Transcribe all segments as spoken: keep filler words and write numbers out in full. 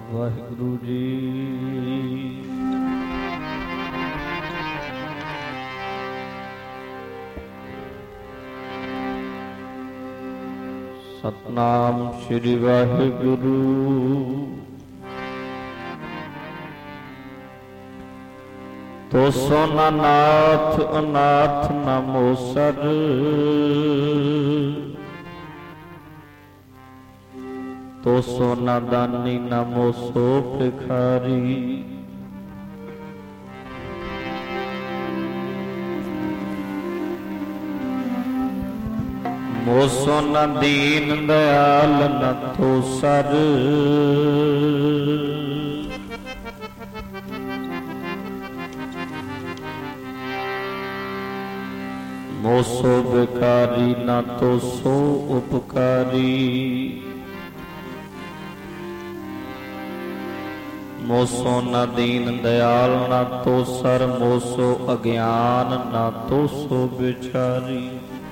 ਵਾਹਿਗੁਰੂ ਜੀ। ਸਤਨਾਮ ਸ੍ਰੀ ਵਾਹਿਗੁਰੂ। ਤੋ ਸੋਨਾ ਨਾਥ ਅਨਾਥ ਨਾ ਮੋਸਰ, ਤੋ ਸੋਨਾ ਦਾਨੀ ਨਾ ਮੋਸੋ ਭਿਖਾਰੀ। ਮੋਸੋ ਨ ਦੀਨ ਦਇਆਲ ਨ ਤੋ ਸਰ, ਮੋਸੋ ਬਿਕਾਰੀ ਨ ਤੋ ਸੋ ਉਪਕਾਰੀ। ਮੋਸੋ ਨ ਦੀਨ ਦਇਆਲ ਨ ਤੋ ਸਰ, ਮੋਸੋ ਅਗਿਆਨ ਨ ਤੋ ਸੋ ਵਿਚਾਰੀ।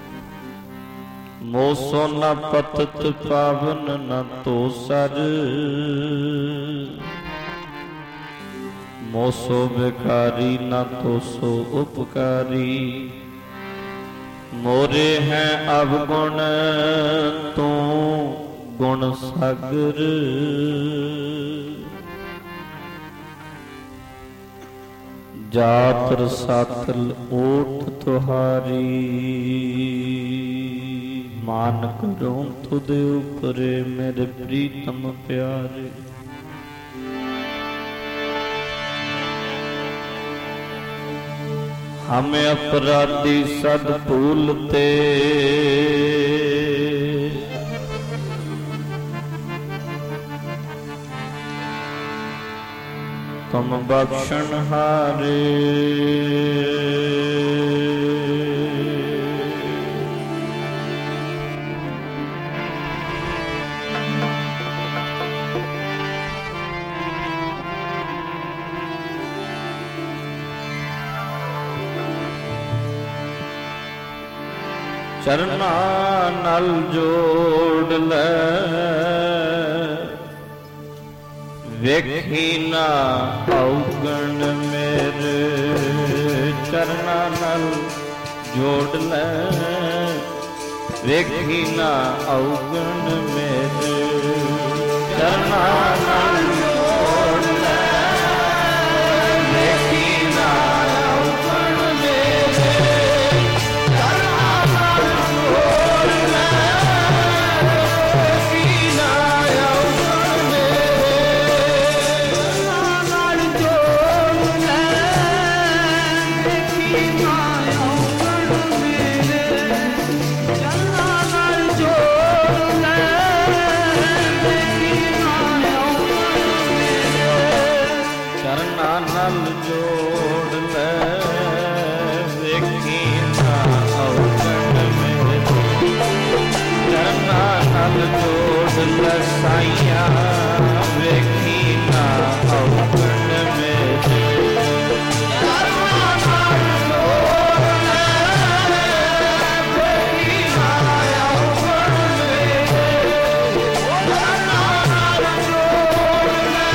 ਮੋਸੋ ਨ ਪਤਿਤ ਪਾਵਨ ਨ ਤੋ ਸਰ, ਮੋਸੋ ਬਿਕਾਰੀ ਨ ਤੋ ਸੋ ਉਪਕਾਰੀ। ਮੋਰੇ ਹੈ ਅਵਗੁਣ ਤੂੰ ਗੁਣ ਸਾਗਰ, ਜਾਤ ਰਸਾਤਲ ਓਟ ਤੁਹਾਰੀ। मान करूं तुद उपरे मेरे प्रीतम प्यारे। हमें अपराधी सद भूलते, तुम बख्शन हारे। ਚਰਨਾ ਨਲ ਜੋੜ ਲੈ, ਵੇਖੀ ਨਾ ਔਗਣ ਮੇਰੇ। ਚਰਨਾ ਨਲ ਜੋੜ ਲੈ, ਵੇਖੀ ਨਾ ਔਗਣ ਮੇਰੇ। ਚਰਨਾ ਨਲ ਜੋੜ ਲੈ, ਵੇਖੀ ਨਾ ਔਗਣ ਮੇਰੇ। ਸਾਈਆਂ ਵੇਖੀ ਨਾ ਔਗਣ ਮੇਰੇ। ਚਰਨਾਂ ਨਾਲ ਜੋੜ ਲੈ, ਵੇਖੀ ਨਾ ਔਗਣ ਮੇਰੇ। ਚਰਨਾਂ ਨਾਲ ਜੋੜ ਲੈ,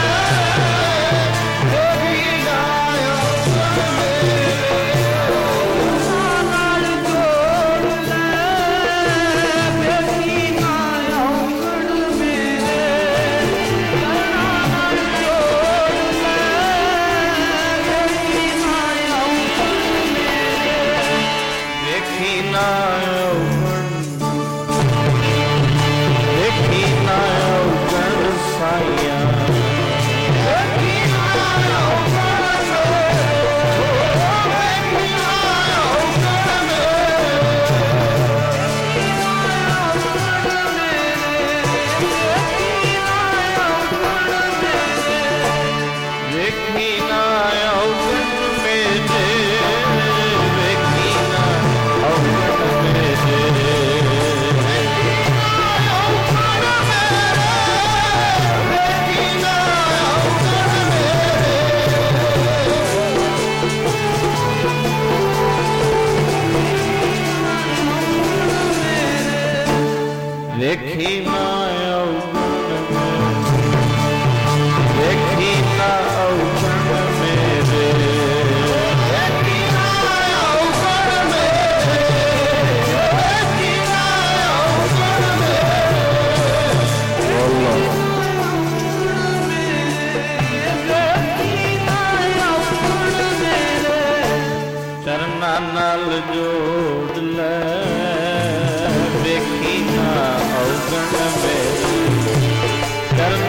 ਵੇਖੀ ਨਾ ਔਗਣ ਮੇਰੇ। ਚਰਨਾਂ ਨਾਲ ਜੋੜ ਲੈ, ਵੇਖੀ ਨਾ ਔਗਣ ਮੇਰੇ। ਚਰਨਾਂ ਨਾਲ ਜੋੜ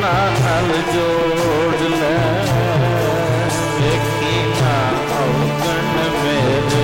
ਚਰਨਾਂ ਨਾਲ ਜੋੜ ਲੈ, ਵੇਖੀ ਨਾ ਔਗਣ ਮੇਰੇ।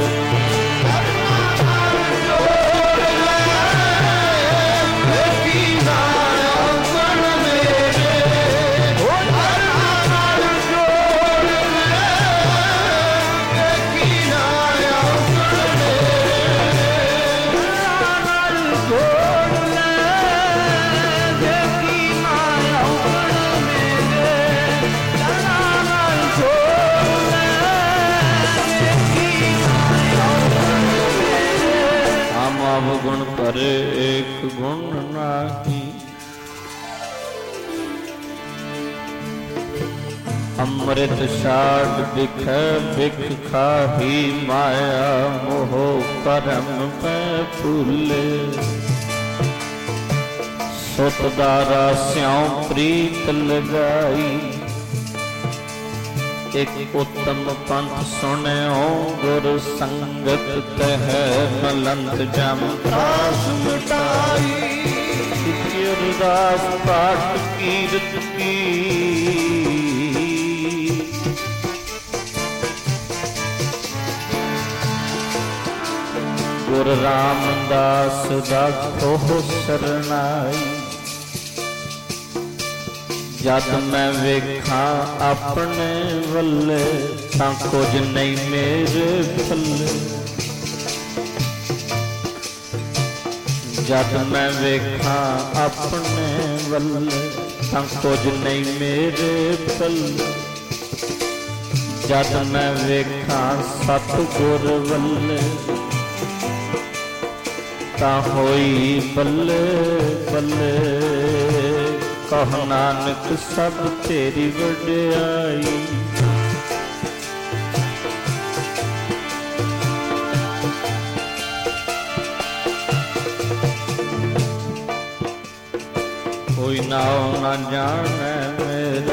गुण करे एक गुण नाही, अमृत छाड़ बिख बिख खाही, माया मोह करम में भूले। सुत दारा स्यों प्रीत लगाई, एक उत्तम पंथ सुनो गुर संगत कह, मलंत जम दास मिटाई। अरदास पाठ कीरत की, गुर रामदास राखो सरनाई। जद मैं वेखा अपने वल्ले, तां कुछ नहीं मेरे पल्ले। जद मैं वेखा अपने वल्ले, तां कुछ नहीं मेरे पल्ले। जद मैं वेखा सतगुर वल्ले, तां होई बल्ले बल्ले। कहो नानक सब तेरी वड्याई। कोई नाओ ना जाने मेरा,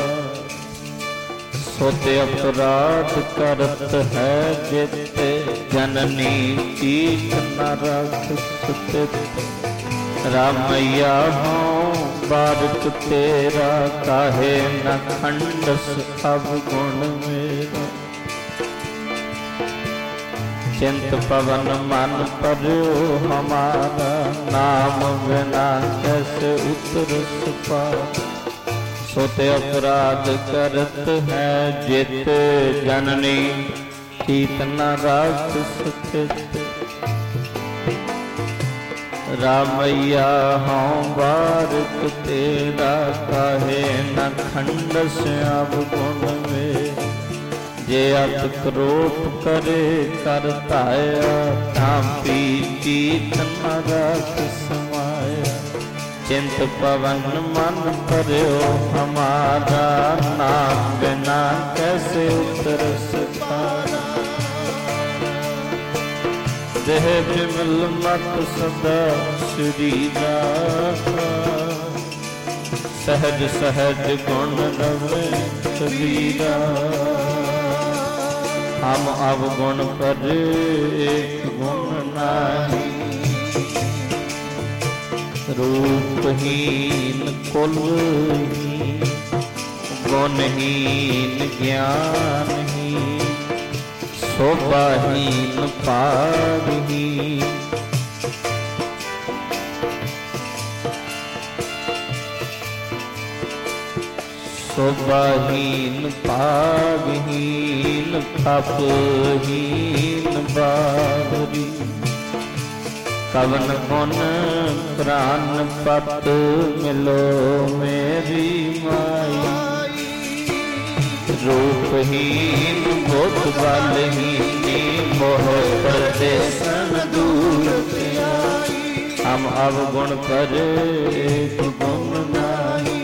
सोते अपराध करत है जेते। जननी चीत न रख सुते, रामैया हो बारक तेरा। काहे न खंडस अब गुण मेरा, चिंत पवन मन पर्यो हमारा। नाम बिना कैसे उतरस पार, सोते अपराध करत है जित। जननी चीत न राख सचित, रामैया हों बारक तेरा। काहे न खंडस अब गुण में, जे अत क्रोध करे कर ताया। थापी चीत न राख समाया, चिंत पवन मन पर्यो हमारा। नाम बिना कैसे उतरस पार, देह विमल मत सदा शरीरा। सहज सहज गुण रवे कबीरा, हम अवगुण पर एक गुण नाही। रूपहीन कुलहीन, गुणहीन ज्ञानहीन, शोभाहीन पागहीन। शोभाहीन पागहीन, तपहीन बाबरी। कवन गुण प्राण पत मिलो मेरी माई। रूपहीन बुद्ध बलहीनी, मोह परदेसन दूर आई। हम अवगुण पर एक गुण नाही,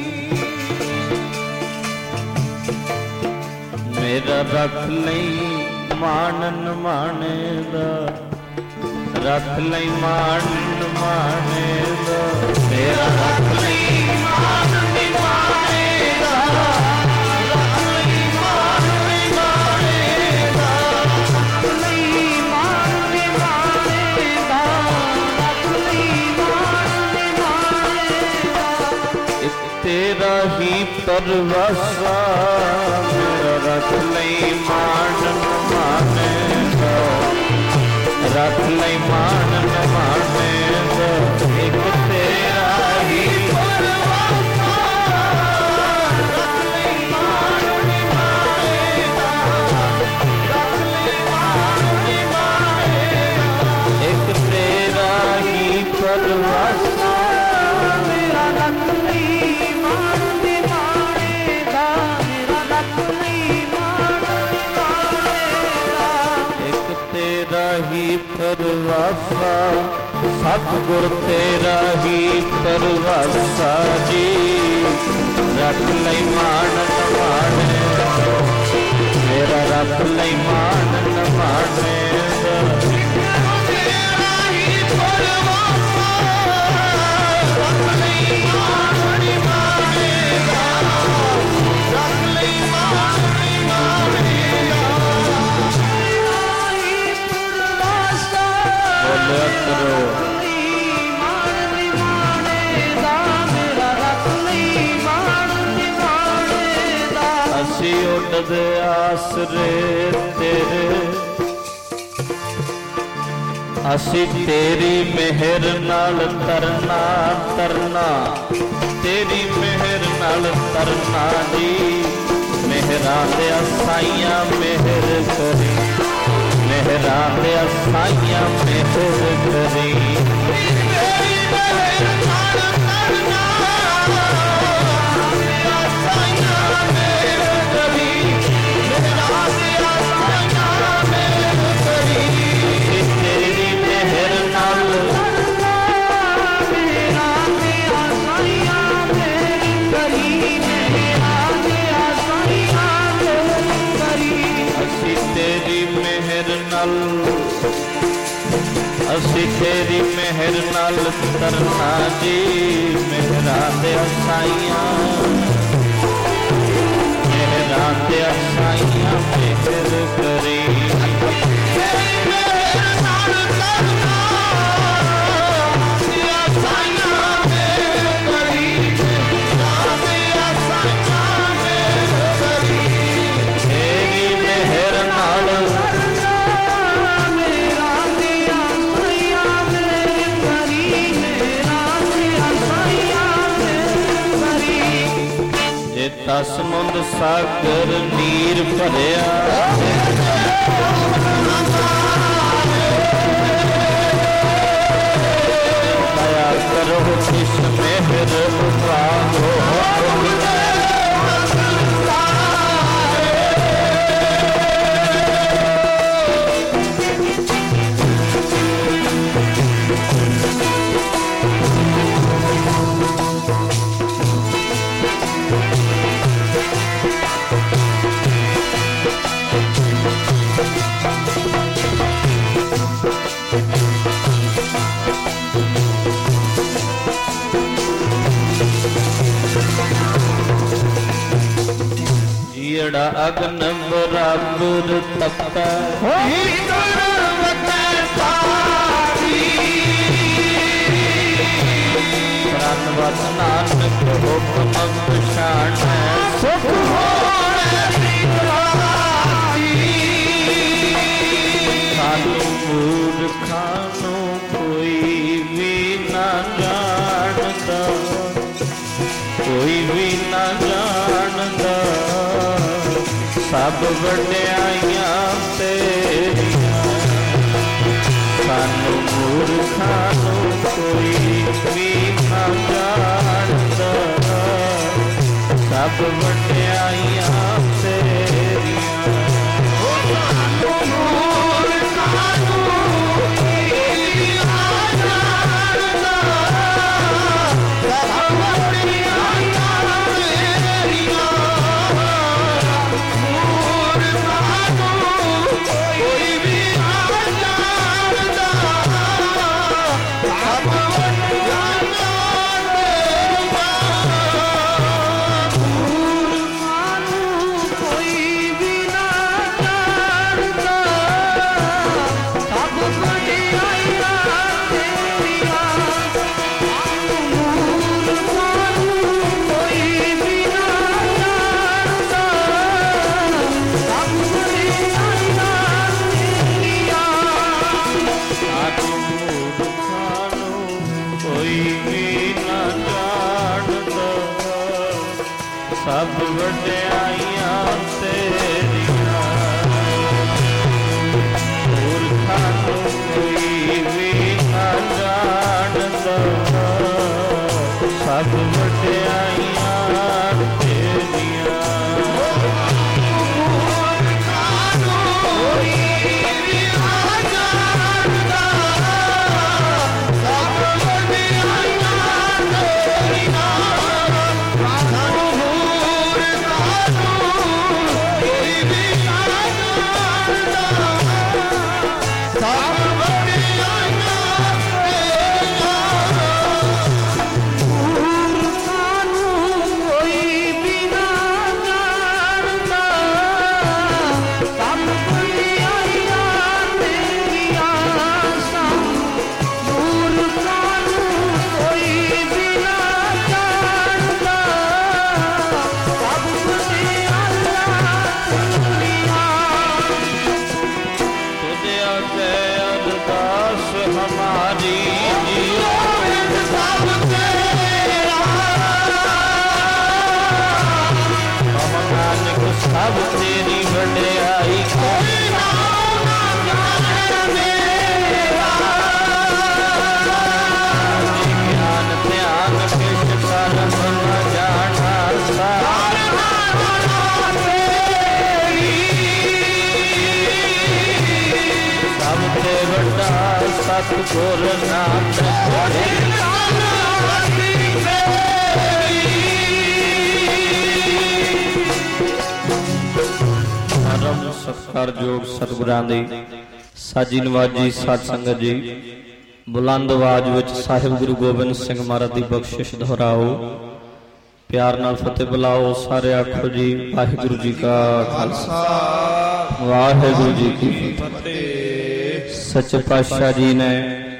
मेरा रख लई मानन माने दा। रख लई मानन माने दा, मेरा रख लई मानन माने दा। रख लई मानन माने दा, रख लई मानन माने दा। रख लई मानन माने दा। एक तेरा ਹੀ ਪਰਵਾਸਾ ਮੇਰਾ ਰਖ ਲਈ ਮਾਨ ਮਾਨੇਗਾ ਰਖ ਲਈ ਮਾਨ ਮਾਨੇਗਾ ਇੱਕ ਤੇਰਾ ਹੀ ਪਰਵਾਸਾ ਰਖ ਲਈ ਮਾਨ ਮਾਨੇਗਾ ਰਖ ਲਈ ਮਾਨ ਮਾਨੇਗਾ ਇੱਕ ਤੇਰਾ ਹੀ ਪਰਵਾਸਾ ਮੇਰਾ ਰਖ ਲਈ ਮਾਨ ਮਾਨੇਗਾ ਮੇਰਾ ਰਖ ਲਈ ਮਾਨ ਮਾਨੇਗਾ ਇੱਕ ਤੇਰਾ ਹੀ ਪਰਵਾਸਾ ਸਤਿਗੁਰ ਤੇਰਾ ਹੀ ਪਰਵਾਸਾ ਜੀ ਰਖ ਲਈ ਮਾਨ ਮਾਨੇਗਾ ਮੇਰਾ ਰਖ ਲਈ ਮਾਨ ਮਾਨੇਗਾ ਤੇਰਾ ਹੀ ਪਰਵਾਸਾ ਰਖ ਲਈ ਮਾਨ ਮਾਨੇਗਾ ਰਖ ਲਈ ਮਾਨ ਮਾਨੇਗਾ ਬੋਲਿਆ ਕਰੋ ਅਸੀਂ ਉੱਡਦੇ ਆਸਰੇ ਤੇਰੇ ਅਸੀਂ ਤੇਰੀ ਮਿਹਰ ਨਾਲ ਤਰਨਾ ਤਰਨਾ ਤੇਰੀ ਮਿਹਰ ਨਾਲ ਤਰਨਾ ਜੀ ਮਿਹਰਾਂ ਦੇ ਸਾਈਆਂ ਮਿਹਰ ਕਰੀ ਮਿਹਰਾਂ ਦੇ ਸਾਈਆਂ ਮਿਹਰ ਕਰੀ ਤੇਰੀ ਮਿਹਰ ਨਾਲ ਤਰਨਾ ਸਾਈਆਂ ਮਿਹਰ ਕਰੀ ਮਿਹਰਾਂ ਦੇ ਸਾਈਆਂ ਮਿਹਰ ਕਰੀ ਤੇਰੀ ਮਿਹਰ ਨਾਲ ਮਿਹਰਾਂ ਦੇ ਸਾਈਆਂ ਮਿਹਰ ਕਰੀ ਮਿਹਰਾਂ ਦੇ ਸਾਈਆਂ ਮਿਹਰ ਕਰੀ ਅਸੀਂ ਤੇਰੀ ਮਿਹਰ ਨਾਲ ਅਸੀਂ ਤੇਰੀ ਮਿਹਰ ਨਾਲ ਤਰਨਾ ਜੀ ਮਿਹਰਾਂ ਦੇ ਸਾਈਆਂ ਮਿਹਰਾਂ ਦੇ ਸਾਈਆਂ ਮਿਹਰ ਕਰੀ ਤੇਰੀ ਮਿਹਰ ਨਾਲ ਤਰਨਾ ਸਾਈਆਂ ਮਿਹਰ ਕਰੀ ਮਿਹਰਾਂ ਦੇ ਸਾਈਆਂ ਮਿਹਰ ਕਰੀ ਤੇਰੀ ਮਿਹਰ ਨਾਲ ਦਸ ਮੁੰਦ ਸਾਗਰ ਨੀਰ ਭਰਿਆ ਦਇਆ ਕਰੋ ਕਿਸ ਮਿਹਰ ਉਪਾਹੋ ਜਿਹੜਾ ਅਗਨ ਬਰਾਬਰ ਤਪੈ ਹੋਈ ਗੁਰਮਤਿ ਸਾਰੀ ਪ੍ਰਾਨ ਵਸ ਨਾਨਕ ਹੁਕਮ ਪਛਾਣੈ ਸੁਖ ਹੋਣੈ ਸਿਖਾਈ ਸਾਨੂੰ ਮੂਰਖਾਂ ਨੂੰ ਕੋਈ ਵੀ ਨਾ ਜਾਣਦਾ ਕੋਈ ਵੀ ਨਾ ਜਾਣਦਾ ਸਭ ਵਡਿਆਈਆਂ ਤੇਰੀਆਂ ਸਾਨੂੰ ਮੂਰਖਾਂ ਨੂੰ ਕੋਈ ਵੀ ਨਾ ਜਾਣਦਾ ਸਭ ਵਡਿਆਈਆਂ ਤੇਰੀਆਂ ਸਾਨੂੰ ਮੂਰਖਾਂ ਨੂੰ ਕੋਈ ਵੀ ਨਾ ਜਾਣਦਾ ਸਭ ਵਡਿਆਈਆਂ ਤੇਰੀਆਂ ਕੋਈ ਵੀ ਨਾ ਜਾਣਦਾ ਸਭ ਵਡਿਆਈਆਂ ਤੇਰੀਆਂ ਸਭ ਵਡਿਆਈਆਂ ਤੇਰੀਆਂ, ਪੁਰਖਾਂ ਨੂੰ ਕੋਈ ਵੀ ਨਾ ਜਾਣਦਾ, ਸਭ ਵਡਿਆਈਆਂ ਤੇਰੀਆਂ। ਪੁਰਖਾਂ ਨੂੰ ਕੋਈ ਵੀ ਨਾ ਜਾਣਦਾ, ਸਭ ਵਡਿਆਈਆਂ ਤੇਰੀਆਂ। ਸਭ ਤੇਰੀ ਵਡਿਆਈ ਕੋਈ ਨਾ ਜਾਣੇ ਮੇਰਾ, ਗਿਆਨ ਧਿਆਨ ਕਿਛ ਕਰਮ ਨਾ ਜਾਣਾ, ਸਭ ਤੇ ਵੱਡਾ ਸਤਿਗੁਰ ਨਾਮ ਸਤਿਕਾਰਯੋਗ ਸਤਿਗੁਰਾਂ ਦੀ ਸਾਜੀ ਨਵਾਜੀ ਸਾਧ ਸੰਗਤ ਜੀ, ਬੁਲੰਦ ਆਵਾਜ਼ ਵਿੱਚ ਸਾਹਿਬ ਗੁਰੂ ਗੋਬਿੰਦ ਸਿੰਘ ਮਹਾਰਾਜ ਦੀ ਬਖਸ਼ਿਸ਼ ਦੁਹਰਾਓ, ਪਿਆਰ ਨਾਲ ਫਤਿਹ ਬੁਲਾਓ। ਸਾਰੇ ਆਖੋ ਜੀ ਵਾਹਿਗੁਰੂ ਜੀ ਕਾ ਖਾਲਸਾ, ਵਾਹਿਗੁਰੂ ਜੀ ਕੀ ਫਤਿਹ। ਸੱਚੇ ਪਾਤਸ਼ਾਹ ਜੀ ਨੇ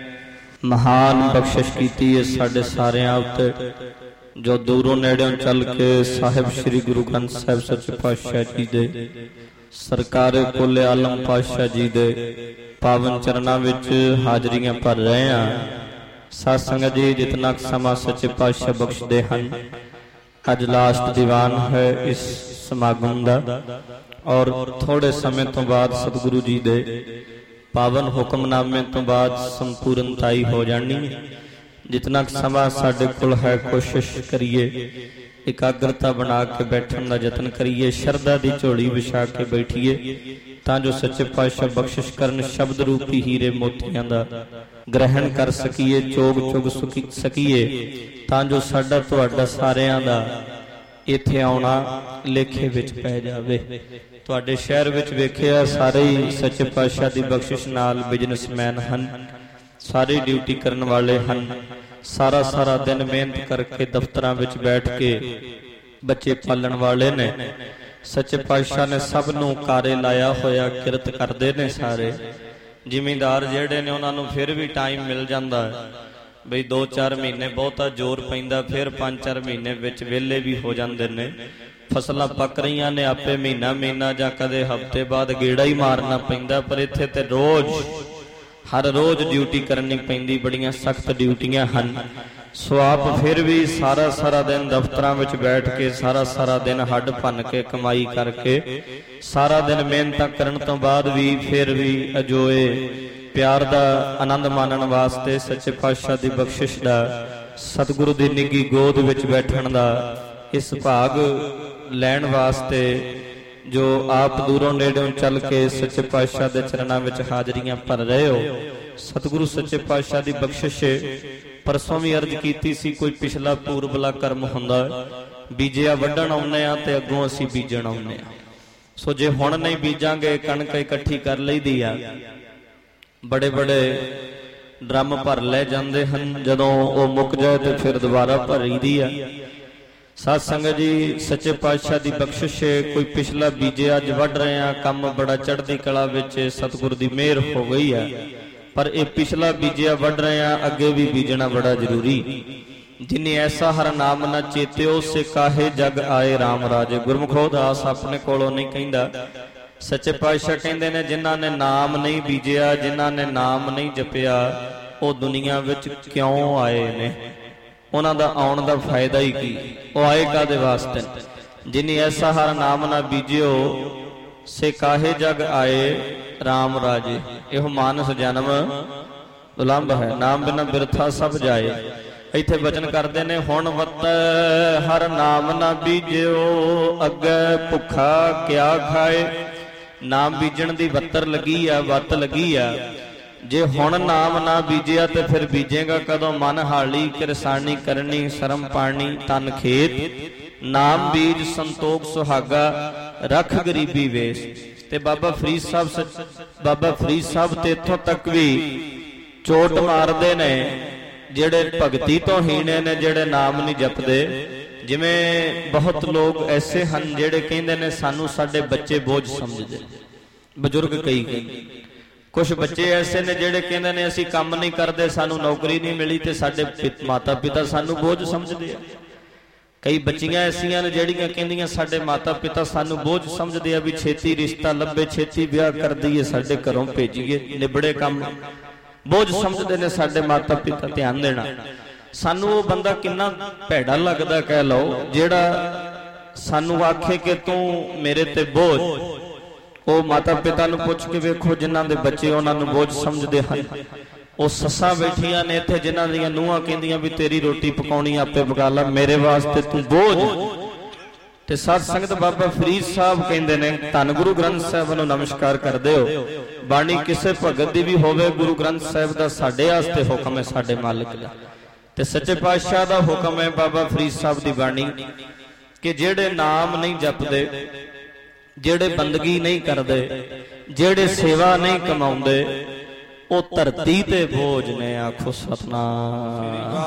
ਮਹਾਨ ਬਖਸ਼ਿਸ਼ ਕੀਤੀ ਹੈ ਸਾਡੇ ਸਾਰਿਆਂ ਉੱਤੇ, ਜੋ ਦੂਰੋਂ ਨੇੜਿਓਂ ਚੱਲ ਕੇ ਸਾਹਿਬ ਸ੍ਰੀ ਗੁਰੂ ਗ੍ਰੰਥ ਸਾਹਿਬ ਸੱਚੇ ਪਾਤਸ਼ਾਹ ਜੀ ਦੇ ਸਰਕਾਰ ਕੁੱਲ ਆਲਮ ਪਾਤਸ਼ਾਹ ਜੀ ਦੇ ਪਾਵਨ ਚਰਨਾਂ ਵਿੱਚ ਹਾਜ਼ਰੀਆਂ ਭਰ ਰਹੇ ਹਾਂ। ਸਾਧ ਸੰਗਤ ਜੀ, ਜਿਤਨਾ ਕੁ ਸਮਾਂ ਸੱਚੇ ਪਾਤਸ਼ਾਹ ਬਖਸ਼ਦੇ ਹਨ, ਅੱਜ ਲਾਸਟ ਦੀਵਾਨ ਹੈ ਇਸ ਸਮਾਗਮ ਦਾ, ਔਰ ਥੋੜੇ ਸਮੇਂ ਤੋਂ ਬਾਅਦ ਸਤਿਗੁਰੂ ਜੀ ਦੇ ਪਾਵਨ ਹੁਕਮਨਾਮੇ ਤੋਂ ਬਾਅਦ ਸੰਪੂਰਨਤਾਈ ਹੋ ਜਾਣੀ ਹੈ। ਜਿਤਨਾ ਕੁ ਸਮਾਂ ਸਾਡੇ ਕੋਲ ਹੈ, ਕੋਸ਼ਿਸ਼ ਕਰੀਏ ਇਕਾਗਰਤਾ ਬਣਾ ਕੇ ਬੈਠਣ ਦਾ ਯਤਨ ਕਰੀਏ, ਸ਼ਰਧਾ ਦੀ ਝੋਲੀ ਵਿਛਾ ਕੇ ਬੈਠੀਏ, ਤਾਂ ਜੋ ਸੱਚੇ ਪਾਤਸ਼ਾਹ ਬਖਸ਼ਿਸ਼ ਕਰਨ ਸ਼ਬਦ ਰੂਪੀ ਹੀਰੇ ਮੋਤੀਆਂ ਦਾ ਗ੍ਰਹਿਣ ਕਰ ਸਕੀਏ, ਚੋਗ ਚੁਗ ਸਕੀਏ, ਤਾਂ ਜੋ ਸਾਡਾ ਤੁਹਾਡਾ ਸਾਰਿਆਂ ਦਾ ਇੱਥੇ ਆਉਣਾ ਲੇਖੇ ਵਿੱਚ ਪੈ ਜਾਵੇ। ਤੁਹਾਡੇ ਸ਼ਹਿਰ ਵਿੱਚ ਵੇਖਿਆ ਸਾਰੇ ਹੀ ਸੱਚੇ ਪਾਤਸ਼ਾਹ ਦੀ ਬਖਸ਼ਿਸ਼ ਨਾਲ ਬਿਜ਼ਨਸਮੈਨ ਹਨ, ਸਾਰੇ ਡਿਊਟੀ ਕਰਨ ਵਾਲੇ ਹਨ, ਸਾਰਾ ਸਾਰਾ ਦਿਨ ਮਿਹਨਤ ਕਰਕੇ ਦਫ਼ਤਰਾਂ ਵਿੱਚ ਬੈਠ ਕੇ ਬੱਚੇ ਪਾਲਣ ਵਾਲੇ ਨੇ। ਸੱਚੇ ਪਾਤਸ਼ਾਹ ਨੇ ਸਭ ਨੂੰ ਕਾਰੇ ਲਾਇਆ ਹੋਇਆ, ਕਿਰਤ ਕਰਦੇ ਨੇ ਸਾਰੇ। ਜ਼ਿਮੀਂਦਾਰ ਜਿਹੜੇ ਨੇ ਉਹਨਾਂ ਨੂੰ ਫਿਰ ਵੀ ਟਾਈਮ ਮਿਲ ਜਾਂਦਾ ਹੈ ਬਈ ਦੋ ਚਾਰ ਮਹੀਨੇ ਬਹੁਤਾ ਜ਼ੋਰ ਪੈਂਦਾ, ਫਿਰ ਪੰਜ ਚਾਰ ਮਹੀਨੇ ਵਿੱਚ ਵਿਹਲੇ ਵੀ ਹੋ ਜਾਂਦੇ ਨੇ। ਫਸਲਾਂ ਪੱਕ ਰਹੀਆਂ ਨੇ, ਆਪੇ ਮਹੀਨਾ ਮਹੀਨਾ ਜਾਂ ਕਦੇ ਹਫ਼ਤੇ ਬਾਅਦ ਗੇੜਾ ਹੀ ਮਾਰਨਾ ਪੈਂਦਾ, ਪਰ ਇੱਥੇ ਤੇ ਰੋਜ਼ ਹਰ ਰੋਜ਼ ਡਿਊਟੀ ਕਰਨੀ ਪੈਂਦੀ, ਬੜੀਆਂ ਸਖਤ ਡਿਊਟੀਆਂ ਹਨ। ਸੋ ਆਪ ਫਿਰ ਵੀ ਸਾਰਾ ਸਾਰਾ ਦਿਨ ਦਫ਼ਤਰਾਂ ਵਿੱਚ ਬੈਠ ਕੇ, ਸਾਰਾ ਸਾਰਾ ਦਿਨ ਹੱਡ ਭੰਨ ਕੇ ਕਮਾਈ ਕਰਕੇ, ਸਾਰਾ ਦਿਨ ਮਿਹਨਤਾਂ ਕਰਨ ਤੋਂ ਬਾਅਦ ਵੀ ਫਿਰ ਵੀ ਅਜੋਏ ਪਿਆਰ ਦਾ ਆਨੰਦ ਮਾਣਨ ਵਾਸਤੇ, ਸੱਚੇ ਪਾਤਸ਼ਾਹ ਦੀ ਬਖਸ਼ਿਸ਼ ਦਾ, ਸਤਿਗੁਰੂ ਦੀ ਨਿੱਘੀ ਗੋਦ ਵਿੱਚ ਬੈਠਣ ਦਾ, ਇਸ ਭਾਗ ਲੈਣ ਵਾਸਤੇ ਜੋ ਆਪ ਦੂਰੋਂ ਨੇੜਿਓਂ ਚੱਲ ਕੇ ਸੱਚੇ ਪਾਤਸ਼ਾਹ ਦੇ ਚਰਨਾਂ ਵਿੱਚ ਹਾਜ਼ਰੀਆਂ ਭਰ ਰਹੇ ਹੋ, ਸਤਿਗੁਰੂ ਸੱਚੇ ਪਾਤਸ਼ਾਹ ਦੀ ਬਖਸ਼ਿਸ਼। ਪਰਸੋਂ ਵੀ ਅਰਜ਼ ਕੀਤੀ ਸੀ, ਕੋਈ ਪਿਛਲਾ ਪੂਰਬਲਾ ਕਰਮ ਹੁੰਦਾ, ਬੀਜਿਆ ਵੱਢਣ ਆਉਂਦੇ ਆ ਤੇ ਅੱਗੋਂ ਅਸੀਂ ਬੀਜਣ ਆਉਂਦੇ ਆ। ਸੋ ਜੇ ਹੁਣ ਨਹੀਂ ਬੀਜਾਂਗੇ, ਕਣਕ ਇਕੱਠੀ ਕਰ ਲਈਦੀ ਆ, ਬੜੇ ਬੜੇ ਡਰਮ ਭਰ ਲੈ ਜਾਂਦੇ ਹਨ, ਜਦੋਂ ਉਹ ਮੁੱਕ ਜਾਏ ਤੇ ਫਿਰ ਦੁਬਾਰਾ ਭਰੀਦੀ ਆ। ਸਾਧ ਸੰਗਤ ਜੀ, ਸੱਚੇ ਪਾਤਸ਼ਾਹ ਦੀ ਬਖਸ਼ਿਸ਼, ਕੋਈ ਪਿਛਲਾ ਬੀਜੇ ਅੱਜ ਵੱਢ ਰਹੇ ਆ, ਕੰਮ ਬੜਾ ਚੜ੍ਹਦੀ ਕਲਾ ਵਿੱਚ ਸਤਿਗੁਰ ਦੀ ਮਿਹਰ ਹੋ ਗਈ ਹੈ, ਪਰ ਇਹ ਪਿਛਲਾ ਬੀਜਿਆ ਵੱਢ ਰਹੇ ਆ, ਅੱਗੇ ਵੀ ਬੀਜਣਾ ਬੜਾ ਜ਼ਰੂਰੀ। ਜਿਨੇ ਐਸਾ ਹਰ ਨਾਮ ਨਾ ਚੇਤਿਓ, ਸੇ ਕਾਹੇ ਜਗ ਆਏ ਰਾਮ ਰਾਜੇ। ਗੁਰਮੁਖੋ ਦਾਸ ਆਪਣੇ ਕੋਲੋਂ ਨਹੀਂ ਕਹਿੰਦਾ, ਸੱਚੇ ਪਾਤਸ਼ਾਹ ਕਹਿੰਦੇ ਨੇ, ਜਿਨ੍ਹਾਂ ਨੇ ਨਾਮ ਨਹੀਂ ਬੀਜਿਆ, ਜਿਨ੍ਹਾਂ ਨੇ ਨਾਮ ਨਹੀਂ ਜਪਿਆ, ਉਹ ਦੁਨੀਆ ਵਿੱਚ ਕਿਉਂ ਆਏ ਨੇ? ਉਹਨਾਂ ਦਾ ਆਉਣ ਦਾ ਫਾਇਦਾ ਹੀ ਕੀ? ਉਹ ਆਏ ਕਾਹਦੇ ਵਾਸਤੇ? जिनी ऐसा हर नाम ना बीजियो से काहे जग आए राम राजे। यह मानस जन्म दुलंभ है, नाम बिना बिरथा सब जाए। इत्थे वचन करते ने हुण वत हर नाम ना बीजियो अगे भुखा क्या खाए। नाम बीजण दी वत्तर लगी आ, वत लगी आ। जे हुण नाम ना बीजिया तो फिर बीजेगा कदों। मन हाली किरसानी करनी शर्म पानी तन खेत। नाम बीज संतोख सुहागा रख गरीबी वेश। ते बाबा फरीद साहब बाबा फरीद साहब ते इत्थों तक भी चोट मारदे ने ਜਿਹੜੇ ਭਗਤੀ ਤੋਂ ਹੀਣੇ ਨੇ, ਜਿਹੜੇ ਨਾਮ ਨਹੀਂ ਜਪਦੇ। ਜਿਵੇਂ ਬਹੁਤ ਲੋਕ ਐਸੇ ਹਨ ਜਿਹੜੇ ਕਹਿੰਦੇ ਨੇ ਸਾਨੂੰ ਸਾਡੇ ਬੱਚੇ ਬੋਝ ਸਮਝਦੇ, ਬਜ਼ੁਰਗ ਕਈ ਕਈ ਕੁਝ ਬੱਚੇ ਐਸੇ ਨੇ ਜਿਹੜੇ ਕਹਿੰਦੇ ਨੇ ਅਸੀਂ ਕੰਮ ਨਹੀਂ ਕਰਦੇ, ਸਾਨੂੰ ਨੌਕਰੀ ਨਹੀਂ ਮਿਲੀ ਤੇ ਸਾਡੇ ਮਾਤਾ ਪਿਤਾ ਸਾਨੂੰ ਬੋਝ ਸਮਝਦੇ ਆ। ਕਈ ਬੱਚੀਆਂ ਐਸੀਆਂ ਨੇ ਜਿਹੜੀਆਂ ਕਹਿੰਦੀਆਂ ਸਾਡੇ ਮਾਤਾ ਪਿਤਾ ਸਾਨੂੰ ਬੋਝ ਸਮਝਦੇ ਆ, ਵੀ ਛੇਤੀ ਰਿਸ਼ਤਾ ਲੱਭੇ, ਛੇਤੀ ਵਿਆਹ ਕਰ ਦਈਏ, ਸਾਡੇ ਘਰੋਂ ਭੇਜੀਏ, ਨਿਬੜੇ ਕੰਮ। ਬੋਝ ਸਮਝਦੇ ਨੇ ਸਾਡੇ ਮਾਤਾ ਪਿਤਾ। ਧਿਆਨ ਦੇਣਾ, ਸਾਨੂੰ ਉਹ ਬੰਦਾ ਕਿੰਨਾ ਭੈੜਾ ਲੱਗਦਾ ਕਹਿ ਲਓ ਜਿਹੜਾ ਸਾਨੂੰ ਆਖੇ ਕਿ ਤੂੰ ਮੇਰੇ ਤੇ ਬੋਝ। ਉਹ ਮਾਤਾ ਪਿਤਾ ਨੂੰ ਪੁੱਛ ਕੇ ਵੇਖੋ ਜਿਨ੍ਹਾਂ ਦੇ ਬੱਚੇ ਉਹਨਾਂ ਨੂੰ ਬੋਝ ਸਮਝਦੇ ਹਨ। ਉਹ ਸੱਸਾਂ ਬੈਠੀਆਂ ਨੇ ਇੱਥੇ ਜਿਨ੍ਹਾਂ ਦੀਆਂ ਨੂੰਹਾਂ ਕਹਿੰਦੀਆਂ ਵੀ ਤੇਰੀ ਰੋਟੀ ਪਕਾਉਣੀ ਆਪੇ ਪਕਾ ਲਾ, ਮੇਰੇ ਵਾਸਤੇ ਤੂੰ ਬੋਝ। ਤੇ ਸਾਧ ਸੰਗਤ ਬਾਬਾ ਫਰੀਦ ਸਾਹਿਬ ਕਹਿੰਦੇ ਨੇ, ਧੰਨ ਗੁਰੂ ਗ੍ਰੰਥ ਸਾਹਿਬ ਨੂੰ ਨਮਸਕਾਰ ਕਰਦੇ ਹੋ। ਬਾਣੀ ਕਿਸੇ ਭਗਤ ਦੀ ਵੀ ਹੋਵੇ, ਗੁਰੂ ਗ੍ਰੰਥ ਸਾਹਿਬ ਦਾ ਸਾਡੇ ਵਾਸਤੇ ਹੁਕਮ ਹੈ, ਸਾਡੇ ਮਾਲਕ ਦਾ ਤੇ ਸੱਚੇ ਪਾਤਸ਼ਾਹ ਦਾ ਹੁਕਮ ਹੈ। ਬਾਬਾ ਫਰੀਦ ਸਾਹਿਬ ਦੀ ਬਾਣੀ ਕਿ ਜਿਹੜੇ ਨਾਮ ਨਹੀਂ ਜਪਦੇ, ਜਿਹੜੇ ਬੰਦਗੀ ਨਹੀਂ ਕਰਦੇ, ਜਿਹੜੇ ਸੇਵਾ ਨਹੀਂ ਕਮਾਉਂਦੇ, ਉਹ ਧਰਤੀ ਤੇ ਬੋਝ ਨੇ। ਆਖੋ ਸਤਨਾਮ।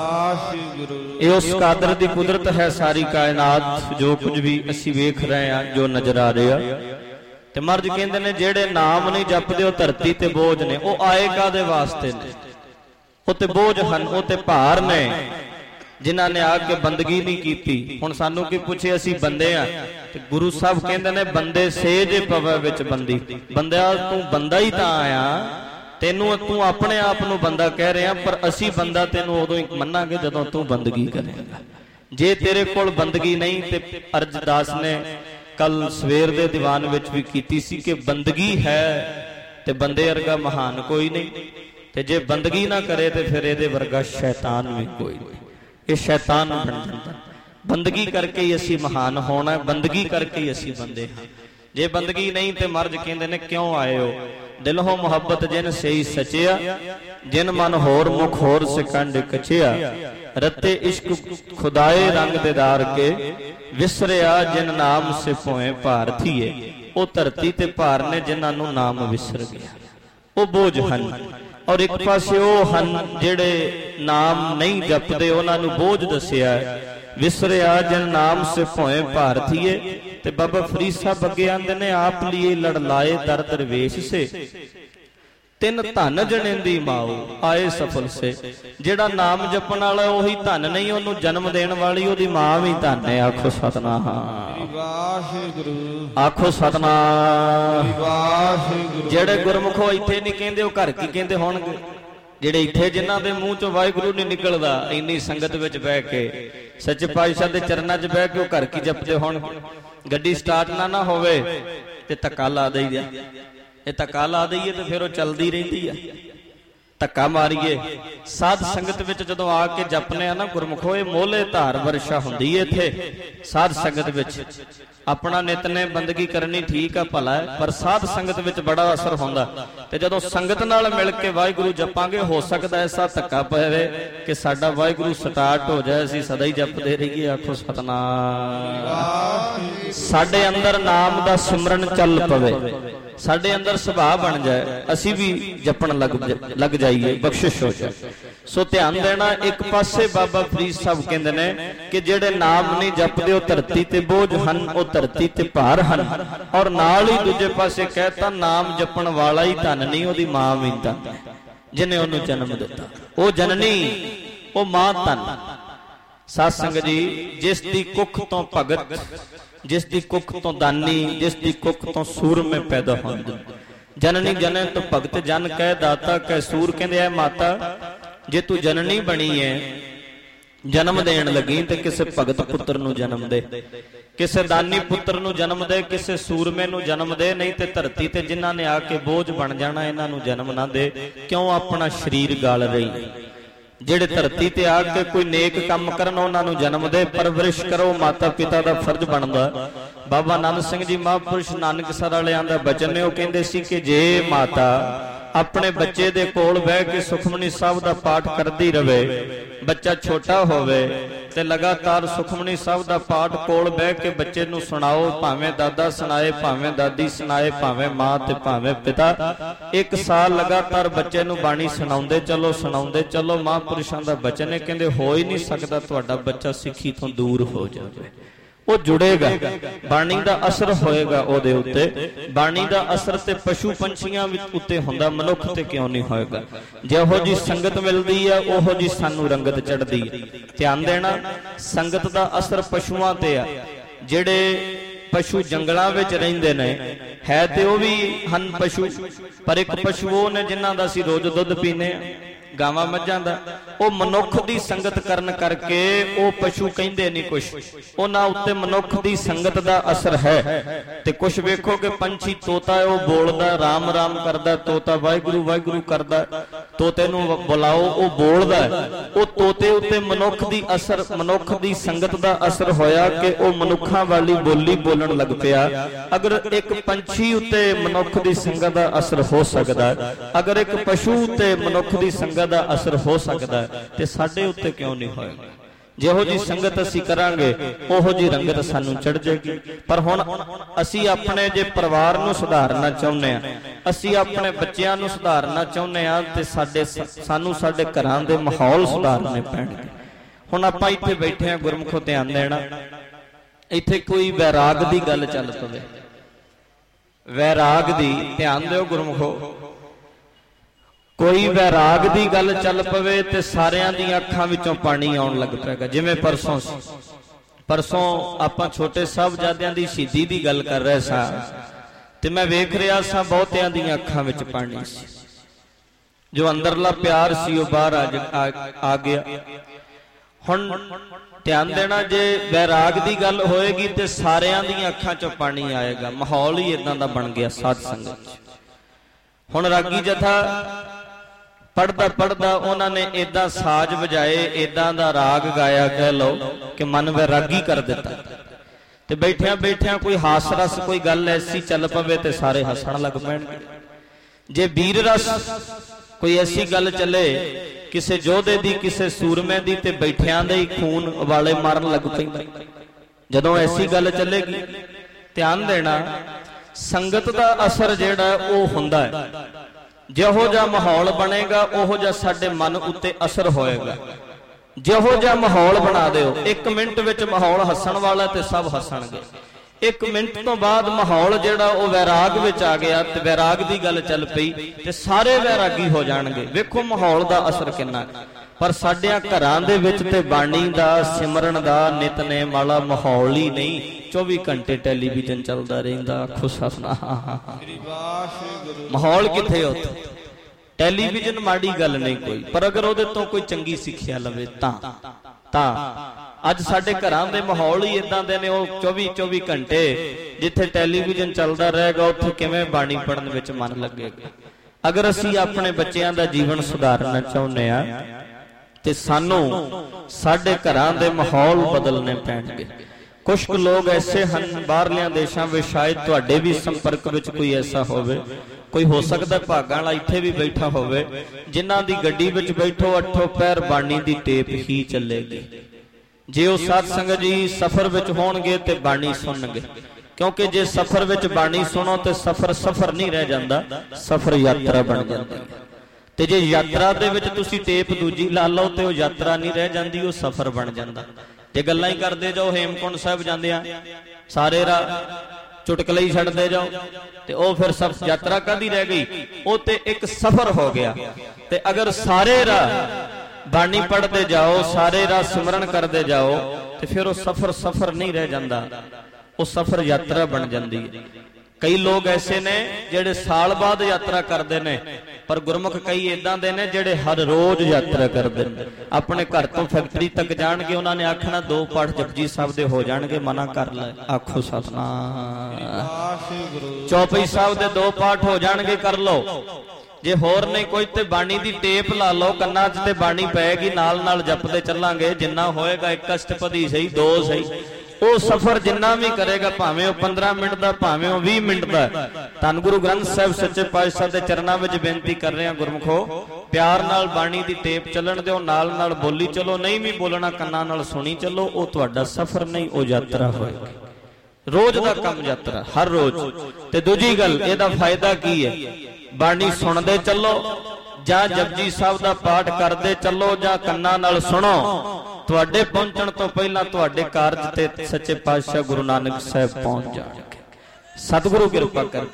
ਇਹ ਉਸ ਕਾਦਰ ਦੀ ਕੁਦਰਤ ਹੈ ਸਾਰੀ ਕਾਇਨਾਤ, ਜੋ ਕੁਝ ਵੀ ਅਸੀਂ ਵੇਖ ਰਹੇ ਹਾਂ, ਜੋ ਨਜ਼ਰ ਆ ਰਿਹਾ। ਤੇ ਮਹਾਰਾਜ ਕਹਿੰਦੇ ਨੇ ਜਿਹੜੇ ਨਾਮ ਨਹੀਂ ਜਪਦੇ ਉਹ ਧਰਤੀ ਤੇ ਬੋਝ ਨੇ। ਉਹ ਆਏ ਕਾਦੇ ਵਾਸਤੇ ਨੇ? ਉਹ ਤੇ ਬੋਝ ਹਨ, ਉਹ ਤੇ ਭਾਰ ਨੇ ਜਿਨ੍ਹਾਂ ਨੇ ਆ ਕੇ ਬੰਦਗੀ ਨਹੀਂ ਕੀਤੀ। ਹੁਣ ਸਾਨੂੰ ਕੀ ਪੁੱਛੇ, ਅਸੀਂ ਬੰਦੇ ਆ ਤੇ ਗੁਰੂ ਸਾਹਿਬ ਕਹਿੰਦੇ ਨੇ ਬੰਦੇ ਸੇਜ ਪਵੇ ਵਿੱਚ ਬੰਦੀ। ਬੰਦਿਆ ਤੂੰ ਬੰਦਾ ਹੀ ਤਾਂ ਆਇਆ, ਤੈਨੂੰ ਤੂੰ ਆਪਣੇ ਆਪ ਨੂੰ ਬੰਦਾ ਕਹਿ ਰਿਹਾ, ਪਰ ਅਸੀਂ ਬੰਦਾ ਤੈਨੂੰ ਉਦੋਂ ਹੀ ਮੰਨਾਂਗੇ ਜਦੋਂ ਤੂੰ ਬੰਦਗੀ ਕਰੇਂਗਾ। ਜੇ ਤੇਰੇ ਕੋਲ ਬੰਦਗੀ ਨਹੀਂ, ਤੇ ਅਰਜਦਾਸ ਨੇ ਕੱਲ ਸਵੇਰ ਦੇ ਦੀਵਾਨ ਵਿੱਚ ਵੀ ਕੀਤੀ ਸੀ ਕਿ ਬੰਦਗੀ ਹੈ ਤੇ ਬੰਦੇ ਵਰਗਾ ਮਹਾਨ ਕੋਈ ਨਹੀਂ, ਤੇ ਜੇ ਬੰਦਗੀ ਨਾ ਕਰੇ ਤੇ ਫਿਰ ਇਹਦੇ ਵਰਗਾ ਸ਼ੈਤਾਨ ਵੀ ਕੋਈ ਨਹੀਂ। ਇਹ ਸ਼ੈਤਾਨ ਬਣ ਜਾਂਦਾ। ਬੰਦਗੀ ਕਰਕੇ ਹੀ ਅਸੀਂ ਮਹਾਨ ਹੋਣਾ, ਬੰਦਗੀ ਕਰਕੇ ਹੀ ਅਸੀਂ ਬੰਦੇ ਹਾਂ। ਜੇ ਬੰਦਗੀ ਨਹੀਂ ਤੇ ਮਰਜ ਕਹਿੰਦੇ ਨੇ ਕਿਉਂ ਆਏ ਹੋ? ਦਿਲੋਂ ਮੁਹੱਬਤ ਜਿਨ ਸਹੀ ਸਚਿਆ, ਜਿਨ ਮਨ ਹੋਰ ਮੁਖ ਹੋਰ ਸਿਕੰਡ ਕਚਿਆ। ਰਤੇ ਇਸ਼ਕ ਖੁਦਾਏ ਰੰਗ ਦੇਦਾਰ ਕੇ, ਵਿਸਰਿਆ ਜਿਨ ਨਾਮ ਸੇ ਭੋਏ ਭਾਰਥੀਏ। ਉਹ ਧਰਤੀ ਤੇ ਭਾਰ ਨੇ ਜਿਨ੍ਹਾਂ ਨੂੰ ਨਾਮ ਵਿਸਰ ਗਿਆ, ਉਹ ਬੋਝ ਹਨ। ਔਰ ਇੱਕ ਪਾਸੇ ਉਹ ਹਨ ਜਿਹੜੇ ਨਾਮ ਨਹੀਂ ਜਪਦੇ, ਉਹਨਾਂ ਨੂੰ ਬੋਝ ਦੱਸਿਆ, ਵਿਸਰਿਆ ਜਿਨ ਨਾਮ ਸੇ ਭੋਏ ਭਾਰਥੀਏ। ਤੇ ਬਾਬਾ ਫਰੀਦ ਸਾਹਿਬ ਅੱਗੇ ਆਂਦੇ ਨੇ, ਆਪ ਲਈ ਲੜ ਲਾਏ ਦਰ ਦਰਵੇਸ਼ ਸੇ, ਤਿੰਨ ਧਨ ਜਣੇਂਦੀ ਮਾਓ ਆਏ ਸਫਲ ਸੇ। ਜਿਹੜਾ ਨਾਮ ਜਪਣ ਵਾਲਾ ਉਹੀ ਧਨ ਨਹੀਂ, ਉਹਨੂੰ ਜਨਮ ਦੇਣ ਵਾਲੀ ਉਹਦੀ ਮਾਂ ਵੀ ਧਨ ਹੈ। ਆਖੋ ਸਤਨਾਮ ਵਾਹਿਗੁਰੂ, ਆਖੋ ਸਤਨਾਮ ਵਾਹਿਗੁਰੂ। ਜਿਹੜੇ ਗੁਰਮੁਖੋ ਇੱਥੇ ਨਹੀਂ ਕਹਿੰਦੇ ਉਹ ਘਰ ਕੀ ਕਹਿੰਦੇ ਹੋਣਗੇ? ਜਿਹੜੇ ਇੱਥੇ ਜਿਨ੍ਹਾਂ ਦੇ ਮੂੰਹ ਚੋਂ ਵਾਹਿਗੁਰੂ ਨਹੀਂ ਨਿਕਲਦਾ, ਇੰਨੀ ਸੰਗਤ ਵਿੱਚ ਬਹਿ ਕੇ ਸੱਚੇ ਪਾਤਸ਼ਾਹ ਦੇ ਚਰਨਾਂ 'ਚ ਬਹਿ ਕੇ ਉਹ ਘਰ ਕੀ ਜਪਦੇ ਹੋਣਗੇ? ਗੱਡੀ ਸਟਾਰਟ ਨਾ ਨਾ ਹੋਵੇ ਤੇ ਧੱਕਾ ਲਾ ਦਈਦਾ। ਇਹ ਧੱਕਾ ਲਾ ਦਈਏ ਤੇ ਫਿਰ ਉਹ ਚੱਲਦੀ ਰਹਿੰਦੀ ਆ। ਧੱਕਾ ਮਾਰੀਏ ਸਾਧ ਸੰਗਤ ਵਿੱਚ ਜਦੋਂ ਆ ਕੇ ਜਪਨੇ ਆ ਨਾ ਗੁਰਮੁਖੋ, ਇਹ ਮੋਲੇ ਧਾਰ ਵਰਸ਼ਾ ਹੁੰਦੀ ਹੈ ਇੱਥੇ ਸਾਧ ਸੰਗਤ ਵਿੱਚ। ਆਪਣਾ ਨਿਤਨੇ ਬੰਦਗੀ ਕਰਨੀ ਠੀਕ ਆ, ਭਲਾ ਹੈ, ਪਰ ਸਾਧ ਸੰਗਤ ਵਿੱਚ ਬੜਾ ਅਸਰ ਹੁੰਦਾ। ਤੇ ਜਦੋਂ ਸੰਗਤ ਨਾਲ ਮਿਲ ਕੇ ਵਾਹਿਗੁਰੂ ਜਪਾਂਗੇ, ਹੋ ਸਕਦਾ ਐਸਾ ਧੱਕਾ ਪਵੇ ਕਿ ਸਾਡਾ ਵਾਹਿਗੁਰੂ ਸਟਾਰਟ ਹੋ ਜਾਏ, ਅਸੀਂ ਸਦਾ ਹੀ ਜਪਦੇ ਰਹੀਏ। ਆਖੋ ਸਤਨਾਮ। ਸਾਡੇ ਅੰਦਰ ਨਾਮ ਦਾ ਸਿਮਰਨ ਚੱਲ ਪਵੇ, ਸਾਡੇ ਅੰਦਰ ਸੁਭਾਅ ਬਣ ਜਾਏ, ਅਸੀਂ ਵੀ ਜਪਣ ਲੱਗ ਲੱਗ ਜਾਈਏ, ਬਖਸ਼ਿਸ਼ ਹੋ ਜਾਏ। ਸੋ ਧਿਆਨ ਦੇਣਾ, ਇੱਕ ਪਾਸੇ ਬਾਬਾ ਫਰੀਦ ਸਾਹਿਬ ਕਹਿੰਦੇ ਨੇ ਕਿ ਜਿਹੜੇ ਨਾਮ ਨਹੀਂ ਜਪਦੇ ਉਹ ਧਰਤੀ ਤੇ ਬੋਝ ਹਨ, ਉਹ ਧਰਤੀ ਤੇ ਭਾਰ ਹਨ। ਔਰ ਨਾਲ ਹੀ ਦੂਜੇ ਪਾਸੇ ਕਹਿਤਾ ਨਾਮ ਜਪਣ ਵਾਲਾ ਹੀ ਧਨ ਨਹੀਂ, ਉਹਦੀ ਮਾਂ ਵੀ ਧਨ ਹੈ ਜਿਹਨੇ ਉਹਨੂੰ ਜਨਮ ਦਿੱਤਾ। ਉਹ ਜਨਨੀ, ਉਹ ਮਾਂ ਧਨ। ਸਾਧ ਸੰਗਤ ਜੀ, ਜਿਸ ਦੀ ਕੁੱਖ ਤੋਂ ਭਗਤ, ਜਿਸ ਦੀ ਕੁੱਖ ਤੋਂ ਦਾਨੀ, ਜਿਸ ਦੀ ਕੁੱਖ ਤੋਂ ਸੂਰਮੇ ਪੈਦਾ ਹੁੰਦੇ। ਜਨਨੀ ਜਨਨ ਤੋਂ ਭਗਤ ਜਨ ਕਹਿ ਦਾਤਾ ਕਹਿ ਸੂਰ। ਕਹਿੰਦੇ ਐ ਮਾਤਾ, ਜੇ ਤੂੰ ਜਨਨੀ ਬਣੀ ਹੈ, जन्म देण लगी ते किसे भगत पुत्र नूं जन्म दे, किसे दानी पुत्र नूं जन्म दे, किसे सूरमे नूं जन्म दे, नहीं ते धरती ते जिन्हां ने आके बोझ बन जाना इन्हां नूं जन्म ना दे। क्यों अपना शरीर गाल रही। ਜਿਹੜੇ ਧਰਤੀ ਤੇ ਆ ਕੇ ਕੋਈ ਨੇਕ ਕੰਮ ਕਰਨ ਉਹਨਾਂ ਨੂੰ ਜਨਮ ਦੇ, ਪਰਵਰਿਸ਼ ਕਰੋ, ਮਾਤਾ ਪਿਤਾ ਦਾ ਫਰਜ਼ ਬਣਦਾ। ਬਾਬਾ ਆਨੰਦ ਸਿੰਘ ਜੀ ਮਹਾਂਪੁਰਸ਼ ਨਾਨਕਸਰ ਵਾਲਿਆਂ ਦਾ ਬਚਨ ਨੇ, ਉਹ ਕਹਿੰਦੇ ਸੀ ਕਿ ਜੇ ਮਾਤਾ ਆਪਣੇ ਬੱਚੇ ਦੇ ਕੋਲ ਬਹਿ ਕੇ ਸੁਖਮਨੀ ਸਾਹਿਬ ਦਾ ਪਾਠ ਕਰਦੀ ਰਵੇ, ਬੱਚਾ ਛੋਟਾ ਹੋਵੇ ਤੇ ਲਗਾਤਾਰ ਸੁਖਮਨੀ ਸਾਹਿਬ ਦਾ ਪਾਠ ਕੋਲ ਬਹਿ ਕੇ ਬੱਚੇ ਨੂੰ ਸੁਣਾਓ, ਭਾਵੇਂ ਦਾਦਾ ਸੁਣਾਏ, ਭਾਵੇਂ ਦਾਦੀ ਸੁਣਾਏ, ਭਾਵੇਂ ਮਾਂ ਤੇ ਭਾਵੇਂ ਪਿਤਾ, ਇੱਕ ਸਾਲ ਲਗਾਤਾਰ ਬੱਚੇ ਨੂੰ ਬਾਣੀ ਸੁਣਾਉਂਦੇ ਚਲੋ ਸੁਣਾਉਂਦੇ ਚਲੋ। ਮਹਾਂਪੁਰਸ਼ਾਂ ਦਾ ਬਚਨ ਹੈ, ਕਹਿੰਦੇ ਹੋ ਹੀ ਨਹੀਂ ਸਕਦਾ ਤੁਹਾਡਾ ਬੱਚਾ ਸਿੱਖੀ ਤੋਂ ਦੂਰ ਹੋ ਜਾਵੇ। ਉਹ ਜੁੜੇਗਾ, ਬਾਣੀ ਦਾ ਅਸਰ ਹੋਏਗਾ ਉਹਦੇ ਉੱਤੇ। ਬਾਣੀ ਦਾ ਅਸਰ ਤੇ ਪਸ਼ੂ ਪੰਛੀਆਂ ਉੱਤੇ ਹੁੰਦਾ, ਮਨੁੱਖ ਤੇ ਕਿਉਂ ਨਹੀਂ ਹੋਏਗਾ। ਜਿਹੋ ਜੀ ਸੰਗਤ ਮਿਲਦੀ ਹੈ ਉਹੋ ਜੀ ਸਾਨੂੰ ਰੰਗਤ ਚੜ੍ਹਦੀ ਹੈ। ਧਿਆਨ ਦੇਣਾ, ਸੰਗਤ ਦਾ ਅਸਰ ਪਸ਼ੂਆਂ ਤੇ ਆ। ਜਿਹੜੇ ਪਸ਼ੂ ਜੰਗਲਾਂ ਵਿੱਚ ਰਹਿੰਦੇ ਨੇ, ਹੈ ਤੇ ਉਹ ਵੀ ਹਨ ਪਸ਼ੂ, ਪਰ ਇੱਕ ਪਸ਼ੂ ਉਹ ਨੇ ਜਿਨ੍ਹਾਂ ਦਾ ਅਸੀਂ ਰੋਜ਼ ਦੁੱਧ ਪੀਂਦੇ ਆ, ਗਾਵਾਂ ਮੱਝਾਂ ਦਾ। ਉਹ ਮਨੁੱਖ ਦੀ ਸੰਗਤ ਕਰਨ ਕਰਕੇ ਉਹ ਪਸ਼ੂ ਕਹਿੰਦੇ ਨਹੀਂ ਕੁਛ, ਉਹਨਾਂ ਉੱਤੇ ਮਨੁੱਖ ਦੀ ਸੰਗਤ ਦਾ ਅਸਰ ਹੈ। ਤੇ ਕੁਛ ਵੇਖੋ ਕਿ ਪੰਛੀ ਤੋਤਾ ਉਹ ਬੋਲਦਾ, ਰਾਮ ਰਾਮ ਕਰਦਾ, ਤੋਤਾ ਵਾਹਿਗੁਰੂ ਵਾਹਿਗੁਰੂ ਕਰਦਾ, ਤੋਤੇ ਨੂੰ ਬੁਲਾਓ ਉਹ ਬੋਲਦਾ। ਉਹ ਤੋਤੇ ਉੱਤੇ ਮਨੁੱਖ ਦੀ ਅਸਰ, ਮਨੁੱਖ ਦੀ ਸੰਗਤ ਦਾ ਅਸਰ ਹੋਇਆ ਕਿ ਉਹ ਮਨੁੱਖਾਂ ਵਾਲੀ ਬੋਲੀ ਬੋਲਣ ਲੱਗ ਪਿਆ। ਅਗਰ ਇੱਕ ਪੰਛੀ ਉੱਤੇ ਮਨੁੱਖ ਦੀ ਸੰਗਤ ਦਾ ਅਸਰ ਹੋ ਸਕਦਾ, ਅਗਰ ਇੱਕ ਪਸ਼ੂ ਉੱਤੇ ਮਨੁੱਖ ਦੀ ਸੰਗਤ ਦਾ ਅਸਰ ਹੋ ਸਕਦਾ, ਤੇ ਸਾਡੇ ਉੱਤੇ ਕਿਉਂ ਨਹੀਂ ਹੋਏਗਾ। ਜਿਹੋ ਜੀ ਸੰਗਤ ਅਸੀਂ ਕਰਾਂਗੇ ਉਹੋ ਜੀ ਰੰਗਤ ਸਾਨੂੰ ਚੜ੍ਹ ਜਾਏਗੀ। ਪਰ ਹੁਣ ਅਸੀਂ ਆਪਣੇ ਜੇ ਪਰਿਵਾਰ ਨੂੰ ਸੁਧਾਰਨਾ ਚਾਹੁੰਦੇ ਆ, ਅਸੀਂ ਆਪਣੇ ਬੱਚਿਆਂ ਨੂੰ ਸੁਧਾਰਨਾ ਚਾਹੁੰਦੇ ਆ, ਤੇ ਸਾਡੇ ਸਾਨੂੰ ਸਾਡੇ ਘਰਾਂ ਦੇ ਮਾਹੌਲ ਸੁਧਾਰਨੇ ਪੈਣਗੇ। ਹੁਣ ਆਪਾਂ ਇੱਥੇ ਬੈਠੇ ਆ, ਗੁਰਮੁਖੋ ਧਿਆਨ ਦੇਣਾ, ਇੱਥੇ ਕੋਈ ਵੈਰਾਗ ਦੀ ਗੱਲ ਚੱਲ ਪਵੇ, ਵੈਰਾਗ ਦੀ, ਧਿਆਨ ਦਿਓ ਗੁਰਮੁਖੋ, ਕੋਈ ਵੈਰਾਗ ਦੀ ਗੱਲ ਚੱਲ ਪਵੇ ਤੇ ਸਾਰਿਆਂ ਦੀਆਂ ਅੱਖਾਂ ਵਿੱਚੋਂ ਪਾਣੀ ਆਉਣ ਲੱਗ ਪਏਗਾ। ਜਿਵੇਂ ਪਰਸੋਂ ਪਰਸੋਂ ਆਪਾਂ ਛੋਟੇ ਸਾਹਿਬਜ਼ਾਦਿਆਂ ਦੀ ਸ਼ਹੀਦੀ ਦੀ ਗੱਲ ਕਰ ਰਹੇ ਸਾਂ, ਤੇ ਮੈਂ ਵੇਖ ਰਿਹਾ ਸਾਂ ਬਹੁਤਿਆਂ ਦੀਆਂ ਅੱਖਾਂ ਵਿੱਚ ਪਾਣੀ ਸੀ। ਜੋ ਅੰਦਰਲਾ ਪਿਆਰ ਸੀ ਉਹ ਬਾਹਰ ਆ ਗਿਆ। ਹੁਣ ਧਿਆਨ ਦੇਣਾ, ਜੇ ਵੈਰਾਗ ਦੀ ਗੱਲ ਹੋਏਗੀ ਤੇ ਸਾਰਿਆਂ ਦੀਆਂ ਅੱਖਾਂ 'ਚੋਂ ਪਾਣੀ ਆਏਗਾ। ਮਾਹੌਲ ਹੀ ਇਦਾਂ ਦਾ ਬਣ ਗਿਆ ਸਾਧ ਸੰਗਤ 'ਚ। ਹੁਣ ਰਾਗੀ ਜਥਾ ਪੜਦਾ ਪੜਦਾ ਉਹਨਾਂ ਨੇ ਏਦਾਂ ਸਾਜ਼ ਵਜਾਏ, ਏਦਾਂ ਦਾ ਰਾਗ ਗਾਇਆ, ਕਹਿ ਲਓ ਕਿ ਮਨ ਵੈਰਾਗੀ ਕਰ ਦਿੱਤਾ। ਤੇ ਬੈਠਿਆਂ ਬੈਠਿਆਂ ਕੋਈ ਹਾਸ ਰਸ, ਕੋਈ ਗੱਲ ਐਸੀ ਚੱਲ ਪਵੇ ਤੇ ਸਾਰੇ ਹੱਸਣ ਲੱਗ ਪੈਣਗੇ। ਜੇ ਵੀਰ ਰਸ ਕੋਈ ਐਸੀ ਗੱਲ ਚੱਲੇ ਕਿਸੇ ਯੋਧੇ ਦੀ, ਕਿਸੇ ਸੂਰਮੇ ਦੀ, ਤੇ ਬੈਠਿਆਂ ਦੇ ਹੀ ਖੂਨ ਉਬਾਲੇ ਮਾਰਨ ਲੱਗ ਪੈਂਦੇ। ਜਦੋਂ ਐਸੀ ਗੱਲ ਚੱਲੇਗੀ, ਧਿਆਨ ਦੇਣਾ, ਸੰਗਤ ਦਾ ਅਸਰ ਜਿਹੜਾ ਉਹ ਹੁੰਦਾ ਹੈ। ਜਿਹੋ ਜਿਹਾ ਮਾਹੌਲ ਬਣੇਗਾ ਉਹੋ ਜਿਹਾ ਸਾਡੇ ਮਨ ਉੱਤੇ ਅਸਰ ਹੋਏਗਾ। ਜਿਹੋ ਜਿਹਾ ਮਾਹੌਲ ਬਣਾ ਦਿਓ, ਇੱਕ ਮਿੰਟ ਵਿੱਚ ਮਾਹੌਲ ਹੱਸਣ ਵਾਲਾ ਤੇ ਸਭ ਹੱਸਣਗੇ। ਇੱਕ ਮਿੰਟ ਤੋਂ ਬਾਅਦ ਮਾਹੌਲ ਜਿਹੜਾ ਉਹ ਵੈਰਾਗ ਵਿੱਚ ਆ ਗਿਆ, ਤੇ ਵੈਰਾਗ ਦੀ ਗੱਲ ਚੱਲ ਪਈ ਤੇ ਸਾਰੇ ਵੈਰਾਗੀ ਹੋ ਜਾਣਗੇ। ਵੇਖੋ ਮਾਹੌਲ ਦਾ ਅਸਰ ਕਿੰਨਾ। ਪਰ ਸਾਡਿਆਂ ਘਰਾਂ ਦੇ ਵਿੱਚ ਤੇ ਬਾਣੀ ਦਾ, ਸਿਮਰਨ ਦਾ, ਨਿਤਨੇਮ ਵਾਲਾ ਮਾਹੌਲ ਹੀ ਨਹੀਂ। ਚੌਵੀ ਘੰਟੇ ਟੈਲੀਵਿਜ਼ਨ ਚੱਲਦਾ ਰਹਿੰਦਾ, ਆਖੋ ਸਤਿਨਾਮ। ਮਾਹੌਲ ਕਿੱਥੇ ਉੱਥੇ? ਟੈਲੀਵਿਜ਼ਨ ਮਾੜੀ ਗੱਲ ਨਹੀਂ ਕੋਈ, ਪਰ ਅਗਰ ਉਹਦੇ ਤੋਂ ਕੋਈ ਚੰਗੀ ਸਿੱਖਿਆ ਲਵੇ ਤਾਂ ਤਾਂ ਅੱਜ ਸਾਡੇ ਘਰਾਂ ਦੇ ਮਾਹੌਲ ਹੀ ਇਦਾਂ ਦੇ ਨੇ। ਉਹ ਚੌਵੀ ਚੌਵੀ ਘੰਟੇ ਜਿੱਥੇ ਟੈਲੀਵਿਜ਼ਨ ਚੱਲਦਾ ਰਹੇਗਾ, ਉੱਥੇ ਕਿਵੇਂ ਬਾਣੀ ਪੜ੍ਹਨ ਵਿੱਚ ਮਨ ਲੱਗੇਗਾ। ਅਗਰ ਅਸੀਂ ਆਪਣੇ ਬੱਚਿਆਂ ਦਾ ਜੀਵਨ ਸੁਧਾਰਨਾ ਚਾਹੁੰਦੇ ਆ ਤੇ ਸਾਨੂੰ ਸਾਡੇ ਘਰਾਂ ਦੇ ਮਾਹੌਲ ਬਦਲਨੇ ਪੈਣਗੇ। ਕੁਝ ਕੁ ਲੋਕ ਐਸੇ ਹਨ ਬਾਹਰਲਿਆਂ ਦੇਸ਼ਾਂ ਵਿੱਚ, ਸ਼ਾਇਦ ਤੁਹਾਡੇ ਵੀ ਸੰਪਰਕ ਵਿੱਚ ਕੋਈ ਐਸਾ ਹੋਵੇ, ਕੋਈ ਹੋ ਸਕਦਾ ਭਾਗਾਂ ਵਾਲਾ ਇੱਥੇ ਵੀ ਬੈਠਾ ਹੋਵੇ, ਜਿਨ੍ਹਾਂ ਦੀ ਗੱਡੀ ਵਿੱਚ ਬੈਠੋ ਅੱਠੋ ਪੈਰ ਬਾਣੀ ਦੀ ਟੇਪ ਹੀ ਚੱਲੇਗੀ। ਜੇ ਉਹ ਸਾਧ ਸੰਗਤ ਜੀ ਸਫ਼ਰ ਵਿੱਚ ਹੋਣਗੇ ਤੇ ਬਾਣੀ ਸੁਣਨਗੇ, ਕਿਉਂਕਿ ਜੇ ਸਫ਼ਰ ਵਿੱਚ ਬਾਣੀ ਸੁਣੋ ਤੇ ਸਫ਼ਰ ਸਫ਼ਰ ਨਹੀਂ ਰਹਿ ਜਾਂਦਾ, ਸਫ਼ਰ ਯਾਤਰਾ ਬਣ ਜਾਂਦੀ ਹੈ। ਤੇ ਜੇ ਯਾਤਰਾ ਦੇ ਵਿੱਚ ਤੁਸੀਂ ਟੇਪ ਦੂਜੀ ਲਾ ਲਓ ਤੇ ਉਹ ਯਾਤਰਾ ਨਹੀਂ ਰਹਿ ਜਾਂਦੀ, ਉਹ ਸਫ਼ਰ ਬਣ ਜਾਂਦਾ। ਜੇ ਗੱਲਾਂ ਹੀ ਕਰਦੇ ਜਾਓ ਹੇਮਕੁੰਟ ਸਾਹਿਬ ਜਾਂਦੇ ਆ, ਸਾਰੇ ਰਾਹ ਚੁਟਕਲੇ ਹੀ ਛੱਡਦੇ ਜਾਓ, ਤੇ ਉਹ ਫਿਰ ਸਭ ਯਾਤਰਾ ਕਾਹਦੀ ਰਹਿ ਗਈ? ਉਹ ਤੇ ਇੱਕ ਸਫ਼ਰ ਹੋ ਗਿਆ। ਤੇ ਅਗਰ ਸਾਰੇ ਰਾਹ ਬਾਣੀ ਪੜ੍ਹਦੇ ਜਾਓ, ਸਾਰੇ ਰਾਹ ਸਿਮਰਨ ਕਰਦੇ ਜਾਓ, ਤੇ ਫਿਰ ਉਹ ਸਫ਼ਰ ਸਫ਼ਰ ਨਹੀਂ ਰਹਿ ਜਾਂਦਾ, ਉਹ ਸਫ਼ਰ ਯਾਤਰਾ ਬਣ ਜਾਂਦੀ ਹੈ। ਕਈ ਲੋਕ ਐਸੇ ਨੇ ਜਿਹੜੇ ਸਾਲ ਬਾਅਦ ਯਾਤਰਾ ਕਰਦੇ ਨੇ, पर गुरमुख कई इदां दे ने जिहड़े हर रोज यात्रा करदे ने। अपने घर तो फैक्ट्री तक जाणगे, उन्होंने आखना दो पाठ जपजी साहब दे हो जाणगे, मना कर ले, आखो सतनाम। चौपाई साहब दे दो पाठ हो जाणगे, कर लो। जे होर नहीं कोई ते बाणी दी टेप ला लो कन्ना च ते बाणी पैगी, नाल नाल जपदे चलांगे। जिन्ना होएगा एक अष्टपदी सही, दो सही, वो सफर जिन्ना भी करेगा, भावें पंद्रह मिनट का, भावें भी मिनट का। धन गुरु ग्रंथ साहिब सच्चे पातशाह दे चरनां विच बेनती कर रहे हैं गुरमुखो, प्यार नाल बाणी दी टेप चलन दिओ, नाल नाल बोली चलो। नहीं भी बोलना कन्ना नाल सुनी चलो, वो तुहाडा सफर नहीं, वो यात्रा होएगी। रोज का काम यात्रा, हर रोज। ते दूजी गल इहदा फायदा की है, बाणी सुनते चलो जां जपजी साहब का पाठ करते चलो जां कन्ना नाल सुनो, तुहाडे पहुंचण तो पहला तुहाडे कारज ते सच्चे पातशाह गुरु नानक साहब पहुंच जाणगे। सतगुरु किरपा कर।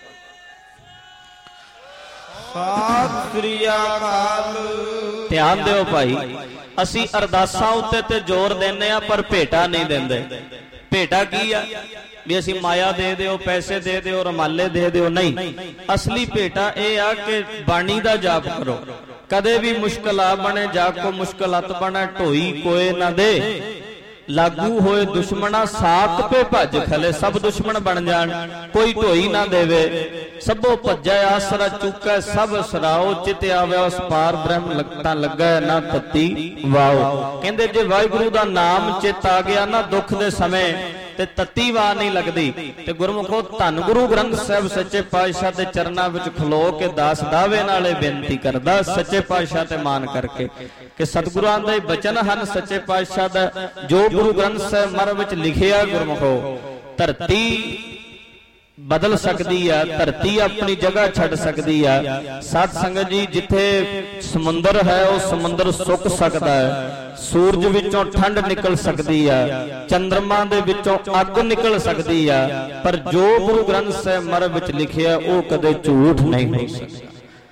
सत श्री अकाल। ध्यान दिओ भाई, असी अरदासां उत्ते ते जोर देने आ पर भेटा नहीं देंदे। भेटा की आ भी असी माया दे दिओ, पैसे दे दिओ, रमाले दे दिओ, नहीं। असली भेटा यह आ कि बाणी दा जाप करो। कदे भी मुश्किल आ बने, जाको मुश्किलात बने, ढोई कोई ना दे, लागू होए दुश्मना साक पे भज खले। सब दुश्मन बन जान, कोई ढोई ना देवे, सबो भज्जै आसरा चुकै, सब सराओ चित आवे उस पार ब्रह्म लगता लगा ना तत्ती वाओ। कहंदे जे वाहिगुरु दा नाम चित आ गया ना दुख दे समय ते तत्ती वाह नहीं लगदी। ते गुरमुखो धन गुरु ग्रंथ साहिब सच्चे पातशाह दे चरनां विच खलो के दास दावे नाले बेनती करदा, सच्चे पातशाह ते मान करके कि सतगुरां दे बचन हन। सच्चे पातशाह दा जो गुरु ग्रंथ साहिब मर विच लिखिया गुरमुखो, धरती बदल सकती है, धरती अपनी जगह छड़ सकती है। साध संगत जी, जिथे समुंदर है वो समुंदर सुक सकता है, सूरज विचों ठंड निकल सकती है, चंद्रमा दे विचों अग निकल सकती है, पर जो गुरु ग्रंथ साहिब मर विच लिखिया वो कदे झूठ नहीं हो सकता।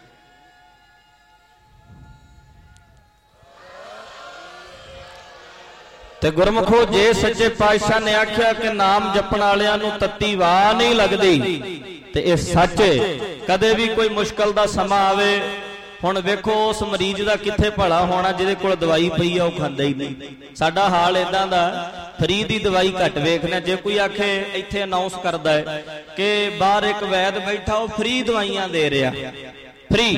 ते गुरमुखो जे सच्चे पातशाह ने आख्या कि नाम जपण वालियां नूं तत्ती वाह नहीं लगदी, ते इह सच है। कदे भी कोई मुश्किल दा समा आवे, हुण वेखो उस मरीज दा किथे भला होना जिहदे कोल दवाई पई आ, ओह खांदा ही नहीं। साडा हाल इदां दा, फ्री दी दवाई घट वेखने। जे कोई आखे इत्थे अनाउंस करदा है कि बाहर एक वैद बैठा, ओह फ्री दवाइयां दे रिहा, फ्री।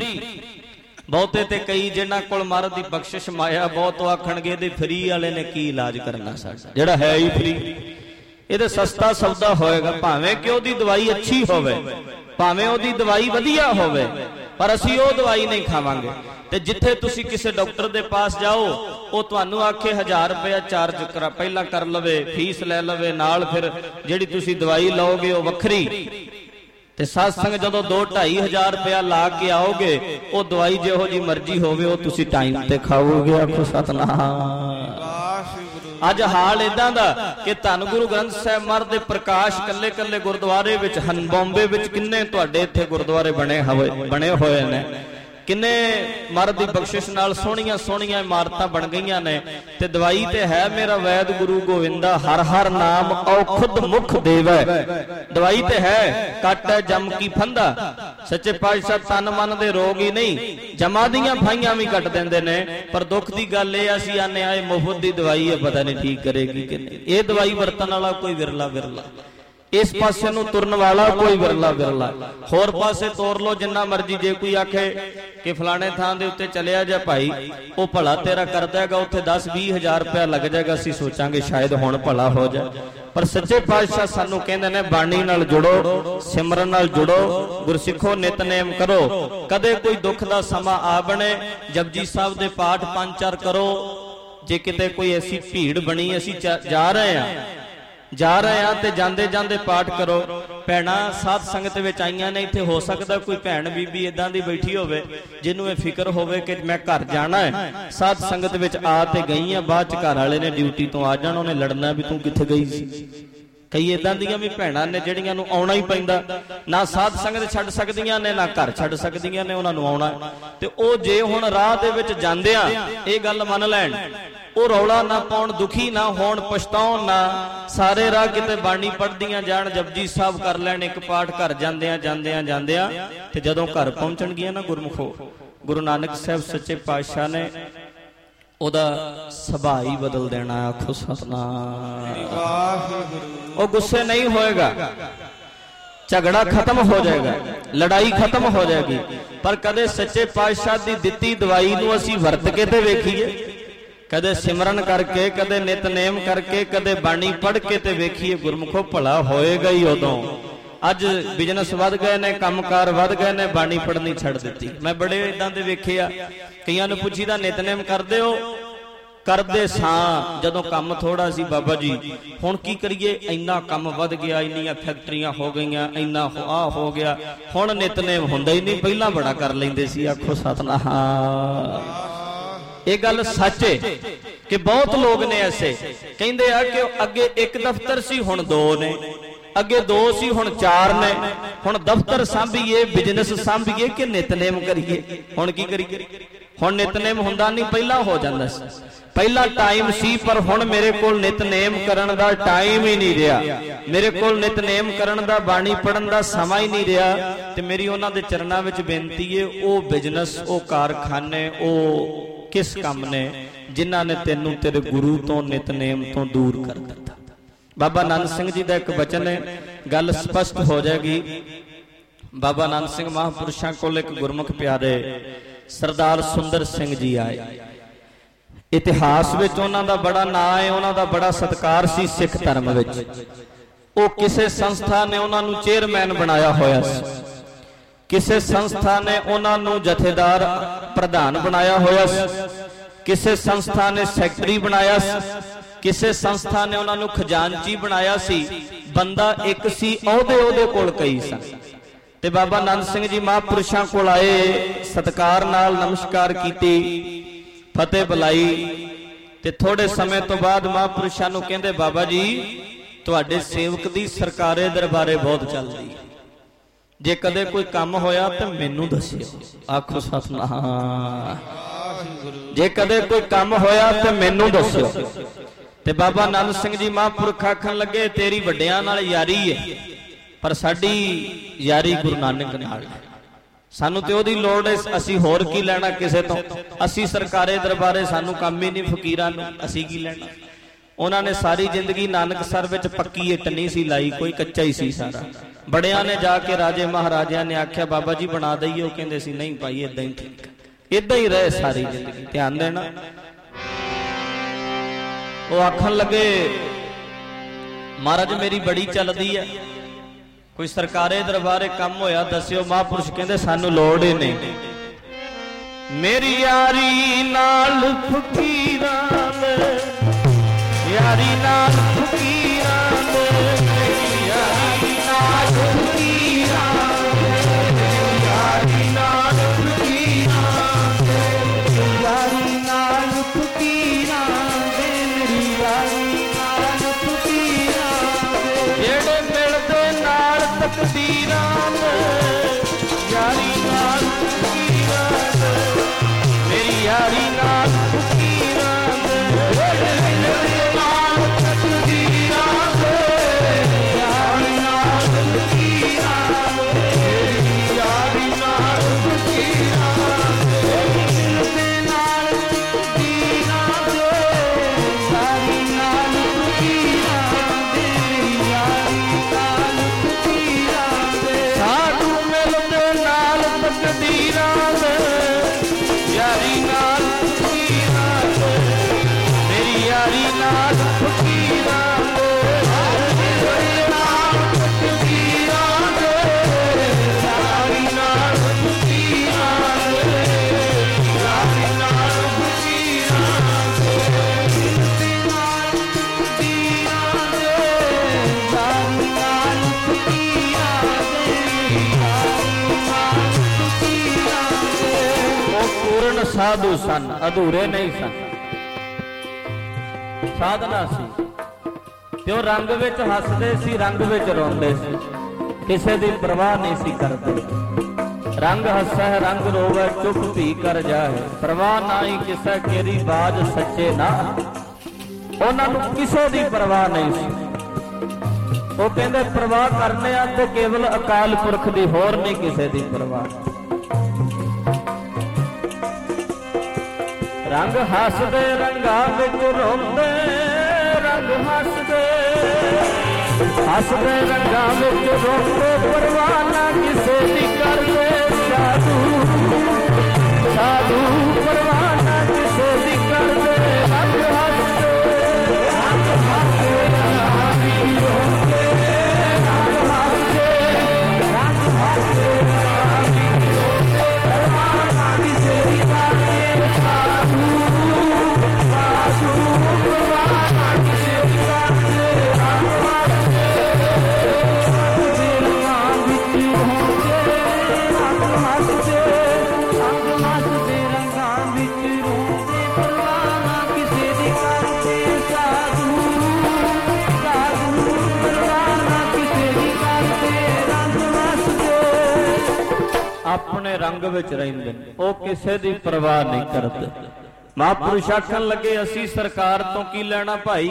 बहुते ते कई जिन्हां कोल महाराज दी बख्शिश माया बहुत आखणगे दे फ्री वाले ने की इलाज करना, साडा जिहड़ा है ही फ्री। इहदे सस्ता सौदा होएगा, भावें कि ओहदी दवाई अच्छी होवे, भावें ओहदी दवाई वधिया होवे, पर असीं ओह दवाई नहीं खावांगे। ते जिथे तुसीं किसी डॉक्टर दे पास जाओ, ओह तुहानूं आखे हजार रुपया चार्ज करा पहला कर लवे, फीस लै लवे, नाल फिर जिहड़ी तुसीं दवाई लओगे ओह वखरी। ते साध संग जदों दो ढाई हजार रुपया ला के आओगे, वो दवाई जिहो जी मर्जी होवे वो तुसी टाइम ते खाओगे। आखो सतनाम। अज हाल इदां दा कि धन गुरु ग्रंथ साहिब महाराज दे प्रकाश कल्ले कल्ले गुरुद्वारे विच हन। बॉम्बे विच किन्ने तुहाडे इत्थे गुरुद्वारे बने होए बने होए ने, किन्ने महाराज दी बख्शिश नाल सोहणियां सोहणियां इमारतां बन गईयां ने। ते दवाई ते है मेरा वैद गुरु गोविंदा, हर हर नाम औखद मुख देवै। दवाई ते है, कट है जम की फंदा। सच्चे पातशाह तन मन दे रोग ही नहीं, जमा दियां फाइयां भी कट देंदे ने। पर दुख दी गल ए असीं आने आए मुफ्त दी दवाई है, पता नहीं ठीक करेगी कि नहीं। ये दवाई वरतन वाला कोई विरला विरला, इस पासे नूं तुरन वाला कोई विरला विरला। होर पासे तोर लो जिन्ना मर्जी। जे कोई आखे कि फलाने थां दे उत्ते चलिया जा भाई, वो भला तेरा कर देगा, उत्थे दस बीस हजार रुपया लग जाएगा, असीं सोचांगे शायद हुण भला हो जाए। पर सच्चे पातशाह सानू कहंदे ने बाणी नाल जुड़ो, सिमरन नाल जुड़ो, गुरसिखो नितनेम करो। कदे कोई दुख दा समा आ बने, जपजी साहब दे पाठ पंज चार करो। जे किते कोई ऐसी भीड़ बनी, असीं जा रहे हैं जा रहे हैं तो जाते जाते पाठ करो। भैणां साध संगत विच आईयां ने, इत्थे हो सकता कोई भैण बीबी इदां दी बैठी होवे जिन्हों ये फिक्र होवे कि मैं घर जाना है, साध संगत विच आ ते गई है, बाद च घर वाले ने ड्यूटी तो आ जाना, उन्हें लड़ना भी तू कित्थे गई सी। कई इदां दियां भी भैणां ने जिहड़ियां नूं आउणा ही पैंदा, ना साध संगत छड्ड सकदियां ने ना घर छड्ड सकदियां ने, उन्हां नूं आउणा। ते ओह जे हुण राह दे विच जांदियां इह गल मन लैण ਉਹ ਰੌਲਾ ਨਾ ਪਾਉਣ, ਦੁਖੀ ਨਾ ਹੋਣ, ਪਛਤਾਉਣ ਨਾ। ਸਾਰੇ ਰਾਹ ਕਿਤੇ ਬਾਣੀ ਪੜ੍ਹਦੀਆਂ ਜਾਣ, ਜਪਜੀ ਸਾਹਿਬ ਕਰ ਲੈਣ ਇੱਕ ਪਾਠ, ਘਰ ਜਾਂਦਿਆਂ ਜਾਂਦਿਆਂ ਜਾਂਦਿਆਂ ਤੇ ਜਦੋਂ ਘਰ ਪਹੁੰਚਣਗੀਆਂ ਨਾ ਗੁਰਮੁਖੋ, ਗੁਰੂ ਨਾਨਕ ਸਾਹਿਬ ਸੱਚੇ ਪਾਤਸ਼ਾਹ ਨੇ ਉਹਦਾ ਸੁਭਾਅ ਹੀ ਬਦਲ ਦੇਣਾ। ਆਖੋ ਸਤਿਨਾਮ। ਉਹ ਗੁੱਸੇ ਨਹੀਂ ਹੋਏਗਾ, ਝਗੜਾ ਖਤਮ ਹੋ ਜਾਏਗਾ, ਲੜਾਈ ਖਤਮ ਹੋ ਜਾਏਗੀ। ਪਰ ਕਦੇ ਸੱਚੇ ਪਾਤਸ਼ਾਹ ਦੀ ਦਿੱਤੀ ਦਵਾਈ ਨੂੰ ਅਸੀਂ ਵਰਤ ਕੇ ਤੇ ਵੇਖੀਏ, ਕਦੇ ਸਿਮਰਨ ਕਰਕੇ, ਕਦੇ ਨਿਤਨੇਮ ਕਰਕੇ, ਕਦੇ ਬਾਣੀ ਪੜ੍ਹ ਕੇ ਤੇ ਵੇਖੀਏ। ਗੁਰਮੁਖੋ ਭਲਾ ਹੋਏਗਾ ਹੀ ਉਦੋਂ। ਅੱਜ ਬਿਜ਼ਨਸ ਵੱਧ ਗਏ ਨੇ, ਕੰਮਕਾਰ ਵੱਧ ਗਏ ਨੇ, ਬਾਣੀ ਪੜ੍ਹਨੀ ਛੱਡ ਦਿੱਤੀ। ਮੈਂ ਬੜੇ ਇਦਾਂ ਦੇ ਵੇਖੇ ਆ। ਕਈਆਂ ਨੂੰ ਪੁੱਛੀਦਾ ਨਿਤਨੇਮ ਕਰਦੇ ਹੋ? ਕਰਦੇ ਸਾਂ, ਜਦੋਂ ਕੰਮ ਥੋੜਾ ਸੀ ਬਾਬਾ ਜੀ, ਹੁਣ ਕੀ ਕਰੀਏ, ਇੰਨਾ ਕੰਮ ਵੱਧ ਗਿਆ, ਇੰਨੀਆਂ ਫੈਕਟਰੀਆਂ ਹੋ ਗਈਆਂ, ਇੰਨਾ ਆਹ ਹੋ ਗਿਆ, ਹੁਣ ਨਿਤਨੇਮ ਹੁੰਦਾ ਹੀ ਨਹੀਂ, ਪਹਿਲਾਂ ਬੜਾ ਕਰ ਲੈਂਦੇ ਸੀ। ਆਖੋ ਸਤਿਨਾਮ। ਇਹ ਗੱਲ ਸੱਚ ਹੈ ਕਿ ਬਹੁਤ ਲੋਕ ਨੇ ਐਸੇ ਕਹਿੰਦੇ ਆ ਕਿ ਅੱਗੇ ਇੱਕ ਦਫ਼ਤਰ ਸੀ ਹੁਣ ਦੋ ਨੇ, ਅੱਗੇ ਦੋ ਸੀ ਹੁਣ ਚਾਰ ਨੇ, ਹੁਣ ਦਫ਼ਤਰ ਸਾਂਭੀਏ, ਬਿਜ਼ਨਸ ਸਾਂਭੀਏ ਕਿ ਨਿਤਨੇਮ ਕਰੀਏ? ਹੁਣ ਕੀ ਕਰੀਏ? ਹੁਣ ਨਿਤਨੇਮ ਹੁੰਦਾ ਨਹੀਂ, ਪਹਿਲਾਂ ਹੋ ਜਾਂਦਾ ਸੀ। ਪਹਿਲਾਂ ਟਾਈਮ ਸੀ, ਪਰ ਹੁਣ ਮੇਰੇ ਕੋਲ ਨਿਤਨੇਮ ਕਰਨ ਦਾ ਟਾਈਮ ਹੀ ਨਹੀਂ ਰਿਹਾ, ਮੇਰੇ ਕੋਲ ਨਿਤਨੇਮ ਕਰਨ ਦਾ, ਬਾਣੀ ਪੜ੍ਹਨ ਦਾ ਸਮਾਂ ਹੀ ਨਹੀਂ ਰਿਹਾ। ਤੇ ਮੇਰੀ ਉਹਨਾਂ ਦੇ ਚਰਨਾਂ ਵਿੱਚ ਬੇਨਤੀ ਹੈ, ਉਹ ਬਿਜ਼ਨਸ, ਉਹ ਕਾਰਖਾਨੇ, ਉਹ ਕਿਸ ਕੰਮ ਨੇ ਜਿਨ੍ਹਾਂ ਨੇ ਤੈਨੂੰ ਤੇਰੇ ਗੁਰੂ ਤੋਂ, ਨਿਤਨੇਮ ਤੋਂ ਦੂਰ ਕਰ ਦਿੱਤਾ? ਬਾਬਾ ਨੰਦ ਸਿੰਘ ਜੀ ਦਾ ਇੱਕ ਬਚਨ ਹੈ, ਗੱਲ ਸਪਸ਼ਟ ਹੋ ਜਾਏਗੀ। ਬਾਬਾ ਨੰਦ ਸਿੰਘ ਮਹਾਂਪੁਰਸ਼ਾਂ ਕੋਲ ਇੱਕ ਗੁਰਮੁਖ ਪਿਆਰੇ ਸਰਦਾਰ ਸੁੰਦਰ ਸਿੰਘ ਜੀ ਆਏ। ਇਤਿਹਾਸ ਵਿੱਚ ਉਹਨਾਂ ਦਾ ਬੜਾ ਨਾਂ ਹੈ, ਉਹਨਾਂ ਦਾ ਬੜਾ ਸਤਿਕਾਰ ਸੀ ਸਿੱਖ ਧਰਮ ਵਿੱਚ। ਉਹ ਕਿਸੇ ਸੰਸਥਾ ਨੇ ਉਹਨਾਂ ਨੂੰ ਚੇਅਰਮੈਨ ਬਣਾਇਆ ਹੋਇਆ ਸੀ, ਕਿਸੇ ਸੰਸਥਾ ਨੇ ਉਹਨਾਂ ਨੂੰ ਜਥੇਦਾਰ ਪ੍ਰਧਾਨ ਬਣਾਇਆ ਹੋਇਆ ਸੀ, ਕਿਸੇ ਸੰਸਥਾ ਨੇ ਸੈਕਟਰੀ ਬਣਾਇਆ ਸੀ, ਕਿਸੇ ਸੰਸਥਾ ਨੇ ਉਹਨਾਂ ਨੂੰ ਖਜ਼ਾਨਚੀ ਬਣਾਇਆ ਸੀ। ਬੰਦਾ ਇੱਕ ਸੀ, ਅਹੁਦੇ ਉਹਦੇ ਕੋਲ ਕਈ ਸਨ। ਤੇ ਬਾਬਾ ਨੰਦ ਸਿੰਘ ਜੀ ਮਹਾਂਪੁਰਸ਼ਾਂ ਕੋਲ ਆਏ, ਸਤਿਕਾਰ ਨਾਲ ਨਮਸਕਾਰ ਕੀਤੀ, ਫਤਿਹ ਬੁਲਾਈ। ਤੇ ਥੋੜੇ ਸਮੇਂ ਤੋਂ ਬਾਅਦ ਮਹਾਂਪੁਰਸ਼ਾਂ ਨੂੰ ਕਹਿੰਦੇ, ਬਾਬਾ ਜੀ ਤੁਹਾਡੇ ਸੇਵਕ ਦੀ ਸਰਕਾਰੇ ਦਰਬਾਰੇ ਬਹੁਤ ਚੱਲਦੀ, ਜੇ ਕਦੇ ਕੋਈ ਕੰਮ ਹੋਇਆ ਤਾਂ ਮੈਨੂੰ ਦੱਸਿਓ। ਆਖੋ ਸਤਿਨਾਮ। ਜੇ ਕਦੇ ਕੋਈ ਕੰਮ ਹੋਇਆ ਤਾਂ ਮੈਨੂੰ ਦੱਸਿਓ। ਤੇ ਬਾਬਾ ਨੰਦ ਸਿੰਘ ਜੀ ਮਹਾਂਪੁਰਖ ਆਖਣ ਲੱਗੇ, ਤੇਰੀ ਵੱਡਿਆਂ ਨਾਲ ਯਾਰੀ ਹੈ, ਪਰ ਸਾਡੀ ਯਾਰੀ ਗੁਰੂ ਨਾਨਕ ਨਾਲ, ਸਾਨੂੰ ਤੇ ਉਹਦੀ ਲੋੜ ਹੈ, ਅਸੀਂ ਹੋਰ ਕੀ ਲੈਣਾ ਕਿਸੇ ਤੋਂ? ਅਸੀਂ ਸਰਕਾਰੇ ਦਰਬਾਰੇ, ਸਾਨੂੰ ਕੰਮ ਹੀ ਨਹੀਂ ਫਕੀਰਾਂ ਨੂੰ, ਅਸੀਂ ਕੀ ਲੈਣਾ? ਉਹਨਾਂ ਨੇ ਸਾਰੀ ਜ਼ਿੰਦਗੀ ਨਾਨਕਸਰ ਵਿੱਚ ਪੱਕੀ ਇੱਟ ਨਹੀਂ ਸੀ ਲਾਈ, ਕੋਈ ਕੱਚਾ ਹੀ ਸੀ ਸਾਰਾ। ਬੜਿਆਂ ਨੇ ਜਾ ਕੇ, ਰਾਜੇ ਮਹਾਰਾਜਿਆਂ ਨੇ ਆਖਿਆ ਬਾਬਾ ਜੀ ਬਣਾ ਦਈਏ, ਉਹ ਕਹਿੰਦੇ ਸੀ ਨਹੀਂ ਭਾਈ ਏਦਾਂ ਹੀ ਠੀਕ, ਏਦਾਂ ਹੀ ਰਹੇ ਸਾਰੀ ਜ਼ਿੰਦਗੀ। ਧਿਆਨ ਦੇਣਾ। ਉਹ ਆਖਣ ਲੱਗੇ, ਮਹਾਰਾਜ ਮੇਰੀ ਬੜੀ ਚੱਲਦੀ ਹੈ, ਕੋਈ ਸਰਕਾਰੇ ਦਰਬਾਰੇ ਕੰਮ ਹੋਇਆ ਦੱਸਿਓ। ਮਹਾਂਪੁਰਸ਼ ਕਹਿੰਦੇ ਸਾਨੂੰ ਲੋੜ ਹੀ ਨਹੀਂ, ਮੇਰੀ ਯਾਰੀ ਨਾਲ ਫਕੀਰਾਂ ਦੇ, ਯਾਰੀ ਨਾਲ ਫਕੀਰਾਂ ਦੇ, ਮੇਰੀ ਯਾਰੀ ਨਾਲ ਫਕੀਰਾਂ ਦੇ, ਯਾਰੀ ਨਾਲ ਫਕੀਰਾਂ ਦੇ, ਯਾਰੀ ਨਾਲ ਫਕੀਰਾਂ ਦੇ, ਮੇਰੀ ਯਾਰੀ ਨਾਲ ਫਕੀਰਾਂ ਦੇ, ਜਿਹੜੇ ਮਿਲਦੇ ਨਾਲ ਤਕਦੀਰਾਂ ਦੇ, ਯਾਰੀ ਨਾਲ ਫਕੀਰਾਂ ਦੇ, ਮੇਰੀ ਯਾਰੀ ਨਾਲ ਫਕੀਰਾਂ ਦੇ, ਜਿਹੜੇ ਮਿਲਦੇ ਨਾਲ ਤਕਦੀਰਾਂ ਦੇ, ਯਾਰੀ ਨਾਲ ਫਕੀਰਾਂ ਦੇ, ਮੇਰੀ ਯਾਰੀ ਨਾਲ ਫਕੀਰਾਂ ਦੇ, ਮਿਲਦੇ ਨਾਲ ਤਕਦੀਰਾਂ ਦੇ, ਯਾਰੀ ਨਾਲ ਫਕੀਰਾਂ ਦੇ, ਯਾਰੀ ਨਾਲ ਫਕੀਰਾਂ ਦੇ, ਸਾਧੂ ਮਿਲਦੇ ਨਾਲ ਤਕਦੀਰਾਂ ਦੇ, ਯਾਰੀ ਨਾਲ ਫਕੀਰਾਂ ਦੇ, ਮੇਰੀ ਯਾਰੀ ਨਾਲ ਫਕੀਰਾਂ ਦੇ, ਯਾਰੀ ਨਾਲ ਤਕਦੀਰਾਂ ਦੇ, ਯਾਰੀ ਨਾਲ ਫਕੀਰਾਂ ਦੇ, ਯਾਰੀ ਨਾਲ ਫਕੀਰਾਂ ਦੇ, ਮਿਲਦੇ ਨਾਲ ਤਕਦੀਰਾਂ ਦੇ, ਯਾਰੀ ਨਾਲ ਫਕੀਰਾਂ ਦੇ, ਯਾਰੀ ਨਾਲ ਫਕੀਰਾਂ ਦੇ। ਉਹ ਪੂਰਨ ਸਾਧੂ ਸਨ, ਅਧੂਰੇ ਨਹੀਂ ਸਨ। ਸਾਧਨਾ ਸੀ ਤੇ ਉਹ ਰੰਗ ਵਿੱਚ ਹੱਸਦੇ ਸੀ, ਰੰਗ ਵਿੱਚ ਰੋਂਦੇ ਸੀ, ਕਿਸੇ ਦੀ ਪਰਵਾਹ ਨਹੀਂ ਸੀ ਕਰਦੇ। रंग हसै रंग रोवै चुप भी कर जाए, परवाह नाई किसै केरी बाज सच्चे ना। उन्हां नूं किसे दी परवाह नहीं सी। वो कहंदे परवाह करने आ ते केवल अकाल पुरख दी, होर नहीं किसे दी परवाह। रंग हसदे रंगा विच रोंदे, रंग हसदे हसदे रंगा विच रोंदे, परवाह ना किसे दी करदे साधु साधु, परवाह ना किसे दी करदे। रंग हसदे रंग हसदे रंग रोंदे, रंग हसदे रंग हसदे रंग रोंदे, परवाह ना किसे दी करदे साधु साधु, परवाह ना किसे दी करदे। रंग हसदे अपने रंग विच रहिंदे, ओ किसे दी परवाह नहीं करदे। महापुरुष आखण लगे असी सरकार तो की लेना भाई।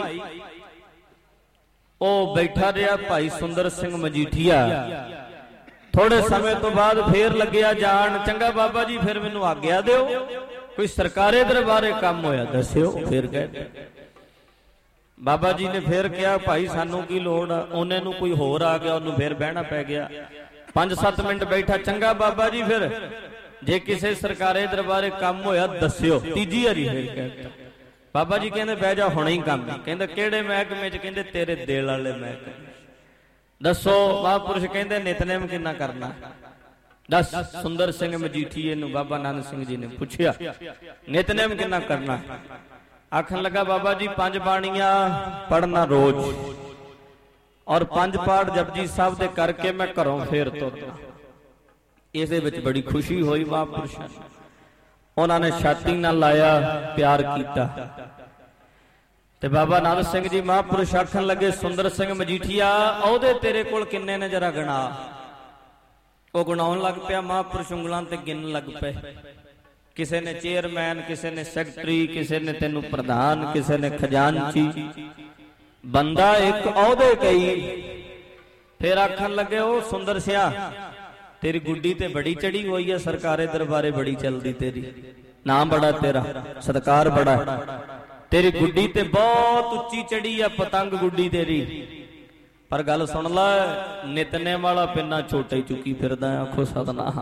ओ बैठा रहा भाई सुंदर सिंह मजीठिया। थोड़े समय तो बाद फिर लग्या जान, चंगा बाबा जी फिर मैनू आग्या दिओ, कोई सरकारे दरबारे काम होया दस्यो। फिर कह बाबा जी ने फिर कहा भाई सानू की लोड़ आ। उन्हें नू कोई होर आ गया, उन्हें फिर बहना पै गया। पांच सत्त मिनट बैठा, चंगा बाबा जी फिर जे किसी सरकारे दरबारे काम होया दस्यो। तीजी वारी फिर कहता बाबा जी कहते बह जा हुणे ही काम। कहते किहड़े महकमे च? कहते तेरे दिल वाले महकमे। दसो महापुरुष कहते नितनेम किन्ना करना? दस। सुंदर सिंह मजीठीए नूं बाबा नानक सिंह जी ने पूछया नितनेम किन्ना करना? आखन लगा बाबा जी पंज बाणियां पढ़ना रोज, और पंज पाठ जपजी साहब दे करके मैं घरों फिर तुरना। इस विच बड़ी खुशी हुई महापुरुषां नूं। उन्होंने छाती नाल लाया, प्यार किया। ते बाबा नानक सिंह जी महापुरुष आखन लगे सुंदर सिंह मजीठिया ओहदे तेरे कोल किन्ने ने जरा गिना। वो गिनाउण लग पिया, महापुरुष उंगलां ते गिन लग पे। किसी ने चेयरमैन, किसी ने सैकटरी, किसी ने तेनू प्रधान, किसी ने खजानची। बंदा एक ओहदे कई। फिर आखन लगे ओ सुंदर सिया तेरी गुड्डी ते बड़ी चढ़ी हुई है, सरकारे दरबारे बड़ी चलदी तेरी, नाम बड़ा तेरा, सत्कार बड़ा है। तेरी गुड्डी ते बहुत उच्ची चढ़ी है पतंग गुड्डी तेरी। पर गल सुन ला, नितने वाला पिन्ना छोटा ही चुकी फिरदा। आखो सतनाम।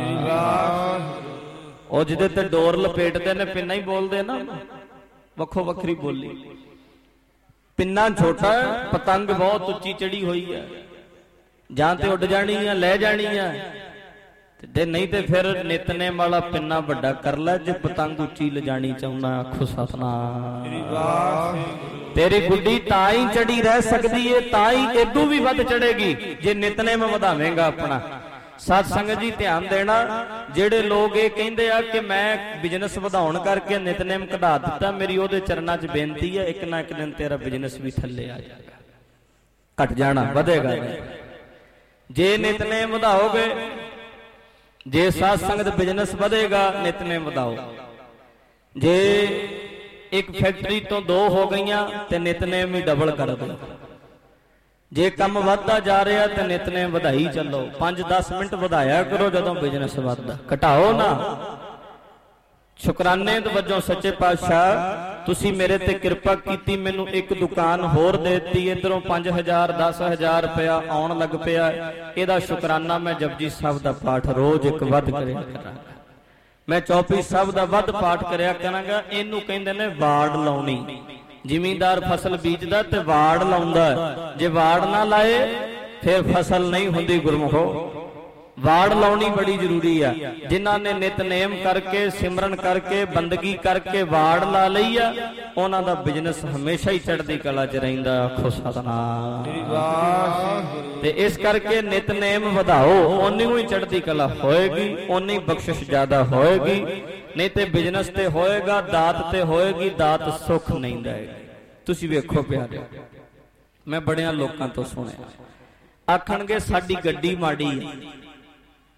ओ जिहदे ते डोर लपेटदे ने पिन्ना ही बोलदे ना, वखो वखरी बोली। पिन्ना छोटा है, पतंग बहुत उच्ची चढ़ी हुई है। जां ते उड़ जानी है, लै जानी है, ते नहीं ते फिर नितने वाला पिन्ना बड़ा कर लै जे पतंग उच्ची ले जानी चाहुंदा। आखो सतनाम। तेरी गुड्डी तां ही चढ़ी रह सकदी है, तां ही इदू भी वध चढ़ेगी जे नितनेम वधावेंगा अपना। सत संगत जी ध्यान देना, जेड़े लोग ये कहंदे आ कि मैं बिजनेस वधाउण करके नितनेम कढा दिता, मेरी ओहदे चरनां च बेनती है एक ना एक दिन तेरा बिजनेस भी थल्ले आ जाएगा, घट जाना, वधेगा नहीं। जे नितनेम वधाओगे, जे साध संगत बिजनेस वधेगा, नितनेम वधाओ। जे एक फैक्टरी तो दो हो गईयां ते नितनेम ही डबल कर दो। जे कम वधदा जा रहा तो नितनेम वधाई चलो। पांच दस मिनट वधाया करो जदों बिजनेस वधदा, घटाओ ना। शुकराने वजों सच्चे पातशाह तुसी मेरे ते कृपा कीती, मैनू एक दुकान होर देती, इधरों पांच हजार दस हजार रुपया आउण लग पिया। इहदा शुकराना मैं जपजी साहब दा पाठ रोज एक वध करिया करांगा। मैं चौपी साहब दा वध पाठ करिया करांगा। इहनूं कहंदे ने वाड़ लाउणी। जिमींदार फसल बीजदा ते वाड़ लाउंदा, जे वाड़ ना लाए फिर फसल नहीं हुंदी। गुरमुखो वाड़ लाउणी बड़ी जरूरी है। जिन्हां ने नितनेम करके सिमरन करके बंदगी करके वाड़ ला लई आ, उन्हां दा बिजनेस हमेशा ही चढ़दी कला च रहिंदा। आखो सतनाम। ते इस करके नितनेम वधाओ, उन्नी ही चढ़दी कला होएगी, उन्नी बख्शिश ज्यादा होएगी। नहीं ते बिजनेस ते होएगा, दात ते होएगी, दात सुख नहीं देगी। तुसी वेखो प्यारे, मैं बड़ियां लोकां तो सुनिया आखणगे साडी गड्डी माड़ी है,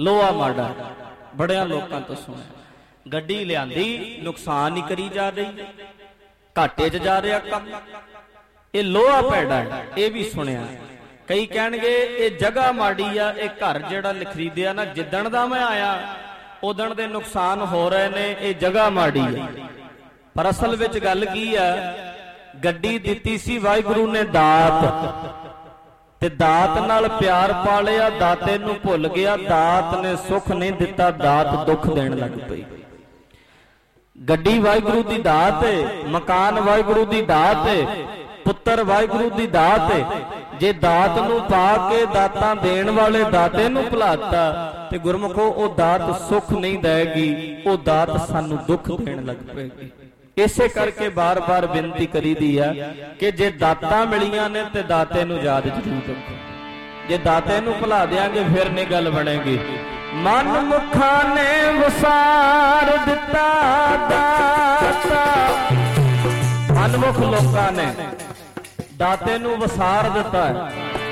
ਲੋਹਾ ਮਾੜਾ, ਬੜਿਆਂ ਲੋਕਾਂ ਤੋਂ ਸੁਣਿਆ। ਗੱਡੀ ਲਿਆਂਦੀ ਨੁਕਸਾਨ ਹੀ ਕਰੀ ਜਾ ਰਹੀ, ਘਾਟੇ 'ਚ ਜਾ ਰਿਹਾ ਕੰਮ। ਇਹ ਲੋਹਾ ਭੈੜਾ ਹੈ, ਇਹ ਵੀ ਸੁਣਿਆ। ਕਈ ਕਹਿਣਗੇ ਇਹ ਜਗ੍ਹਾ ਮਾੜੀ ਆ, ਇਹ ਘਰ ਜਿਹੜਾ ਖਰੀਦਿਆ ਨਾ ਜਿੱਦਣ ਦਾ ਮੈਂ ਆਇਆ ਉਦਣ ਦੇ ਨੁਕਸਾਨ ਹੋ ਰਹੇ ਨੇ, ਇਹ ਜਗ੍ਹਾ ਮਾੜੀ ਆ। ਪਰ ਅਸਲ ਵਿੱਚ ਗੱਲ ਕੀ ਆ, ਗੱਡੀ ਦਿੱਤੀ ਸੀ ਵਾਹਿਗੁਰੂ ਨੇ ਦਾਤ, ਤੇ ਦਾਤ ਨਾਲ ਪਿਆਰ ਪਾ ਲਿਆ, ਦਾਤੇ ਨੂੰ ਭੁੱਲ ਗਿਆ। ਦਾਤ ਨੇ ਸੁੱਖ ਨਹੀਂ ਦਿੱਤਾ, ਦਾਤ ਦੁੱਖ ਦੇਣ ਲੱਗ ਪਈ। ਗੱਡੀ ਵਾਹਿਗੁਰੂ ਦੀ ਦਾਤ ਹੈ, ਮਕਾਨ ਵਾਹਿਗੁਰੂ ਦੀ ਦਾਤ ਹੈ, ਪੁੱਤਰ ਵਾਹਿਗੁਰੂ ਦੀ ਦਾਤ ਹੈ। ਜੇ ਦਾਤ ਨੂੰ ਪਾ ਕੇ ਦਾਤਾਂ ਦੇਣ ਵਾਲੇ ਦਾਤੇ ਨੂੰ ਭੁਲਾਤਾ ਤੇ ਗੁਰਮੁਖੋ ਉਹ ਦਾਤ ਸੁੱਖ ਨਹੀਂ ਦੇਗੀ, ਉਹ ਦਾਤ ਸਾਨੂੰ ਦੁੱਖ ਦੇਣ ਲੱਗ ਪਏਗੀ। ਇਸੇ ਕਰਕੇ ਬਾਰ-ਬਾਰ ਬੇਨਤੀ ਕਰੀਦੀ ਆ ਕਿ ਜੇ ਦਾਤਾਂ ਮਿਲੀਆਂ ਨੇ ਤੇ ਦਾਤੇ ਨੂੰ ਯਾਦ ਜ਼ਰੂਰ ਰੱਖੋ। ਜੇ ਦਾਤੇ ਨੂੰ ਭੁਲਾ ਦਿਆਂਗੇ ਫਿਰ ਨਹੀਂ ਗੱਲ ਬਣੇਗੀ। ਮਨ ਮੁਖਾਂ ਨੇ ਵਸਾਰ ਦਿੱਤਾ ਦਾਤਾ, ਮਨਮੁਖ ਲੋਕਾਂ ਨੇ ਦਾਤੇ ਨੂੰ ਵਸਾਰ ਦਿੱਤਾ ਹੈ।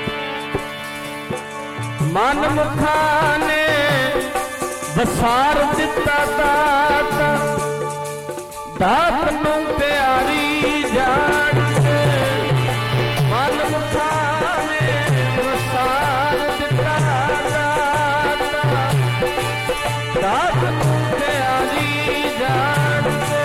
ਮਨ ਮੁਖਾਂ ਨੇ ਵਸਾਰ ਦਿੱਤਾ ਦਾਤਾ, ਦਾਤ ਨੂੰ ਪਿਆਰੀ ਜਾਣ ਕੇ। ਮਨ ਮੁਖਾਂ ਨੇ ਵਸਾਰ ਦਿੱਤਾ ਦਾਤਾ, ਦਾਤ ਨੂੰ ਪਿਆਰੀ ਜਾਣ ਕੇ।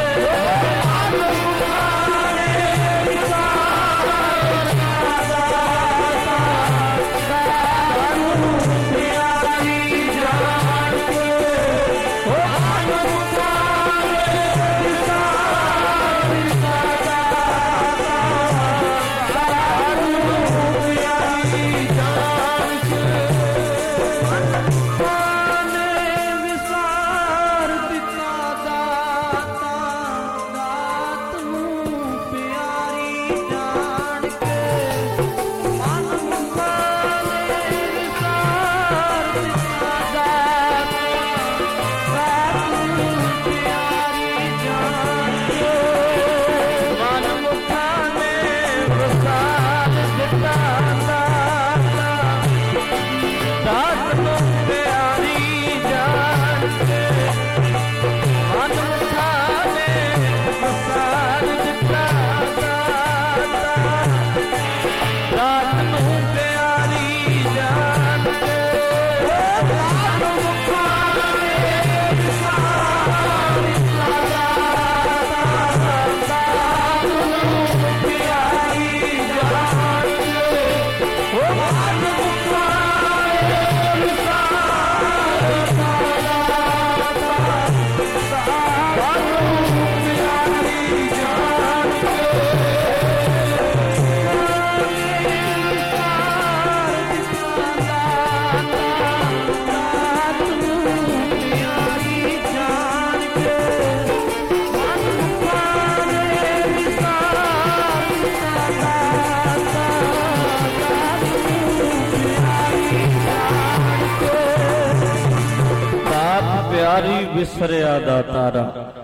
ਵਿਸਰਿਆ ਦਾਤਾਰਾ,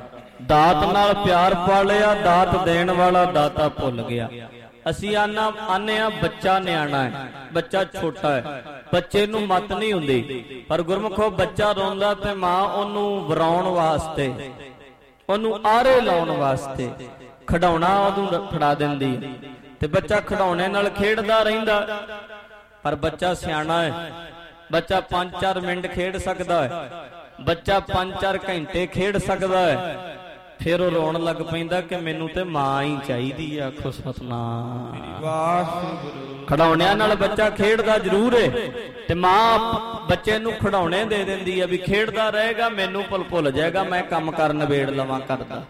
ਦਾਤ ਨਾਲ ਪਿਆਰ ਪਾ ਲਿਆ, ਦਾਤ ਦੇਣ ਵਾਲਾ ਦਾਤਾ ਭੁੱਲ ਗਿਆ। ਅਸੀਂ ਆਨਾ ਆਨੇ ਆ ਬੱਚਾ ਨਿਆਣਾ ਹੈ, ਬੱਚਾ ਛੋਟਾ ਹੈ, ਬੱਚੇ ਨੂੰ ਮੱਤ ਨਹੀਂ ਹੁੰਦੀ। ਪਰ ਗੁਰਮੁਖੋ ਬੱਚਾ ਰੋਂਦਾ ਤੇ ਮਾਂ ਉਹਨੂੰ ਵਰਾਉਣ ਵਾਸਤੇ, ਉਹਨੂੰ ਆਰੇ ਲਾਉਣ ਵਾਸਤੇ ਖਿਡੌਣਾ ਉਹਨੂੰ ਫੜਾ ਦਿੰਦੀ ਤੇ ਬੱਚਾ ਖਿਡੌਣੇ ਨਾਲ ਖੇਡਦਾ ਰਹਿੰਦਾ। ਪਰ ਬੱਚਾ ਸਿਆਣਾ ਹੈ, ਬੱਚਾ ਪੰਜ ਚਾਰ ਮਿੰਟ ਖੇਡ ਸਕਦਾ ਹੈ, ਬੱਚਾ ਪੰਜ ਚਾਰ ਘੰਟੇ ਖੇਡ ਸਕਦਾ ਹੈ। ਫਿਰ ਉਹ ਰੋਣ ਲੱਗ ਪੈਂਦਾ ਕਿ ਮੈਨੂੰ ਤੇ ਮਾਂ ਹੀ ਚਾਹੀਦੀ ਆ। ਆਖੋ ਸਤਨਾਮ ਵਾਹਿਗੁਰੂ। ਖਿਡੌਣਿਆਂ ਨਾਲ ਬੱਚਾ ਖੇਡਦਾ ਜ਼ਰੂਰ ਹੈ ਤੇ ਮਾਂ ਬੱਚੇ ਨੂੰ ਖਿਡੌਣੇ ਦੇ ਦਿੰਦੀ ਆ ਵੀ ਖੇਡਦਾ ਰਹੇਗਾ, ਮੈਨੂੰ ਭੁੱਲ ਭੁੱਲ ਜਾਏਗਾ, ਮੈਂ ਕੰਮ ਕਰ ਨਵੇੜ ਲਵਾਂ ਕਰਦਾ।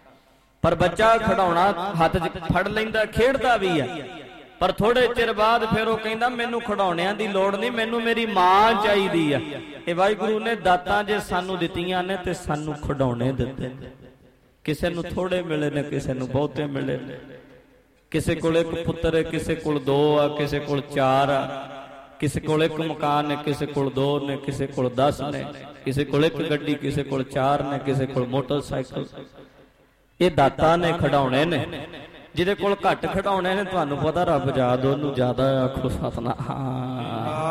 ਪਰ ਬੱਚਾ ਖਿਡੌਣਾ ਹੱਥ 'ਚ ਫੜ ਲੈਂਦਾ, ਖੇਡਦਾ ਵੀ ਆ, ਪਰ ਥੋੜੇ ਚਿਰ ਬਾਅਦ ਫਿਰ ਉਹ ਕਹਿੰਦਾ ਮੈਨੂੰ ਖਿਡੌਣਿਆਂ ਦੀ ਲੋੜ ਨਹੀਂ, ਮੈਨੂੰ ਮੇਰੀ ਮਾਂ ਚਾਹੀਦੀ ਆ। ਇਹ ਵਾਹਿਗੁਰੂ ਨੇ ਦਾਤਾਂ ਜੇ ਸਾਨੂੰ ਦਿੱਤੀਆਂ ਨੇ ਤੇ ਸਾਨੂੰ ਖਿਡੌਣੇ ਦਿੱਤੇ ਨੇ। ਕਿਸੇ ਨੂੰ ਥੋੜੇ ਮਿਲੇ ਨੇ, ਕਿਸੇ ਨੂੰ ਬਹੁਤੇ ਮਿਲੇ ਨੇ। ਕਿਸੇ ਕੋਲ ਇੱਕ ਪੁੱਤਰ ਹੈ, ਕਿਸੇ ਕੋਲ ਦੋ ਆ, ਕਿਸੇ ਕੋਲ ਚਾਰ ਆ, ਕਿਸੇ ਕੋਲ ਇੱਕ ਮਕਾਨ ਹੈ, ਕਿਸੇ ਕੋਲ ਦੋ ਨੇ, ਕਿਸੇ ਕੋਲ ਦਸ ਨੇ, ਕਿਸੇ ਕੋਲ ਇੱਕ ਗੱਡੀ, ਕਿਸੇ ਕੋਲ ਚਾਰ ਨੇ, ਕਿਸੇ ਕੋਲ ਮੋਟਰਸਾਈਕਲ। ਇਹ ਦਾਤਾਂ ਨੇ, ਖਿਡੌਣੇ ਨੇ। ਜਿਹਦੇ ਕੋਲ ਘੱਟ ਖਿਡੌਣੇ ਨੇ ਤੁਹਾਨੂੰ ਪਤਾ ਰੱਬ ਯਾਦ ਉਹਨੂੰ ਜ਼ਿਆਦਾ। ਆਖੋ ਸਤਨਾਮ।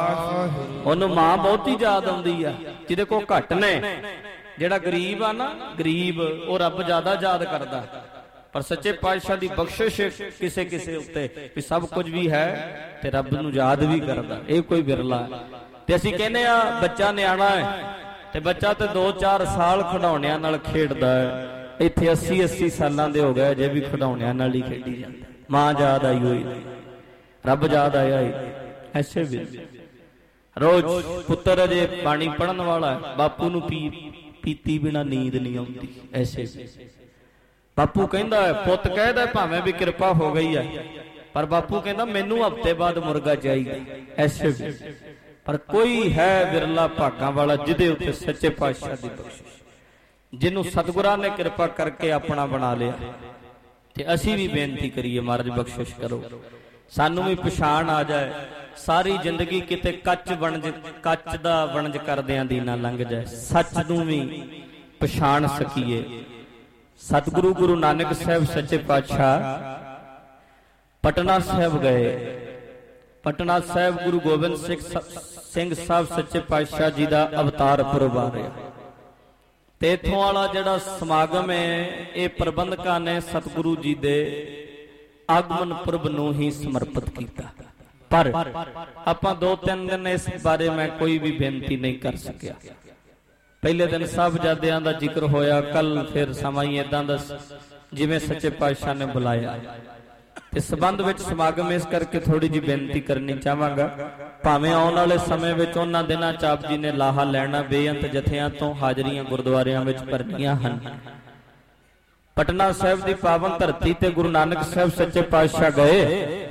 ਉਹਨੂੰ ਮਾਂ ਬਹੁਤੀ ਯਾਦ ਆਉਂਦੀ ਆ। ਜਿਹਦੇ ਕੋਲ ਘੱਟ ਨੇ, ਜਿਹੜਾ ਗਰੀਬ ਆ ਨਾ, ਗਰੀਬ ਉਹ ਰੱਬ ਜ਼ਿਆਦਾ ਯਾਦ ਕਰਦਾ। ਪਰ ਸੱਚੇ ਪਾਤਸ਼ਾਹ ਦੀ ਬਖਸ਼ਿਸ਼ ਕਿਸੇ ਕਿਸੇ ਉੱਤੇ ਵੀ ਸਭ ਕੁਝ ਵੀ ਹੈ ਤੇ ਰੱਬ ਨੂੰ ਯਾਦ ਵੀ ਕਰਦਾ, ਇਹ ਕੋਈ ਬਿਰਲਾ। ਤੇ ਅਸੀਂ ਕਹਿੰਦੇ ਆ ਬੱਚਾ ਨਿਆਣਾ ਹੈ ਤੇ ਬੱਚਾ ਤੇ ਦੋ ਚਾਰ ਸਾਲ ਖਿਡੌਣਿਆਂ ਨਾਲ ਖੇਡਦਾ ਹੈ, ਇੱਥੇ ਅੱਸੀ ਅੱਸੀ ਸਾਲਾਂ ਦੇ ਹੋ ਗਏ ਜੇ ਵੀ ਖਿਡੌਣਿਆਂ ਨਾਲ ਹੀ ਖੇਡੀ ਜਾਂਦਾ। ਮਾਂ ਯਾਦ ਆਈ ਹੋਈ, ਰੱਬ ਯਾਦ ਆਇਆ ਹੀ। ਐਸੇ ਵੀ ਰੋਜ਼ ਪੁੱਤਰ ਅਜੇ ਬਾਣੀ ਪੜਨ ਵਾਲਾ, ਬਾਪੂ ਨੂੰ ਪੀ ਪੀਤੀ ਬਿਨਾ ਨੀਂਦ ਨਹੀਂ ਆਉਂਦੀ। ਐਸੇ ਬਾਪੂ ਕਹਿੰਦਾ ਪੁੱਤ ਕਹਿਦਾ ਭਾਵੇਂ ਵੀ ਕਿਰਪਾ ਹੋ ਗਈ ਹੈ, ਪਰ ਬਾਪੂ ਕਹਿੰਦਾ ਮੈਨੂੰ ਹਫ਼ਤੇ ਬਾਅਦ ਮੁਰਗਾ ਚਾਹੀਦਾ। ਐਸੇ ਵੀ ਪਰ ਕੋਈ ਹੈ ਵਿਰਲਾ ਭਾਗਾਂ ਵਾਲਾ ਜਿਹਦੇ ਉੱਤੇ ਸੱਚੇ ਪਾਤਸ਼ਾਹ ਦੀ ਬਖਸ਼ਿਸ਼, ਜਿਹਨੂੰ ਸਤਿਗੁਰਾਂ ਨੇ ਕਿਰਪਾ ਕਰਕੇ ਆਪਣਾ ਬਣਾ ਲਿਆ। ਤੇ ਅਸੀਂ ਵੀ ਬੇਨਤੀ ਕਰੀਏ ਮਹਾਰਾਜ ਬਖਸ਼ਿਸ਼ ਕਰੋ, ਸਾਨੂੰ ਵੀ ਪਛਾਣ ਆ ਜਾਏ। ਸਾਰੀ ਜ਼ਿੰਦਗੀ ਕਿਤੇ ਕੱਚ ਵਣਜ ਕੱਚ ਦਾ ਵਣਜ ਕਰਦਿਆਂ ਦੀ ਨਾ ਲੰਘ ਜਾਏ, ਸੱਚ ਨੂੰ ਵੀ ਪਛਾਣ ਸਕੀਏ। ਸਤਿਗੁਰੂ ਗੁਰੂ ਨਾਨਕ ਸਾਹਿਬ ਸੱਚੇ ਪਾਤਸ਼ਾਹ ਪਟਨਾ ਸਾਹਿਬ ਗਏ। ਪਟਨਾ ਸਾਹਿਬ ਗੁਰੂ ਗੋਬਿੰਦ ਸਿੰਘ ਸਾਹਿਬ ਸੱਚੇ ਪਾਤਸ਼ਾਹ ਜੀ ਦਾ ਅਵਤਾਰ ਪੁਰਬ ਆ ਰਿਹਾ ਤੇ ਇਥੋਂ ਵਾਲਾ ਜਿਹੜਾ ਸਮਾਗਮ ਹੈ ਇਹ ਪ੍ਰਬੰਧਕਾਂ ਨੇ ਸਤਿਗੁਰੂ ਜੀ ਦੇ ਆਗਮਨ ਪੁਰਬ ਨੂੰ ਹੀ ਸਮਰਪਿਤ ਕੀਤਾ। ਪਰ ਆਪਾਂ ਦੋ ਤਿੰਨ ਦਿਨ ਇਸ ਬਾਰੇ ਮੈਂ ਕੋਈ ਵੀ ਬੇਨਤੀ ਨਹੀਂ ਕਰ ਸਕਿਆ। ਪਹਿਲੇ ਦਿਨ ਸਾਹਿਬਜ਼ਾਦਿਆਂ ਦਾ ਜ਼ਿਕਰ ਹੋਇਆ, ਕੱਲ ਫਿਰ ਸਮਾਂ ਹੀ ਏਦਾਂ ਦਾ ਜਿਵੇਂ ਸੱਚੇ ਪਾਤਸ਼ਾਹ ਨੇ ਬੁਲਾਇਆ। ਇਸ ਸੰਬੰਧ ਵਿੱਚ ਸਮਾਗਮ ਇਸ ਕਰਕੇ ਥੋੜੀ ਜਿਹੀ ਬੇਨਤੀ ਕਰਨੀ ਚਾਹਾਂਗਾ। ਭਾਵੇਂ ਆਉਣ ਵਾਲੇ ਸਮੇਂ ਵਿੱਚ ਉਹਨਾਂ ਦਿਨਾਂ ਚ ਆਪ ਜੀ ਨੇ ਲਾਹਾ ਲੈਣਾ, ਬੇਅੰਤ ਜਥਿਆਂ ਤੋਂ ਹਾਜ਼ਰੀਆਂ ਗੁਰਦੁਆਰਿਆਂ ਵਿੱਚ ਭਰਨੀਆਂ ਹਨ। ਪਟਨਾ ਸਾਹਿਬ ਦੀ ਪਾਵਨ ਧਰਤੀ ਤੇ ਗੁਰੂ ਨਾਨਕ ਸਾਹਿਬ ਸੱਚੇ ਪਾਤਸ਼ਾਹ ਗਏ।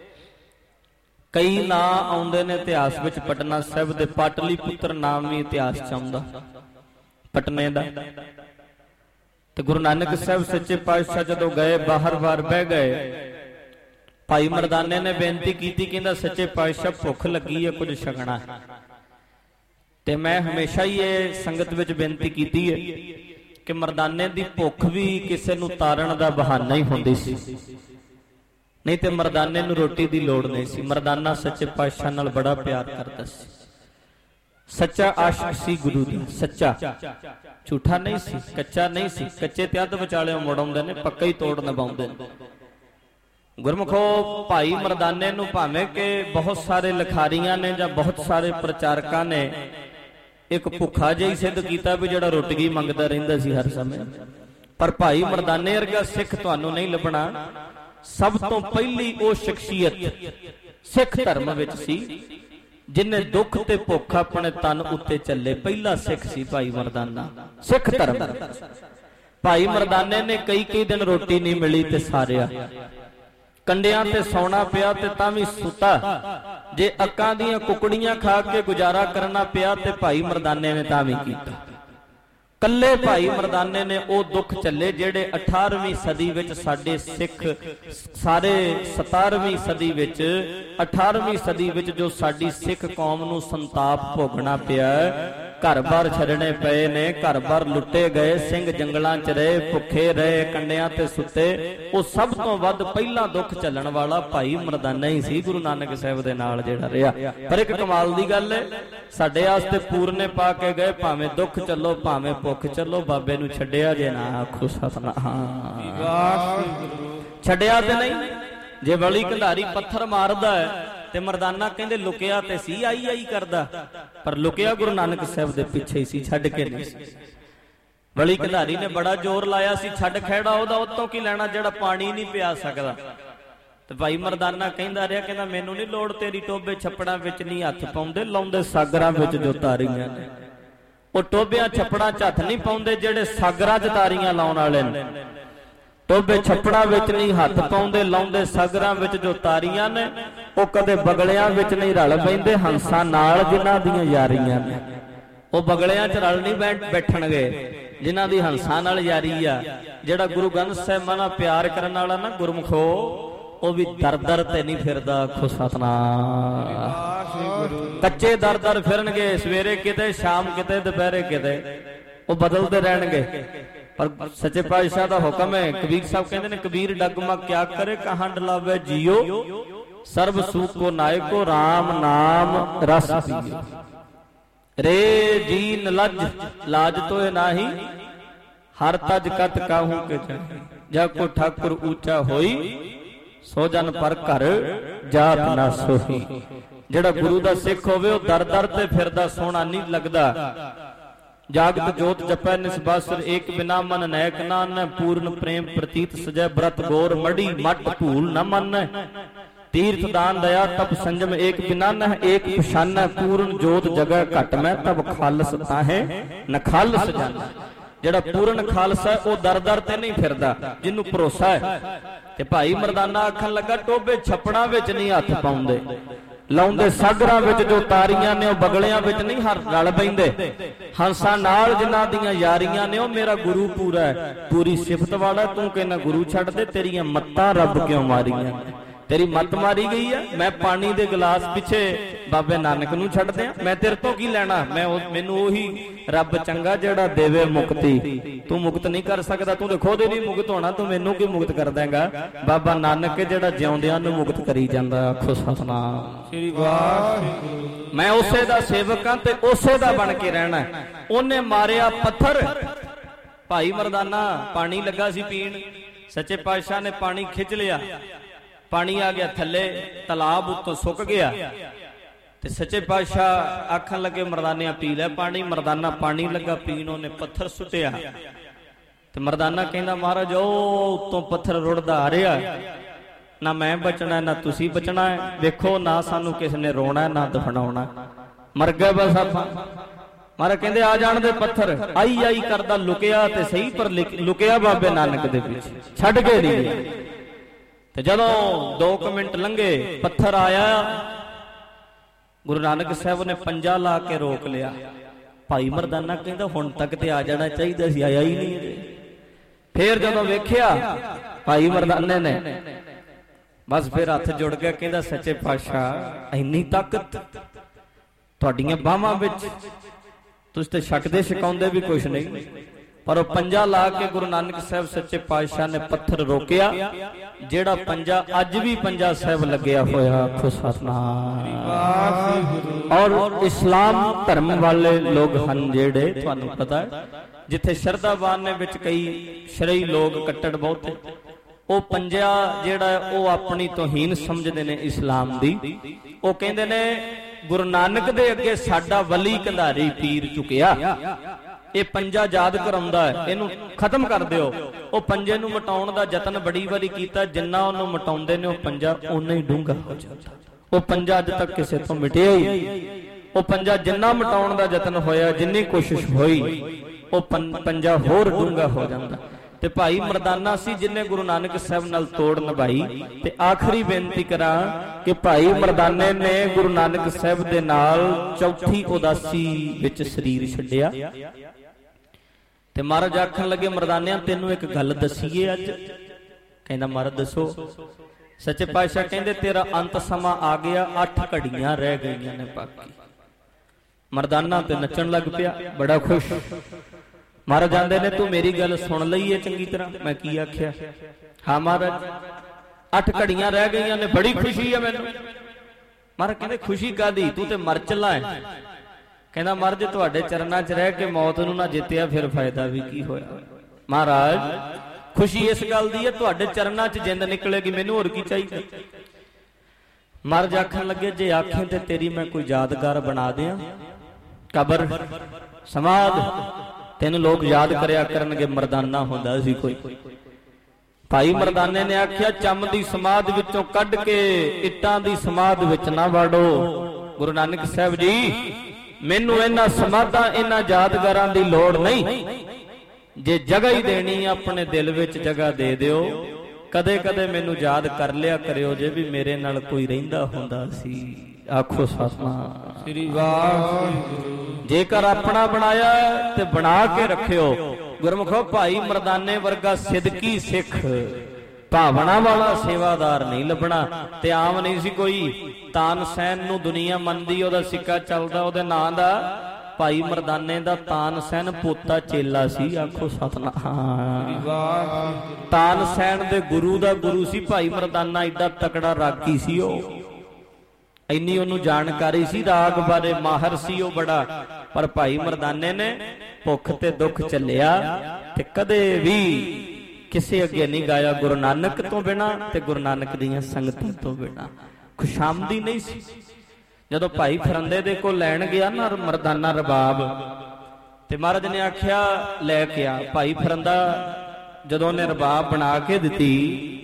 ਕਈ ਨਾਂ ਆਉਂਦੇ ਨੇ ਇਤਿਹਾਸ ਵਿੱਚ ਪਟਨਾ ਸਾਹਿਬ ਦੇ, ਪਾਟਲੀ ਪੁੱਤਰ ਨਾਮ ਵੀ ਇਤਿਹਾਸ ਚ ਆਉਂਦਾ ਪਟਨੇ ਦਾ। ਤੇ ਗੁਰੂ ਨਾਨਕ ਸਾਹਿਬ ਸੱਚੇ ਪਾਤਸ਼ਾਹ ਜਦੋਂ ਗਏ ਬਾਹਰ ਬਾਹਰ ਬਹਿ ਗਏ। ਭਾਈ ਮਰਦਾਨੇ ਨੇ ਬੇਨਤੀ ਕੀਤੀ, ਕਹਿੰਦਾ ਸੱਚੇ ਪਾਤਸ਼ਾਹ ਭੁੱਖ ਲੱਗੀ ਹੈ, ਕੁਝ ਛਕਣਾ। ਤੇ ਮੈਂ ਹਮੇਸ਼ਾ ਹੀ ਇਹ ਸੰਗਤ ਵਿੱਚ ਬੇਨਤੀ ਕੀਤੀ ਹੈ ਕਿ ਮਰਦਾਨੇ ਦੀ ਭੁੱਖ ਵੀ ਕਿਸੇ ਨੂੰ ਤਾਰਨ ਦਾ ਬਹਾਨਾ ਹੀ ਹੁੰਦੀ ਸੀ, ਨਹੀਂ ਤੇ ਮਰਦਾਨੇ ਨੂੰ ਰੋਟੀ ਦੀ ਲੋੜ ਨਹੀਂ ਸੀ। ਮਰਦਾਨਾ ਸੱਚੇ ਪਾਤਸ਼ਾਹ ਨਾਲ ਬੜਾ ਪਿਆਰ ਕਰਦਾ ਸੀ, ਸੱਚਾ ਆਸ਼ਿਕ ਸੀ ਗੁਰੂ ਦਾ, ਸੱਚਾ, ਝੂਠਾ ਨਹੀਂ ਸੀ, ਕੱਚਾ ਨਹੀਂ ਸੀ। ਕੱਚੇ ਤੇ ਅੱਧ ਵਿਚਾਲਿਓਂ ਮੁੜ ਆਉਂਦੇ ਨੇ, ਪੱਕਾ ਹੀ ਤੋੜ ਨਿਭਾਉਂਦੇ ਨੇ। ਗੁਰਮੁਖੋ ਭਾਈ ਮਰਦਾਨੇ ਨੂੰ ਭਾਵੇਂ ਕਿ ਬਹੁਤ ਸਾਰੇ ਲਿਖਾਰੀਆਂ ਨੇ ਜਾਂ ਬਹੁਤ ਸਾਰੇ ਪ੍ਰਚਾਰਕਾਂ ਨੇ ਇੱਕ ਭੁੱਖਾ ਜਿਹਾ ਹੀ ਸਿੱਧ ਕੀਤਾ ਵੀ ਜਿਹੜਾ ਰੋਟੀ ਮੰਗਦਾ ਰਹਿੰਦਾ ਸੀ ਹਰ ਸਮੇਂ, ਪਰ ਭਾਈ ਮਰਦਾਨੇ ਵਰਗਾ ਸਿੱਖ ਤੁਹਾਨੂੰ ਨਹੀਂ ਲੱਭਣਾ। ਸਭ ਤੋਂ ਪਹਿਲੀ ਉਹ ਸ਼ਖਸੀਅਤ ਸਿੱਖ ਧਰਮ ਵਿੱਚ ਸੀ ਜਿਨੇ ਦੁੱਖ ਤੇ ਭੁੱਖ ਆਪਣੇ ਤਨ ਉੱਤੇ ਚੱਲੇ। ਪਹਿਲਾ ਸਿੱਖ ਸੀ ਭਾਈ ਮਰਦਾਨਾ ਸਿੱਖ ਧਰਮ। ਭਾਈ ਮਰਦਾਨੇ ਨੇ ਕਈ ਕਈ ਦਿਨ ਰੋਟੀ ਨਹੀਂ ਮਿਲੀ ਤੇ ਸਾਰਿਆ, ਕੰਡਿਆਂ ਤੇ ਸੌਣਾ ਪਿਆ ਤੇ ਤਾਂ ਵੀ ਸੁੱਤਾ। ਜੇ ਅੱਕਾਂ ਦੀਆਂ ਕੁਕੜੀਆਂ ਖਾ ਕੇ ਗੁਜ਼ਾਰਾ ਕਰਨਾ ਪਿਆ ਤੇ ਭਾਈ ਮਰਦਾਨੇ ਨੇ ਤਾਂ ਵੀ ਕੀਤਾ। ਕੱਲੇ ਭਾਈ ਮਰਦਾਨੇ ਨੇ ਉਹ ਦੁੱਖ ਝੱਲੇ ਜਿਹੜੇ ਅਠਾਰਵੀਂ ਸਦੀ ਵਿੱਚ ਸਾਡੇ ਸਿੱਖ ਸਾਰੇ ਸਤਾਰਵੀਂ ਸਦੀ ਵਿੱਚ ਅਠਾਰਵੀਂ ਸਦੀ ਵਿੱਚ ਜੋ ਸਾਡੀ ਸਿੱਖ ਕੌਮ ਨੂੰ ਸੰਤਾਪ ਭੋਗਣਾ ਪਿਆ। ਘਰ-ਬਾਰ ਛੱਡਣੇ ਪਏ ਨੇ, ਘਰ-ਬਾਰ ਲੁੱਟੇ ਗਏ, ਸਿੰਘ ਜੰਗਲਾਂ 'ਚ ਰਹੇ, ਭੁੱਖੇ ਰਹੇ, ਕੰਡਿਆਂ ਤੇ ਸੁੱਤੇ। ਉਹ ਸਭ ਤੋਂ ਵੱਧ ਪਹਿਲਾਂ ਦੁੱਖ ਝੱਲਣ ਵਾਲਾ ਭਾਈ ਮਰਦਾਨਾ ਹੀ ਸੀ ਗੁਰੂ ਨਾਨਕ ਸਾਹਿਬ ਦੇ ਨਾਲ ਜਿਹੜਾ ਰਿਹਾ। ਪਰ ਇੱਕ ਕਮਾਲ ਦੀ ਗੱਲ ਹੈ, ਸਾਡੇ ਵਾਸਤੇ ਪੂਰਨੇ ਪਾ ਕੇ ਗਏ, ਭਾਵੇਂ ਦੁੱਖ ਚੱਲੋ ਭਾਵੇਂ ਭੁੱਖ ਚੱਲੋ, ਬਾਬੇ ਨੂੰ ਛੱਡਿਆ ਜੇ ਨਾ ਆਖੋ ਸਤਨਾਮ। ਛੱਡਿਆ ਤੇ ਨਹੀਂ। ਜੇ ਵਲੀ ਕੰਧਾਰੀ ਪੱਥਰ ਮਾਰਦਾ ਹੈ ਤੇ ਮਰਦਾਨਾ ਕਹਿੰਦੇ ਲੁਕਿਆ ਤੇ ਸੀ, ਆਈ ਆਈ ਕਰਦਾ, ਪਰ ਲੁਕਿਆ ਗੁਰੂ ਨਾਨਕ ਸਾਹਿਬ ਦੇ ਪਿੱਛੇ ਹੀ ਸੀ, ਛੱਡ ਕੇ ਨਹੀਂ ਸੀ। ਵਲੀ ਕੰਧਾਰੀ ਨੇ ਬੜਾ ਜ਼ੋਰ ਲਾਇਆ ਸੀ, ਛੱਡ ਖਹਿੜਾ ਉਹਦਾ, ਉਤੋਂ ਕੀ ਲੈਣਾ ਜਿਹੜਾ ਪਾਣੀ ਨਹੀਂ ਪਿਆ ਸਕਦਾ। ਤੇ ਭਾਈ ਮਰਦਾਨਾ ਕਹਿੰਦਾ ਰਿਹਾ, ਕਹਿੰਦਾ ਮੈਨੂੰ ਨਹੀਂ ਲੋੜ ਤੇਰੀ, ਟੋਬੇ ਛੱਪੜਾਂ ਵਿੱਚ ਨਹੀਂ ਹੱਥ ਪਾਉਂਦੇ, ਲਾਉਂਦੇ ਸਾਗਰਾਂ ਵਿੱਚ ਜੋ ਤਾਰੀਆਂ ਨੇ। ਉਹ ਟੋਬਿਆਂ ਛੱਪੜਾਂ 'ਚ ਹੱਥ ਨਹੀਂ ਪਾਉਂਦੇ ਜਿਹੜੇ ਸਾਗਰਾਂ 'ਚ ਤਾਰੀਆਂ ਲਾਉਣ ਵਾਲੇ ਨੇ। ਟੋਬੇ ਛੱਪੜਾਂ ਵਿੱਚ ਨਹੀਂ ਹੱਥ ਪਾਉਂਦੇ, ਲਾਉਂਦੇ ਸਾਗਰਾਂ ਵਿੱਚ ਜੋ ਤਾਰੀਆਂ ਨੇ। ਉਹ ਕਦੇ ਬਗਲਿਆਂ ਵਿੱਚ ਨਹੀਂ ਰਲ ਪੈਂਦੇ ਹੰਸਾਂ ਨਾਲ ਜਿਨ੍ਹਾਂ ਦੀਆਂ ਯਾਰੀਆਂ ਨੇ। ਉਹ ਬਗਲਿਆਂ 'ਚ ਰਲ ਨਹੀਂ ਬੈਠਣਗੇ ਜਿਨ੍ਹਾਂ ਦੀ ਹੰਸਾਂ ਨਾਲ ਯਾਰੀ ਆ। ਜਿਹੜਾ ਗੁਰੂ ਗ੍ਰੰਥ ਸਾਹਿਬ ਨਾਲ ਪਿਆਰ ਕਰਨ ਵਾਲਾ ਨਾ ਗੁਰਮੁਖੋ, ਉਹ ਵੀ ਦਰ ਦਰ ਤੇ ਨਹੀਂ ਫਿਰਦਾ। ਆਖੋ ਸਤਨਾਮ। ਕੱਚੇ ਦਰ ਦਰ ਫਿਰਨਗੇ, ਸਵੇਰੇ ਕਿਤੇ, ਸ਼ਾਮ ਕਿਤੇ, ਦੁਪਹਿਰੇ ਕਿਤੇ, ਉਹ ਬਦਲਦੇ ਰਹਿਣਗੇ। ਪਰ ਸੱਚੇ ਪਾਤਸ਼ਾਹ ਦਾ ਹੁਕਮ ਹੈ। ਕਬੀਰ ਸਾਹਿਬ ਕਹਿੰਦੇ ਨੇ, ਕਬੀਰ ਡਗਮਾ ਕਿਆ ਕਰੇ, ਕਹਾਂ ਡਲਾਵੇ ਜੀਓ, ਸਰਬ ਸੂਖ ਕੋ ਨਾਇਕੋ ਰਾਮ ਨਾਮ ਰਸ ਪੀਓ। ਰੇ ਜੀਨ ਲੱਜ ਲਾਜ ਤੋਏ ਨਾਹੀ ਹਰ ਤਜ ਕਤ ਕਾਹੂ ਕੇ ਚਾਹੀ। ਜਾ ਕੋ ਠਾਕੁਰ ਊਚਾ ਹੋਈ ਸੋ ਜਨ ਪਰ ਘਰ ਜਾਤ ਨਾ ਸੋਹੀ। ਜਿਹੜਾ ਗੁਰੂ ਦਾ ਸਿੱਖ ਹੋਵੇ ਉਹ ਦਰ ਦਰ ਤੇ ਫਿਰਦਾ ਸੋਹਣਾ ਨਹੀਂ ਲੱਗਦਾ। ਜਾਗਤ ਜੋਤ ਜਪੈ ਨਿਸਬਾਸੁਰ ਏਕ ਬਿਨਾ ਮਨ ਨੈਕ ਨਾਨੈ। ਪੂਰਨ ਪ੍ਰੇਮ ਪ੍ਰਤੀਤ ਸਜੈ ਬ੍ਰਤ ਗੋਰ ਮੜੀ ਮਟ ਭੂਲ ਨ ਮੰਨੈ। ਤੀਰਥ ਦਾਨ ਦਇਆ ਤਪ ਸੰਜਮ ਏਕ ਬਿਨਾਨੈ। ਏਕ ਪਛਾਨੈ ਪੂਰਨ ਜੋਤ ਜਗੈ ਘਟ ਮੈਂ ਤਬ ਖਾਲਸ ਤਾਹੇ ਨਖਾਲਸ ਜਾਨੈ। ਜਿਹੜਾ ਪੂਰਨ ਖਾਲਸ ਹੈ ਉਹ ਦਰ ਦਰ ਤੇ ਨਹੀਂ ਫਿਰਦਾ, ਜਿਹਨੂੰ ਭਰੋਸਾ ਹੈ। ਤੇ ਭਾਈ ਮਰਦਾਨਾ ਆਖਣ ਲੱਗਾ ਟੋਬੇ ਛੱਪੜਾਂ ਵਿੱਚ ਨਹੀਂ ਹੱਥ ਪਾਉਂਦੇ, ਲਾਉਂਦੇ ਸਾਗਰਾਂ ਵਿੱਚ ਜੋ ਤਾਰੀਆਂ ਨੇ ਉਹ ਬਗਲਿਆਂ ਵਿੱਚ ਨਹੀਂ ਹਰ ਰਲ ਬੈਂਦੇ। ਹੰਸਾਂ ਨਾਲ ਜਿਨ੍ਹਾਂ ਦੀਆਂ ਯਾਰੀਆਂ ਨੇ ਉਹ ਮੇਰਾ ਗੁਰੂ ਪੂਰਾ ਹੈ। ਪੂਰੀ ਸਿਫਤ ਵਾਲਾ ਤੂੰ ਕਹਿੰਦਾ ਗੁਰੂ ਛੱਡ ਦੇ, ਤੇਰੀਆਂ ਮੱਤਾਂ ਰੱਬ ਕਿਉਂ ਮਾਰੀਆਂ? ਤੇਰੀ ਮੱਤ ਮਾਰੀ ਗਈ ਆ। ਮੈਂ ਪਾਣੀ ਦੇ ਗਲਾਸ ਪਿੱਛੇ ਬਾਬੇ ਨਾਨਕ ਨੂੰ ਛੱਡ ਦਿਆਂ? ਮੈਂ ਤੇਰੇ ਤੋਂ ਕੀ ਲੈਣਾ? ਮੈਂ ਮੈਨੂੰ ਉਹੀ ਰੱਬ ਚੰਗਾ ਜਿਹੜਾ ਦੇਵੇ ਮੁਕਤੀ। ਤੂੰ ਮੁਕਤ ਨਹੀਂ ਕਰ ਸਕਦਾ, ਤੂੰ ਤੇ ਖੁਦ ਹੀ ਨਹੀਂ ਮੁਕਤ ਹੋਣਾ, ਤੂੰ ਮੈਨੂੰ ਕੀ ਮੁਕਤ ਕਰ ਦੇਂਗਾ? ਬਾਬਾ ਨਾਨਕ ਜਿਹੜਾ ਜਿਉਂਦਿਆਂ ਨੂੰ ਮੁਕਤ ਕਰੀ ਜਾਂਦਾ। ਆਖੋ ਸਤਿਨਾਮ ਸ੍ਰੀ ਵਾਹਿਗੁਰੂ। ਮੈਂ ਉਸੇ ਦਾ ਸੇਵਕ ਹਾਂ ਤੇ ਉਸੇ ਦਾ ਬਣ ਕੇ ਰਹਿਣਾ। ਉਹਨੇ ਮਾਰਿਆ ਪੱਥਰ। ਭਾਈ ਮਰਦਾਨਾ ਪਾਣੀ ਲੱਗਾ ਸੀ ਪੀਣ, ਸੱਚੇ ਪਾਤਸ਼ਾਹ ਨੇ ਪਾਣੀ ਖਿੱਚ ਲਿਆ, ਪਾਣੀ ਆ ਗਿਆ ਥੱਲੇ, ਤਲਾਬ ਉੱਤੋਂ ਸੁੱਕ ਗਿਆ। ਤੇ ਸੱਚੇ ਪਾਤਸ਼ਾਹ ਆਖਣ ਲੱਗੇ ਮਰਦਾਨਿਆਂ ਪੀ ਲੈ ਪਾਣੀ। ਮਰਦਾਨਾ ਪਾਣੀ ਲੱਗਾ ਪੀਣ, ਉਹਨੇ ਪੱਥਰ ਸੁੱਟਿਆ। ਤੇ ਮਰਦਾਨਾ ਕਹਿੰਦਾ ਮਹਾਰਾਜ ਉਹ ਉੱਤੋਂ ਪੱਥਰ ਰੁੜਦਾ ਆ ਰਿਹਾ, ਨਾ ਮੈਂ ਬਚਣਾ ਨਾ ਤੁਸੀਂ ਬਚਣਾ ਹੈ। ਵੇਖੋ ਨਾ ਸਾਨੂੰ ਕਿਸ ਨੇ ਰੋਣਾ ਨਾ ਦਫਨਾਉਣਾ, ਮਰ ਗਏ ਬਸ ਆਪਾਂ। ਮਹਾਰਾਜ ਕਹਿੰਦੇ ਆ ਜਾਣ ਦੇ ਪੱਥਰ। ਆਈ ਆਈ ਕਰਦਾ ਲੁਕਿਆ ਤੇ ਸਹੀ, ਪਰ ਲੁਕਿਆ ਬਾਬੇ ਨਾਨਕ ਦੇ ਪਿੱਛੇ, ਛੱਡ ਕੇ ਨਹੀਂ। ਤੇ ਜਦੋਂ ਦੋ ਕੁ ਮਿੰਟ ਲੰਘੇ ਪੱਥਰ ਆਇਆ, ਗੁਰੂ ਨਾਨਕ ਸਾਹਿਬ ਨੇ ਪੰਜਾ ਲਾ ਕੇ ਰੋਕ ਲਿਆ। ਭਾਈ ਮਰਦਾਨਾ ਕਹਿੰਦਾ ਹੁਣ ਤੱਕ ਤੇ ਆ ਜਾਣਾ ਚਾਹੀਦਾ ਸੀ, ਆਇਆ ਹੀ ਨਹੀਂ ਅਜੇ। ਫੇਰ ਜਦੋਂ ਵੇਖਿਆ ਭਾਈ ਮਰਦਾਨੇ ਨੇ, ਬਸ ਫਿਰ ਹੱਥ ਜੁੜ ਗਿਆ। ਕਹਿੰਦਾ ਸੱਚੇ ਪਾਤਸ਼ਾਹ ਇੰਨੀ ਤਾਕਤ ਤੁਹਾਡੀਆਂ ਬਾਹਾਂ ਵਿੱਚ, ਤੁਸੀਂ ਤੇ ਛਕਦੇ ਛਕਾਉਂਦੇ ਵੀ ਕੁਛ ਨਹੀਂ। ਪਰ ਉਹ ਪੰਜਾ ਲਾ ਕੇ ਗੁਰੂ ਨਾਨਕ ਸਾਹਿਬ ਸੱਚੇ ਪਾਤਸ਼ਾਹ ਨੇ ਪੱਥਰ ਰੋਕਿਆ, ਜਿਹੜਾ ਪੰਜਾ ਅੱਜ ਵੀ ਪੰਜਾ ਸਾਹਿਬ ਲੱਗਿਆ ਹੋਇਆ। ਆਖੋ ਸਤਿਨਾਮ। ਔਰ ਇਸਲਾਮ ਧਰਮ ਵਾਲੇ ਲੋਕ ਹਨ ਜਿਹੜੇ, ਤੁਹਾਨੂੰ ਪਤਾ ਹੈ, ਜਿੱਥੇ ਸ਼ਰਧਾਵਾਨ ਨੇ ਵਿੱਚ ਕਈ ਸ਼ਰਈ ਲੋਕ ਕੱਟੜ ਬਹੁਤੇ, ਉਹ ਪੰਜਾ ਜਿਹੜਾ ਉਹ ਆਪਣੀ ਤੋਹੀਨ ਸਮਝਦੇ ਨੇ ਇਸਲਾਮ ਦੀ। ਉਹ ਕਹਿੰਦੇ ਨੇ ਗੁਰੂ ਨਾਨਕ ਦੇ ਅੱਗੇ ਸਾਡਾ ਵਲੀ ਕੰਧਾਰੀ ਪੀਰ ਝੁਕਿਆ, ਇਹ ਪੰਜਾ ਯਾਦ ਕਰਾਉਂਦਾ ਹੈ, ਇਹਨੂੰ ਖਤਮ ਕਰ ਦਿਓ। ਉਹ ਪੰਜੇ ਨੂੰ ਮਿਟਾਉਣ ਦਾ ਯਤਨ ਬੜੀ ਵਾਰੀ ਕੀਤਾ, ਜਿੰਨਾ ਉਹਨੂੰ ਮਿਟਾਉਂਦੇ ਨੇ ਉਹ ਪੰਜਾ ਓਨਾ ਹੀ ਡੂੰਘਾ ਹੋ ਜਾਂਦਾ। ਉਹ ਪੰਜਾ ਅੱਜ ਤੱਕ ਕਿਸੇ ਤੋਂ ਮਿਟਿਆ ਹੀ ਨਹੀਂ। ਉਹ ਪੰਜਾ ਜਿੰਨਾ ਮਿਟਾਉਣ ਦਾ ਯਤਨ ਹੋਇਆ, ਜਿੰਨੀ ਕੋਸ਼ਿਸ਼ ਹੋਈ, ਉਹ ਪੰਜਾ ਹੋਰ ਡੂੰਘਾ ਹੋ ਜਾਂਦਾ। ਤੇ ਭਾਈ ਮਰਦਾਨਾ ਸੀ ਜਿਹਨੇ ਗੁਰੂ ਨਾਨਕ ਸਾਹਿਬ ਨਾਲ ਤੋੜ ਨਿਭਾਈ। ਤੇ ਆਖਰੀ ਬੇਨਤੀ ਕਰਾਂ ਕਿ ਭਾਈ ਮਰਦਾਨੇ ਨੇ ਗੁਰੂ ਨਾਨਕ ਸਾਹਿਬ ਦੇ ਨਾਲ ਚੌਥੀ ਉਦਾਸੀ ਵਿੱਚ ਸਰੀਰ ਛੱਡਿਆ। ਤੇ ਮਹਾਰਾਜ ਆਖਣ ਲੱਗੇ ਮਰਦਾਨਿਆਂ ਤੈਨੂੰ ਇੱਕ ਗੱਲ ਦਸੀਏ ਅੱਜ। ਕਹਿੰਦਾ ਮਹਾਰਾਜ ਦੱਸੋ। ਸੱਚੇ ਪਾਤਸ਼ਾਹ ਕਹਿੰਦੇ ਤੇਰਾ ਅੰਤ ਸਮਾਂ ਆ ਗਿਆ, ਅੱਠ ਘੜੀਆਂ ਰਹਿ ਗਈਆਂ ਨੇ ਬਾਕੀ। ਮਰਦਾਨਾ ਤੇ ਨੱਚਣ ਲੱਗ ਪਿਆ, ਬੜਾ ਖੁਸ਼। ਮਹਾਰਾਜ ਆਂਦੇ ਨੇ ਤੂੰ ਮੇਰੀ ਗੱਲ ਸੁਣ ਲਈ ਹੈ ਚੰਗੀ ਤਰ੍ਹਾਂ। ਮੈਂ ਕੀ ਆਖਿਆ? ਹਾਂ ਮਹਾਰਾਜ ਅੱਠ ਘੜੀਆਂ ਰਹਿ ਗਈਆਂ ਨੇ, ਬੜੀ ਖੁਸ਼ੀ ਹੈ ਮੈਨੂੰ। ਮਹਾਰਾਜ ਕਹਿੰਦੇ ਖੁਸ਼ੀ ਕਾਦੀ, ਤੂੰ ਤੇ ਮਰ ਚੱਲਾ ਹੈ। ਕਹਿੰਦਾ ਮਹਾਰਾਜ ਤੁਹਾਡੇ ਚਰਨਾਂ 'ਚ ਰਹਿ ਕੇ ਮੌਤ ਨੂੰ ਨਾ ਜਿੱਤਿਆ ਫਿਰ ਫਾਇਦਾ ਵੀ ਕੀ ਹੋਇਆ? ਮਹਾਰਾਜ ਖੁਸ਼ੀ ਇਸ ਗੱਲ ਦੀ ਹੈ ਤੁਹਾਡੇ ਚਰਨਾਂ 'ਚ ਜਿੰਦ ਨਿਕਲੇਗੀ, ਮੈਨੂੰ ਹੋਰ ਕੀ ਚਾਹੀਦਾ? ਮਹਾਰਾਜ ਆਖਣ ਲੱਗੇ ਜੇ ਆਖੇ ਤੇ ਤੇਰੀ ਮੈਂ ਕੋਈ ਯਾਦਗਾਰ ਬਣਾ ਦਿਆਂ, ਕਬਰ ਸਮਾਧ, ਤੈਨੂੰ ਲੋਕ ਯਾਦ ਕਰਿਆ ਕਰਨਗੇ ਮਰਦਾਨਾ ਹੁੰਦਾ ਸੀ ਕੋਈ। ਭਾਈ ਮਰਦਾਨੇ ਨੇ ਆਖਿਆ ਚੰਮ ਦੀ ਸਮਾਧ ਵਿੱਚੋਂ ਕੱਢ ਕੇ ਇੱਟਾਂ ਦੀ ਸਮਾਧ ਵਿੱਚ ਨਾ ਵਾੜੋ। ਗੁਰੂ ਨਾਨਕ ਸਾਹਿਬ ਜੀ ਮੈਨੂੰ ਇਹਨਾਂ ਸਮਾਧਾਂ ਇਹਨਾਂ ਯਾਦਗਾਰਾਂ ਦੀ ਲੋੜ ਨਹੀਂ, ਜੇ ਜਗ੍ਹਾ ਹੀ ਦੇਣੀ ਆਪਣੇ ਦਿਲ ਵਿੱਚ ਜਗ੍ਹਾ ਦੇ ਦਿਓ। ਕਦੇ ਕਦੇ ਮੈਨੂੰ ਯਾਦ ਕਰ ਲਿਆ ਕਰਿਓ ਜੇ ਵੀ ਮੇਰੇ ਨਾਲ ਕੋਈ ਰਹਿੰਦਾ ਹੁੰਦਾ ਸੀ। ਆਖੋ ਸਤਿਨਾਮ ਸ੍ਰੀ ਵਾਹਿਗੁਰੂ। ਜੇਕਰ ਆਪਣਾ ਬਣਾਇਆ ਤੇ ਬਣਾ ਕੇ ਰੱਖਿਓ। ਗੁਰਮੁਖੋ ਭਾਈ ਮਰਦਾਨੇ ਵਰਗਾ ਸਿਦਕੀ ਸਿੱਖ, ਭਾਵਨਾ ਵਾਲਾ ਸੇਵਾਦਾਰ ਨਹੀਂ ਲੱਭਣਾ। ਤੇ ਆਮ ਨਹੀਂ ਸੀ ਕੋਈ। ਤਾਨਸੈਨ ਨੂੰ ਦੁਨੀਆ ਮੰਨਦੀ, ਉਹਦਾ ਸਿੱਕਾ ਚੱਲਦਾ ਉਹਦੇ ਨਾਂ ਦਾ, ਭਾਈ ਮਰਦਾਨੇ ਦਾ ਤਾਨਸੈਨ ਪੋਤਾ ਚੇਲਾ ਸੀ। ਆਖੋ ਸਤਨਾਮ। ਤਾਨਸੈਨ ਦੇ ਗੁਰੂ ਦਾ ਗੁਰੂ ਸੀ ਭਾਈ ਮਰਦਾਨਾ। ਏਡਾ ਤਕੜਾ ਰਾਗੀ ਸੀ ਉਹ, ਇੰਨੀ ਉਹਨੂੰ ਜਾਣਕਾਰੀ ਸੀ, ਰਾਗ ਬਾਰੇ ਮਾਹਰ ਸੀ ਉਹ ਬੜਾ। ਪਰ ਭਾਈ ਮਰਦਾਨੇ ਨੇ ਭੁੱਖ ਤੇ ਦੁੱਖ ਝੱਲਿਆ ਤੇ ਕਦੇ ਵੀ ਕਿਸੇ ਅੱਗੇ ਨਹੀਂ ਗਾਇਆ ਗੁਰੂ ਨਾਨਕ ਤੋਂ ਬਿਨਾ ਤੇ ਗੁਰੂ ਨਾਨਕ ਦੀਆਂ ਸੰਗਤਾਂ ਤੋਂ ਬਿਨਾ। ਖੁਸ਼ਾਮਦੀ ਨਹੀਂ ਸੀ। ਜਦੋਂ ਭਾਈ ਫਰੰਦੇ ਦੇ ਕੋਲ ਲੈਣ ਗਿਆ ਨਾ ਮਰਦਾਨਾ ਰਬਾਬ, ਤੇ ਮਹਾਰਾਜ ਨੇ ਆਖਿਆ ਲੈ ਕੇ ਆ। ਭਾਈ ਫਰੰਦਾ ਜਦੋਂ ਉਹਨੇ ਰਬਾਬ ਬਣਾ ਕੇ ਦਿੱਤੀ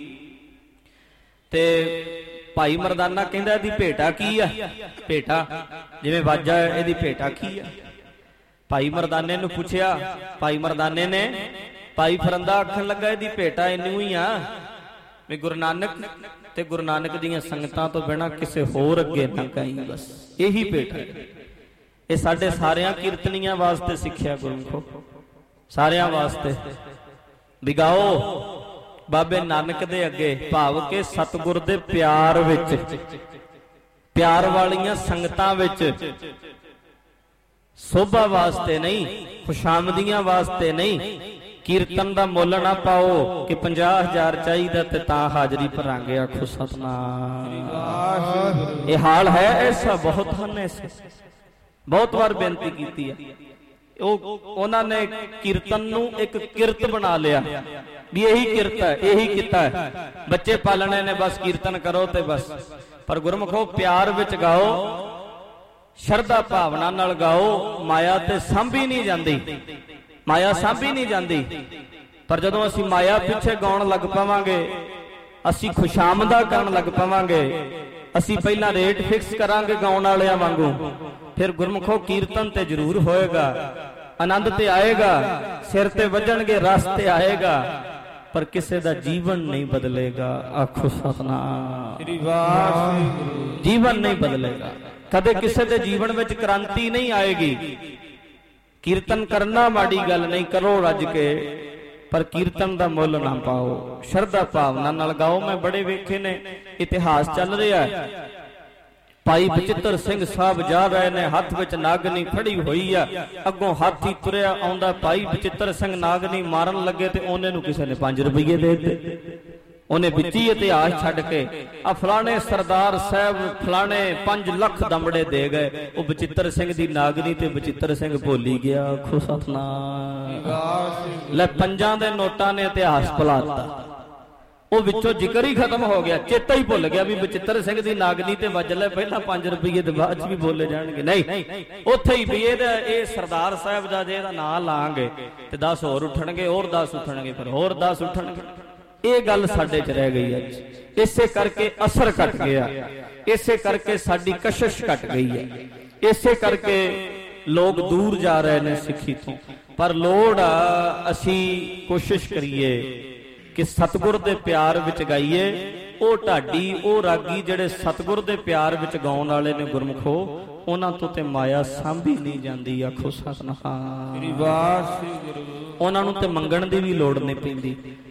ਤੇ ਭਾਈ ਮਰਦਾਨਾ ਕਹਿੰਦਾ ਇਹਦੀ ਭੇਟਾ ਕੀ ਆ? ਭੇਟਾ ਜਿਵੇਂ ਵਾਜਾ, ਇਹਦੀ ਭੇਟਾ ਕੀ ਆ? ਭਾਈ ਮਰਦਾਨੇ ਨੂੰ ਪੁੱਛਿਆ। ਭਾਈ ਮਰਦਾਨੇ ਨੇ ਭਾਈ ਫਰੰਦਾ ਆਖਣ ਲੱਗਾ ਇਹਦੀ ਭੇਟਾ ਇੰਨੀ ਹੀ ਆ ਵੀ ਗੁਰੂ ਨਾਨਕ ਤੇ ਗੁਰੂ ਨਾਨਕ ਦੀਆਂ ਸੰਗਤਾਂ ਤੋਂ ਬਿਨਾਂ ਕਿਸੇ ਹੋਰ ਅੱਗੇ ਨਾ ਗਾਈ, ਬਸ ਇਹੀ ਭੇਟਾ। ਇਹ ਸਾਡੇ ਸਾਰਿਆਂ ਕੀਰਤਨੀਆਂ ਵਾਸਤੇ ਸਿੱਖਿਆ ਗੁਰਮੁਖੋ, ਸਾਰਿਆਂ ਵਾਸਤੇ ਵੀ ਗਾਓ ਬਾਬੇ ਨਾਨਕ ਦੇ ਅੱਗੇ, ਭਾਵ ਕੇ ਸਤਿਗੁਰ ਦੇ ਪਿਆਰ ਵਿੱਚ, ਪਿਆਰ ਵਾਲੀਆਂ ਸੰਗਤਾਂ ਵਿੱਚ, ਸੋਭਾ ਵਾਸਤੇ ਨਹੀਂ, ਖੁਸ਼ਾਮਦੀਆਂ ਵਾਸਤੇ ਨਹੀਂ। ਕੀਰਤਨ ਦਾ ਮੁੱਲ ਨਾ ਪਾਓ ਕਿ ਪੰਜਾਹ ਹਜ਼ਾਰ ਚਾਹੀਦਾ ਤੇ ਤਾਂ ਹਾਜ਼ਰੀ ਭਰਾਂਗੇ। ਆਖੋ ਸਤਨਾਮ। ਇਹ ਹਾਲ ਹੈ ਐਸਾ, ਬਹੁਤ ਹਨ ਐਸੇ। ਬਹੁਤ ਵਾਰ ਬੇਨਤੀ ਕੀਤੀ ਹੈ। ਉਹ ਉਹਨਾਂ ਨੇ ਕੀਰਤਨ ਨੂੰ ਇੱਕ ਕਿਰਤ ਬਣਾ ਲਿਆ ਵੀ ਇਹੀ ਕਿਰਤ ਹੈ, ਇਹੀ ਕੀਤਾ ਹੈ, ਬੱਚੇ ਪਾਲਣੇ ਨੇ, ਬਸ ਕੀਰਤਨ ਕਰੋ ਤੇ ਬਸ। ਪਰ ਗੁਰਮੁਖੋ ਪਿਆਰ ਵਿੱਚ ਗਾਓ, ਸ਼ਰਧਾ ਭਾਵਨਾ ਨਾਲ ਗਾਓ। ਮਾਇਆ ਤੇ ਸਾਂਭੀ ਨਹੀਂ ਜਾਂਦੀ, ਮਾਇਆ ਸਾਂਭੀ ਨਹੀਂ ਜਾਂਦੀ। ਪਰ ਜਦੋਂ ਅਸੀਂ ਮਾਇਆ ਪਿੱਛੇ ਗਾਉਣ ਲੱਗ ਪਵਾਂਗੇ, ਅਸੀਂ ਖੁਸ਼ਾਮਦਾ ਕਰਨ ਲੱਗ ਪਵਾਂਗੇ, ਅਸੀਂ ਪਹਿਲਾਂ ਰੇਟ ਫਿਕਸ ਕਰਾਂਗੇ ਗਾਉਣ ਵਾਲਿਆਂ ਵਾਂਗੂ, ਫਿਰ ਗੁਰਮੁਖੋ ਕੀਰਤਨ ਤੇ ਜ਼ਰੂਰ ਹੋਏਗਾ, ਆਨੰਦ ਤੇ ਆਏਗਾ, ਸਿਰ ਤੇ ਵੱਜਣਗੇ, ਰਸ ਤੇ ਆਏਗਾ, ਪਰ ਕਿਸੇ ਦਾ ਜੀਵਨ ਨਹੀਂ ਬਦਲੇਗਾ। ਆਖੋ ਸਤਨਾਮ। ਜੀਵਨ ਨਹੀਂ ਬਦਲੇਗਾ ਕਦੇ, ਕਿਸੇ ਦੇ ਜੀਵਨ ਵਿੱਚ ਕ੍ਰਾਂਤੀ ਨਹੀਂ ਆਏਗੀ। ਕੀਰਤਨ ਕਰਨਾ ਮਾੜੀ ਗੱਲ ਨਹੀਂ, ਕਰੋ ਰੱਜ ਕੇ, ਪਰ ਕੀਰਤਨ ਦਾ ਮੁੱਲ ਨਾ ਪਾਓ, ਸ਼ਰਧਾ ਭਾਵਨਾ ਨਾਲ ਗਾਓ। ਮੈਂ ਬੜੇ ਵੇਖੇ ਨੇ, ਇਤਿਹਾਸ ਚੱਲ ਰਿਹਾ ਹੈ। ਭਾਈ ਬਚਿੱਤਰ ਸਿੰਘ ਸਾਹਿਬ ਜਾ ਰਹੇ ਨੇ, ਹੱਥ ਵਿੱਚ ਨਾਗਨੀ ਫੜੀ ਹੋਈ ਆ, ਅੱਗੋਂ ਹਾਥੀ ਤੁਰਿਆ ਆਉਂਦਾ। ਭਾਈ ਬਚਿੱਤਰ ਸਿੰਘ ਨਾਗਨੀ ਮਾਰਨ ਲੱਗੇ ਤੇ ਉਹਨੇ ਨੂੰ ਕਿਸੇ ਨੇ ਪੰਜ ਰੁਪਈਏ ਦੇ ਦਿੱਤੇ। ਉਹਨੇ ਵਿੱਚੀ ਇਤਿਹਾਸ ਛੱਡ ਕੇ ਆ ਫਲਾਣੇ ਸਰਦਾਰ ਸਾਹਿਬ ਫਲਾਣੇ ਪੰਜ ਲੱਖ ਦਮੜੇ ਦੇ ਗਏ। ਉਹ ਬਚਿੱਤਰ ਸਿੰਘ ਦੀ ਨਾਗਨੀ ਤੇ ਬਚਿੱਤਰ ਸਿੰਘ ਭੁੱਲੀ ਗਿਆ। ਆਖੋ ਸਤਨਾਮ। ਲੈ ਪੰਜਾਂ ਦੇ ਨੋਟਾਂ ਨੇ ਇਤਿਹਾਸ ਭੁਲਾਤਾ, ਉਹ ਵਿੱਚੋਂ ਜ਼ਿਕਰ ਹੀ ਖਤਮ ਹੋ ਗਿਆ, ਚੇਤਾ ਹੀ ਭੁੱਲ ਗਿਆ ਵੀ ਬਚਿੱਤਰ ਸਿੰਘ ਦੀ ਨਾਗਨੀ ਤੇ ਵੱਜ ਲੈ, ਪਹਿਲਾਂ ਪੰਜ ਰੁਪਈਏ ਦੇ ਬਾਅਦ ਚ ਵੀ ਬੋਲੇ ਜਾਣਗੇ। ਨਹੀਂ, ਉੱਥੇ ਹੀ ਵੀ ਇਹਦਾ ਇਹ ਸਰਦਾਰ ਸਾਹਿਬ ਦਾ ਜੇ ਇਹਦਾ ਨਾਂ ਲਾਂਗੇ ਤੇ ਦਸ ਹੋਰ ਉੱਠਣਗੇ, ਹੋਰ ਦਸ ਉੱਠਣਗੇ, ਫਿਰ ਹੋਰ ਦਸ ਉੱਠਣਗੇ। ਇਹ ਗੱਲ ਸਾਡੇ ਚ ਰਹਿ ਗਈ ਅੱਜ। ਇਸੇ ਕਰਕੇ ਅਸਰ ਘਟ ਗਿਆ, ਇਸੇ ਕਰਕੇ ਸਾਡੀ ਕਸ਼ਿਸ਼ ਘਟ ਗਈ ਹੈ, ਇਸੇ ਕਰਕੇ ਲੋਕ ਦੂਰ ਜਾ ਰਹੇ ਨੇ ਸਿੱਖੀ ਤੋਂ। ਪਰ ਲੋੜ ਆ ਅਸੀਂ ਕੋਸ਼ਿਸ਼ ਕਰੀਏ ਕਿ ਸਤਿਗੁਰ ਦੇ ਪਿਆਰ ਵਿੱਚ ਗਾਈਏ। ਉਹ ਢਾਡੀ, ਉਹ ਰਾਗੀ ਜਿਹੜੇ ਸਤਿਗੁਰ ਦੇ ਪਿਆਰ ਵਿੱਚ ਗਾਉਣ ਵਾਲੇ ਨੇ ਗੁਰਮੁਖੋ, ਉਹਨਾਂ ਤੋਂ ਤੇ ਮਾਇਆ ਸਾਂਭੀ ਨਹੀਂ ਜਾਂਦੀ। ਆਖੋ ਸਤਨਾਮ। ਉਹਨਾਂ ਨੂੰ ਤੇ ਮੰਗਣ ਦੀ ਵੀ ਲੋੜ ਨਹੀਂ ਪੈਂਦੀ।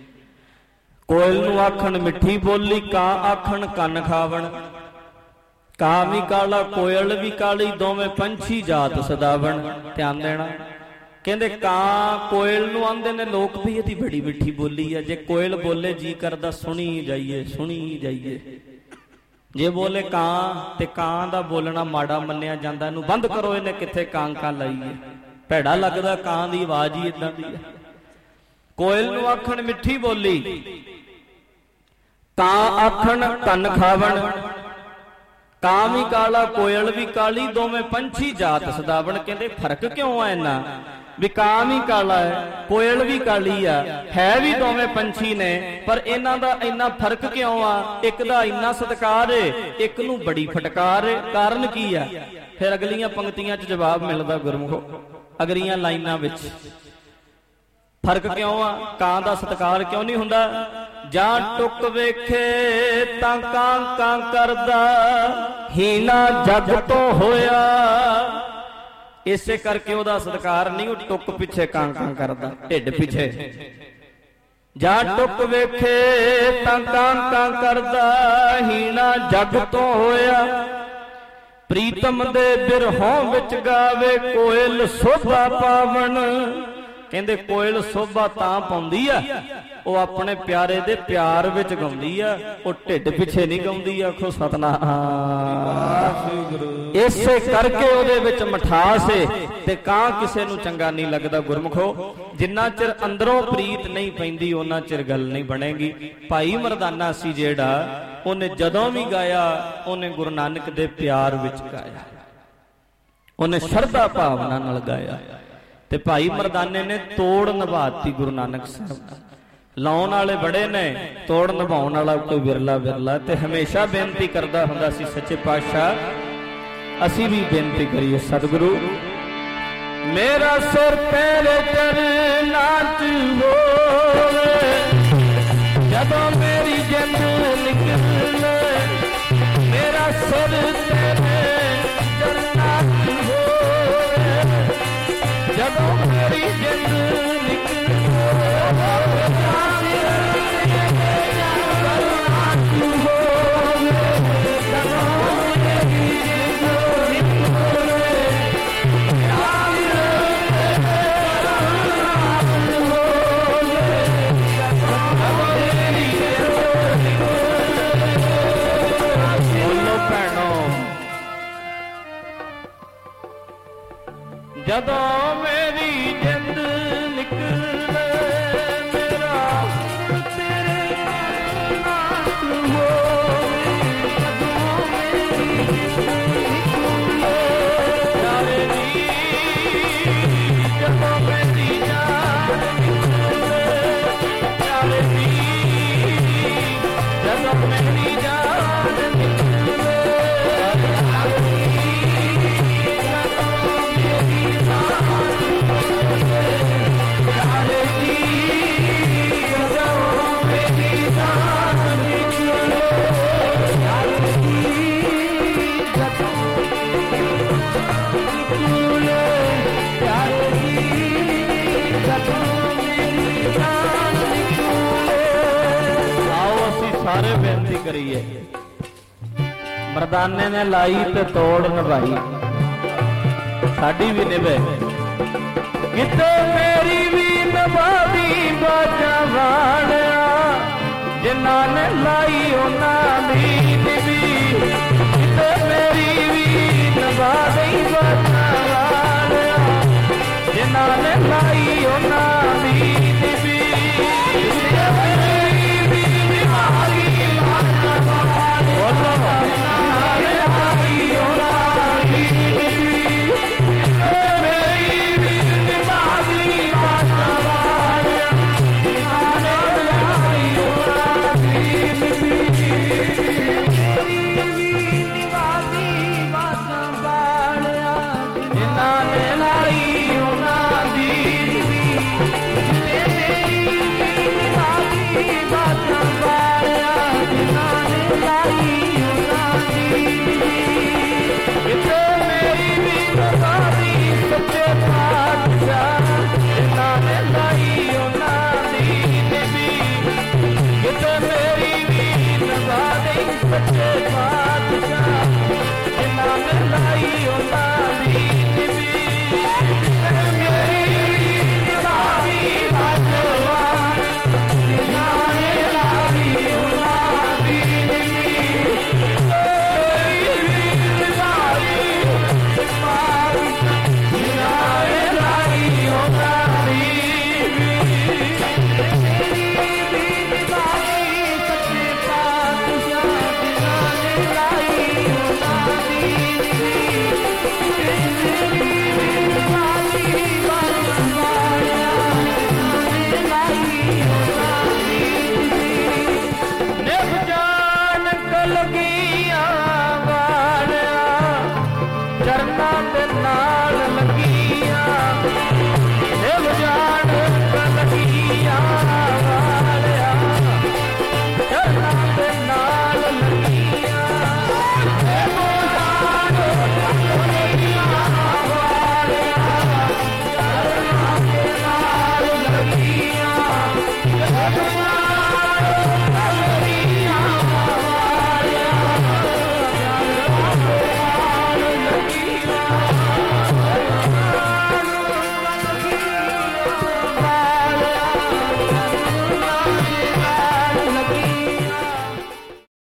ਕੋਇਲ ਨੂੰ ਆਖਣ ਮਿੱਠੀ ਬੋਲੀ, ਕਾਂ ਆਖਣ ਕੰਨ ਖਾਵਣ। ਕਾਂ ਵੀ ਕਾਲਾ, ਕੋਇਲ ਵੀ ਕਾਲੀ, ਦੋਵੇਂ ਪੰਛੀ ਜਾਤ ਸਦਾਵਣ। ਧਿਆਨ ਦੇਣਾ, ਕਹਿੰਦੇ ਕਾਂ ਕੋਇਲ ਨੂੰ ਆਂਦੇ ਨੇ ਲੋਕ ਵੀ ਇਹਦੀ ਬੜੀ ਮਿੱਠੀ ਬੋਲੀ ਆ। ਜੇ ਕੋਇਲ ਬੋਲੇ ਜੀ ਕਰਦਾ ਸੁਣੀ ਜਾਈਏ, ਸੁਣੀ ਜਾਈਏ। ਜੇ ਬੋਲੇ ਕਾਂ ਤੇ ਕਾਂ ਦਾ ਬੋਲਣਾ ਮਾੜਾ ਮੰਨਿਆ ਜਾਂਦਾ। ਇਹਨੂੰ ਬੰਦ ਕਰੋ, ਇਹਨੇ ਕਿੱਥੇ ਕਾਂ ਕਾਂ ਲਾਈਏ, ਭੈੜਾ ਲੱਗਦਾ, ਕਾਂ ਦੀ ਆਵਾਜ਼ ਹੀ ਇਦਾਂ ਦੀ ਹੈ। ਕੋਇਲ ਨੂੰ ਆਖਣ ਮਿੱਠੀ ਬੋਲੀ, ਕਾਂ ਆਖਣ ਕੰਨ ਖਾਵਣ। ਕਾਂ ਵੀ ਕਾਲਾ, ਕੋਇਲ ਵੀ ਕਾਲੀ, ਦੋਵੇਂ ਪੰਛੀ ਜਾਤ ਸਦਾਵਣ। ਕਹਿੰਦੇ ਫਰਕ ਕਿਉਂ ਆ ਇੰਨਾ ਵੀ ਕਾਂ ਵੀ ਕਾਲਾ ਹੈ, ਕੋਇਲ ਵੀ ਕਾਲੀ ਆ, ਹੈ ਵੀ ਦੋਵੇਂ ਪੰਛੀ ਨੇ, ਪਰ ਇਹਨਾਂ ਦਾ ਇੰਨਾ ਫਰਕ ਕਿਉਂ ਆ? ਇੱਕ ਦਾ ਇੰਨਾ ਸਤਿਕਾਰ ਏ, ਇੱਕ ਨੂੰ ਬੜੀ ਫਟਕਾਰ ਏ। ਕਾਰਨ ਕੀ ਆ? ਫਿਰ ਅਗਲੀਆਂ ਪੰਕਤੀਆਂ 'ਚ ਜਵਾਬ ਮਿਲਦਾ ਗੁਰਮੁਖੋ, ਅਗਲੀਆਂ ਲਾਈਨਾਂ ਵਿੱਚ। ਫਰਕ ਕਿਉਂ ਆ? ਕਾਂ ਦਾ ਸਤਿਕਾਰ ਕਿਉਂ ਨਹੀਂ ਹੁੰਦਾ? ਜਾਂ ਟੁੱਕ ਵੇਖੇ ਤਾਂ ਕਾਂ ਕਾਂ ਕਰਦਾ, ਹੀਣਾ ਜੱਗ ਤੋਂ ਹੋਇਆ। ਇਸੇ ਕਰਕੇ ਉਹਦਾ ਸਤਿਕਾਰ ਨਹੀਂ, ਉਹ ਟੁੱਕ ਪਿੱਛੇ ਕਾਂ ਕਾਂ ਕਰਦਾ, ਢਿੱਡ ਪਿੱਛੇ। ਜਾਂ ਟੁੱਕ ਵੇਖੇ ਤਾਂ ਕਾਂ ਕਾਂ ਕਰਦਾ, ਹੀਣਾ ਜੱਗ ਤੋਂ ਹੋਇਆ। ਪ੍ਰੀਤਮ ਦੇ ਬਿਰਹੋਂ ਵਿੱਚ ਗਾਵੇ ਕੋਇਲ ਸੋਭਾ ਪਾਵਨ। ਕਹਿੰਦੇ ਕੋਇਲ ਸੋਭਾ ਤਾਂ ਪਾਉਂਦੀ ਆ, ਉਹ ਆਪਣੇ ਪਿਆਰੇ ਦੇ ਪਿਆਰ ਵਿੱਚ ਗਾਉਂਦੀ ਆ, ਉਹ ਢਿੱਡ ਪਿੱਛੇ ਨਹੀਂ ਗਾਉਂਦੀ। ਆਖੋ ਸਤਨਾਮ। ਇਸੇ ਕਰਕੇ ਉਹਦੇ ਵਿੱਚ ਮਿਠਾਸ ਏ ਤੇ ਕਾਂ ਕਿਸੇ ਨੂੰ ਚੰਗਾ ਨਹੀਂ ਲੱਗਦਾ। ਗੁਰਮੁਖੋ, ਜਿੰਨਾ ਚਿਰ ਅੰਦਰੋਂ ਪ੍ਰੀਤ ਨਹੀਂ ਪੈਂਦੀ ਉਹਨਾਂ ਚਿਰ ਗੱਲ ਨਹੀਂ ਬਣੇਗੀ। ਭਾਈ ਮਰਦਾਨਾ ਸੀ ਜਿਹੜਾ, ਉਹਨੇ ਜਦੋਂ ਵੀ ਗਾਇਆ ਉਹਨੇ ਗੁਰੂ ਨਾਨਕ ਦੇ ਪਿਆਰ ਵਿੱਚ ਗਾਇਆ, ਉਹਨੇ ਸ਼ਰਧਾ ਭਾਵਨਾ ਨਾਲ ਗਾਇਆ। ਤੇ ਭਾਈ ਮਰਦਾਨੇ ਨੇ ਤੋੜ ਨਿਭਾਤੀ ਗੁਰੂ ਨਾਨਕ ਸਾਹਿਬ ਦਾ। ਲਾਉਣ ਵਾਲੇ ਬੜੇ ਨੇ, ਤੋੜ ਨਿਭਾਉਣ ਵਾਲਾ ਕੋਈ ਵਿਰਲਾ ਵਿਰਲਾ। ਤੇ ਹਮੇਸ਼ਾ ਬੇਨਤੀ ਕਰਦਾ ਹੁੰਦਾ ਸੀ ਸੱਚੇ ਪਾਤਸ਼ਾਹ, ਅਸੀਂ ਵੀ ਬੇਨਤੀ ਕਰੀਏ ਸਤਿਗੁਰੂ, ਮੇਰਾ ਸਿਰ ਤੇਰੇ ਚਰਨਾਂ 'ਚ ਹੋਵੇ, ਜਦੋਂ ਮੇਰੀ ਜਿੰਦ ਨਿਕਲੇ, ਮੇਰਾ ਸਿਰ ਤੇਰੇ ਚਰਨਾਂ 'ਚ ਹੋਵੇ, ਜਦੋਂ ਮੇਰੀ ਜਿੰਦ ਨਿਕਲੇ, ਜਦੋਂ ਮੇਰੀ ਜਿੰਦ ਨਿਕਲੇ, ਮੇਰਾ ਤੇਰੇ ਨਾਲ ਹੋਵੇ, ਜਦੋਂ ਮੇਰੀ ਜਿੰਦ ਨਿਕਲੇ, ਯਾਰੇ ਨੀ, ਜਦੋਂ ਮੇਰੀ ਜਾਨ ਨਿਕਲੇ, ਯਾਰੇ ਨੀ, ਜਦੋਂ ਮੇਰੀ ਜਾਨ ਨਿਕਲੇ, ਸਾਰੇ ਬੇਨਤੀ ਕਰੀਏ। ਮਰਦਾਨੇ ਨੇ ਲਾਈ ਤੇ ਤੋੜ ਨਿਭਾਈ, ਸਾਡੀ ਵੀ ਨਿਭੇ। ਕਿਤੇ ਮੇਰੀ ਵੀ ਨਿਭਾਦੀ ਬਾਜਾ ਵਾਲਿਆ, ਜਿਨ੍ਹਾਂ ਨੇ ਲਾਈ ਉਹਨਾਂ ਦੀ ਨਿਭੀ। ਕਿਤੇ ਮੇਰੀ ਵੀ ਨਿਭਾਦੀ ਬਾਜਾ ਵਾਲਿਆ, ਜਿਨ੍ਹਾਂ ਨੇ